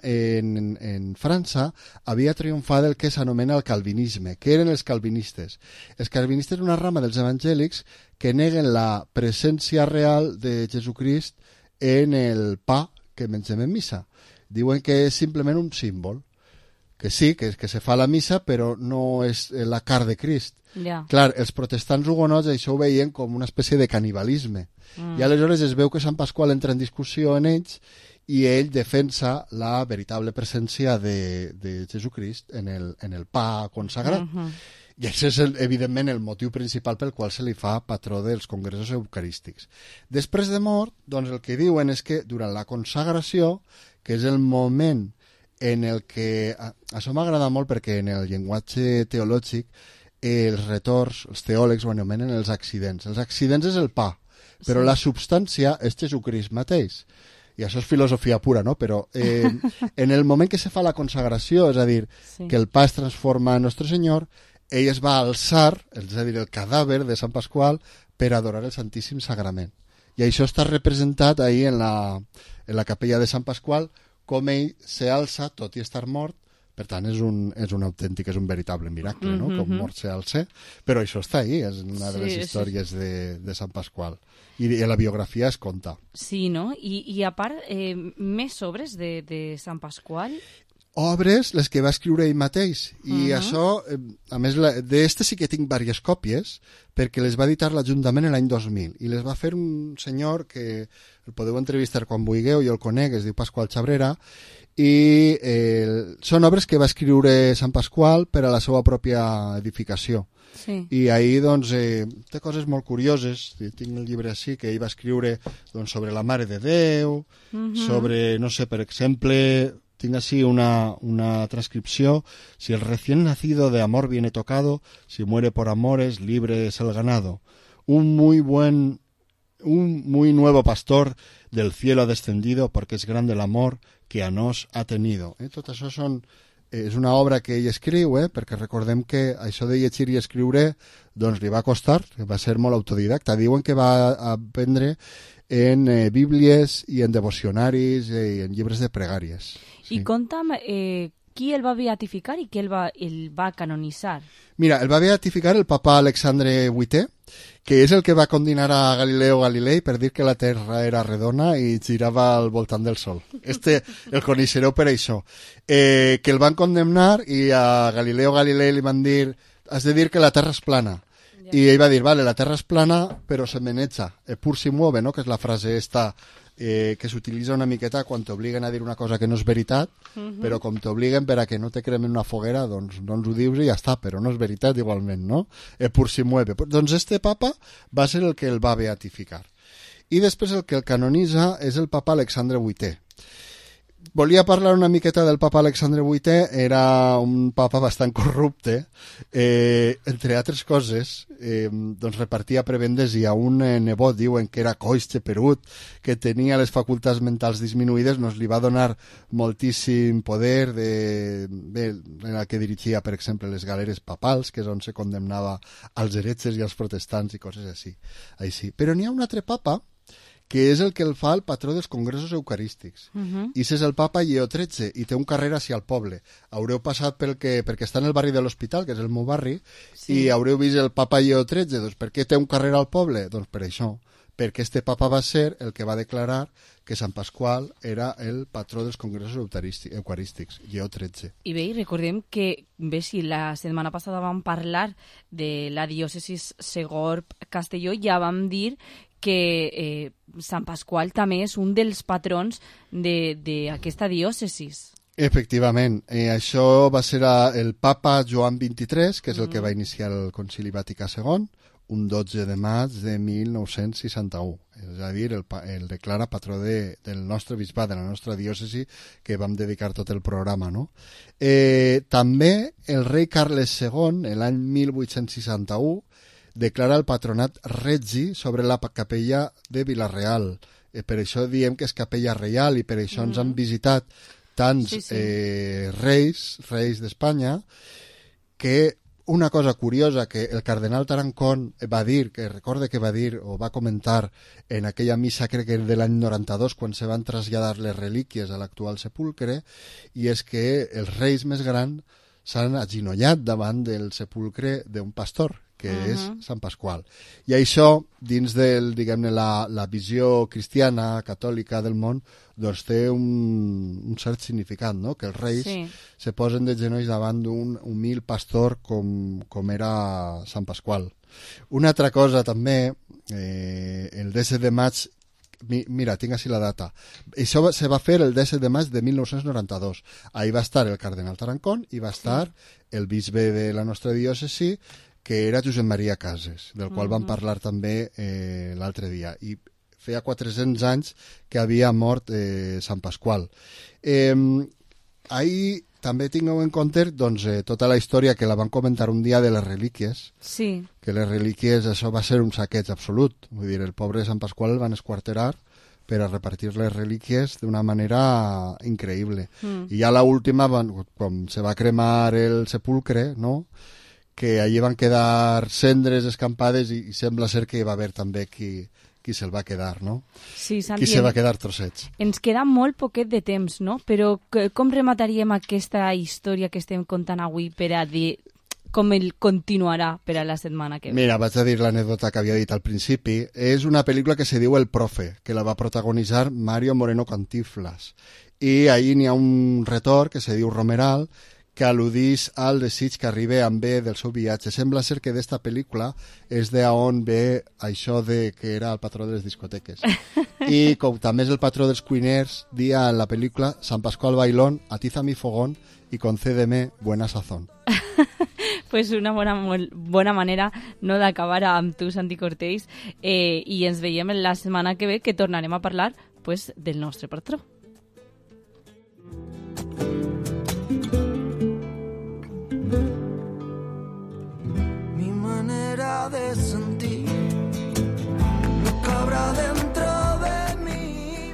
S14: en França havia triomfat el que s'anomena el calvinisme. Què eren els calvinistes? Els calvinistes eren una rama dels evangèlics que neguen la presència real de Jesucrist en el pa que mengem en missa. Diuen que és simplement un símbol, que sí, que se fa la missa, però no és la carn de Crist.
S6: Ja.
S14: Clar, els protestants hugonots això ho veien com una espècie de canibalisme. I aleshores es veu que Sant Pasqual entra en discussió en ells i ell defensa la veritable presència de Jesucrist en el pa consagrat. I això és, evidentment, el motiu principal pel qual se li fa patró dels congressos eucarístics. Després de mort, doncs el que diuen és que durant la consagració, que és el moment en el que... Això m'agrada molt perquè en el llenguatge teològic els retors, els teòlegs ho anomenen els accidents. Els accidents és el pa, però la substància és Jesucrist mateix. I això és filosofia pura, no? Però en el moment que se fa la consagració, és a dir, que el pa es transforma en Nostre Senyor, ell es va alçar, és a dir, el cadàver de Sant Pasqual, per adorar el Santíssim Sagrament. I això està representat ahí en la capella de Sant Pasqual, com ell s'alça tot i estar mort. Per tant, és un autèntic, és un veritable miracle, no? Com mort s'alça. Però això està ahí, és una de les històries de Sant Pasqual. I la biografia es conta.
S6: Sí, no? I a part, més obres de Sant Pasqual?
S14: Obres, les que va escriure ell mateix. I això, a més, d'estes sí que tinc diverses còpies, perquè les va editar l'Ajuntament l'any 2000. I les va fer un senyor que el podeu entrevistar quan vulgueu, jo el conec, es diu Pasqual Xabrera, i són obres que va escriure Sant Pasqual per a la seva pròpia edificació.
S6: Sí.
S14: I ahir doncs, té coses molt curioses. Tinc el llibre així que ell va escriure doncs, sobre la Mare de Déu, sobre, no sé, per exemple, tinc així una transcripció: si el recién nacido de amor viene tocado, si muere por amores, libre es el ganado. Un muy nuevo pastor del cielo ha descendido, porque es grande el amor que a nos ha tenido. Tot això és una obra que ell escriu, perquè recordem que això de llegir i escriure doncs li va costar, va ser molt autodidacta. Diuen que va aprendre en bíblies i en devocionaris i en llibres de pregàries.
S6: I conta'm qui el va beatificar i qui el va canonitzar.
S14: Mira, el va beatificar el papa Alexandre VIII, que és el que va condenar a Galileo Galilei per dir que la Terra era redona i girava al voltant del Sol. El coneixereu per això. Que el van condemnar i a Galileo Galilei li van dir: has de dir que la Terra és plana. I ell va dir: vale, la Terra és plana, però se meneja. Pur si mueve, no? Que és la frase esta que s'utilitza una miqueta quan t'obliguen a dir una cosa que no és veritat, però com t'obliguen per a que no te cremen una foguera, doncs ho dius i ja està, però no és veritat igualment, no? Pur si mueve. Doncs este papa va ser el que el va beatificar. I després el que el canonitza és el papa Alexandre VIII. volia parlar una miqueta del papa Alexandre VIII. Era un papa bastant corrupte. Entre altres coses, doncs repartia prebendes i a un nebot, diuen que era coix, xeperut, que tenia les facultats mentals disminuïdes, li va donar moltíssim poder en el que dirigia, per exemple, les galeres papals, que és on se condemnava als heretges i als protestants i coses així. Però n'hi ha un altre papa que és el que el fa el patró dels congressos eucarístics. I és el papa Lleó XIII, i té un carrer hacia el poble. Haureu passat perquè està en el barri de l'Hospital, que és el meu barri, i haureu vist el papa Lleó XIII. Doncs per què té un carrer al poble? Doncs per això, perquè este papa va ser el que va declarar que Sant Pasqual era el patró dels congressos eucarístics, Lleó XIII.
S6: I bé, recordem que, si la setmana passada vam parlar de la diòcesis Segorb-Castelló, ja vam dir que Sant Pasqual també és un dels patrons d'aquesta diòcesis.
S14: Efectivament, això va ser el papa Joan XXIII, que és el que va iniciar el Concili Vaticà II, un 12 de maig de 1961. És a dir, el declara patró del nostre bisbat, de la nostra diòcesi, que vam dedicar tot el programa, no? També el rei Carles II, l'any 1861, declara el patronat regi sobre la capella de Vila-real. Per això diem que és capella reial i per això ens han visitat tants reis d'Espanya, que una cosa curiosa que el cardenal Tarancón va dir, que recorde que va dir o va comentar en aquella missa, crec que de l'any 92, quan se van traslladar les relíquies a l'actual sepulcre, i és que els reis més grans s'han aginollat davant del sepulcre d'un pastor, que és Sant Pasqual. I això, dins diguem-ne, la visió cristiana, catòlica del món, doncs té un cert significat, no? Que els reis se posen de genolls davant d'un humil pastor com era Sant Pasqual. Una altra cosa també, el 17 de maig, mira, tinc així la data. Això se va fer el 17 de maig de 1992. Ahí va estar el cardenal Tarancón i va estar el bisbe de la nostra diòcesi, que era Josep Maria Cases, del qual vam parlar també l'altre dia. I feia 400 anys que havia mort Sant Pasqual. Ahir també tingueu en compte tota la història que la van comentar un dia de les relíquies.
S6: Sí. Que
S14: les relíquies, això va ser un saqueig absolut. Vull dir, el pobre Sant Pasqual el van esquarterar per a repartir les relíquies d'una manera increïble. I ja l'última, com se va cremar el sepulcre, no?, que allí van quedar cendres escampades i sembla ser que hi va haver també qui se'l va quedar, no?
S6: Sí, Santi,
S14: qui se va quedar trossets.
S6: Ens queda molt poquet de temps, no? Però com remataríem aquesta història que estem contant avui per a dir com ell continuarà per a la setmana que ve?
S14: Mira, vaig a dir l'anècdota que havia dit al principi. És una pel·lícula que se diu El profe, que la va protagonitzar Mario Moreno Cantinflas. I ahir n'hi ha un retor que se diu Romeral, que al·ludís al desig que arriba amb bé del seu viatge. Sembla ser que d'esta pel·lícula és d'on ve això de que era el patró de les discoteques. I com també és el patró dels cuiners, dia en la pel·lícula Sant Pasqual Bailón, atiza mi fogón y concédeme buena sazón.
S6: Pues una bona manera, no, d'acabar amb tu, Santi Cortells, i ens veiem la setmana que ve, que tornarem a parlar pues, del nostre patró.
S15: De sentir lo que habrá dentro de mí.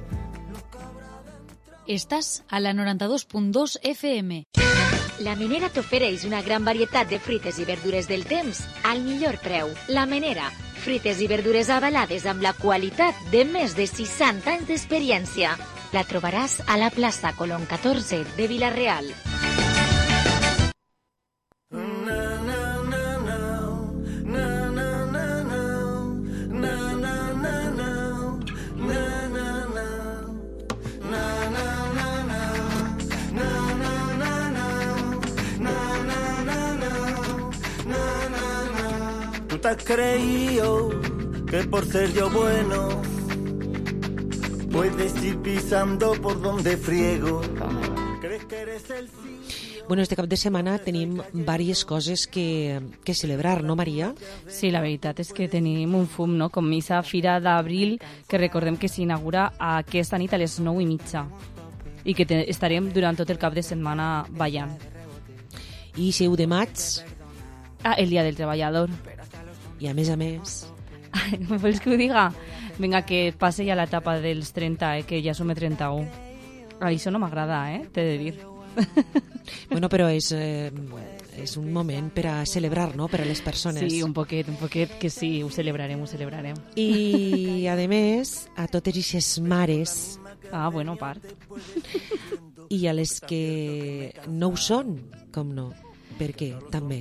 S1: Estàs a la 92.2 FM.
S12: La Menera t'ofereix una gran varietat de fruites i verdures del temps al millor preu. La Menera, fruites i verdures avalades amb la qualitat de més de 60 anys d'experiència. La trobaràs a la plaça Colón 14 de Vila-real.
S15: ¿Te has creído que por ser yo bueno puedes ir pisando por donde friego? ¿Crees que eres el
S5: Bueno, este cap de setmana tenim diverses coses que celebrar, no, Maria?
S6: Sí, la veritat és que tenim un fum, no? Com missa Fira d'Abril, que recordem que s'inaugura aquesta nit a les 9:30. i que estarem durant tot el cap de setmana ballant.
S5: I 1 de maig?
S6: El Dia del Treballador.
S5: I a més...
S6: ¿Me vols que ho diga? Vinga, que passe ja l'etapa dels 30, que ja som a 31. Això no m'agrada, t'he de dir.
S5: Bueno, però és un moment per a celebrar, no?, per a les persones.
S6: Sí, un poquet, que sí, ho celebrarem.
S5: I, a més, a totes aquestes mares...
S6: bueno, part.
S5: I a les que no ho són, com no? Perquè, també.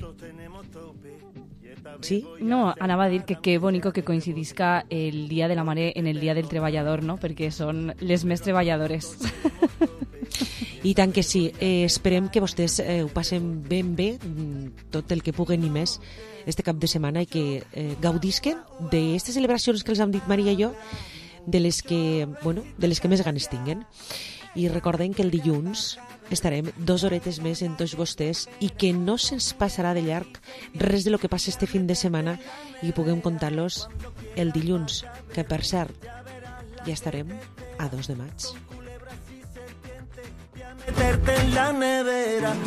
S5: Sí?
S6: No, anava a dir que qué bonico que coincidisca el Dia de la Mare en el Dia del Treballador, no? Perquè són les més treballadores.
S5: I tant que sí. Esperem que vostès ho passen ben bé, tot el que puguen i més, este cap de setmana, i que gaudisquen d'aquestes celebracions que els hem dit Maria i jo, de les que més ganes tinguen. I recordem que el dilluns estarem 2 horetes més en tots vostès i que no se'ns passarà de llarg res de lo que passa este fin de setmana i puguem contar-los el dilluns, que per cert ja estarem a 2 de maig.
S15: Meterte en la nevera.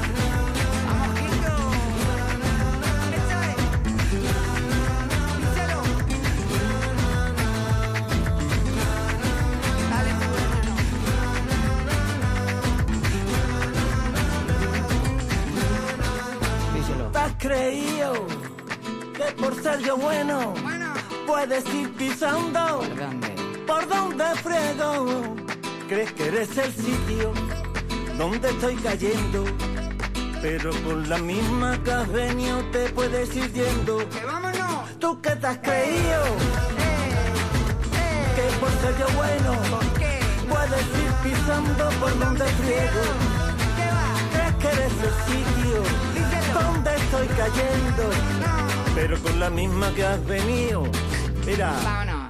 S15: ¿Te has creído que por ser yo bueno puedes ir pisando por donde frego? ¿Crees que eres el sitio donde estoy cayendo? Pero con la misma que has venido te puedes ir yendo. ¡Que vámonos! ¿Tú qué te has creído? Que por ser yo bueno puedes ir pisando por donde friego. ¿Crees que eres el sitio donde estoy cayendo? Pero con la misma que has venido. Mira.
S7: Vámonos.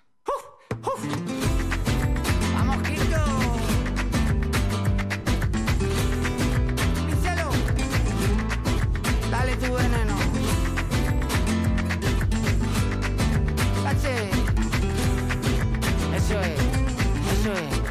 S7: Dale tu veneno. Eso es.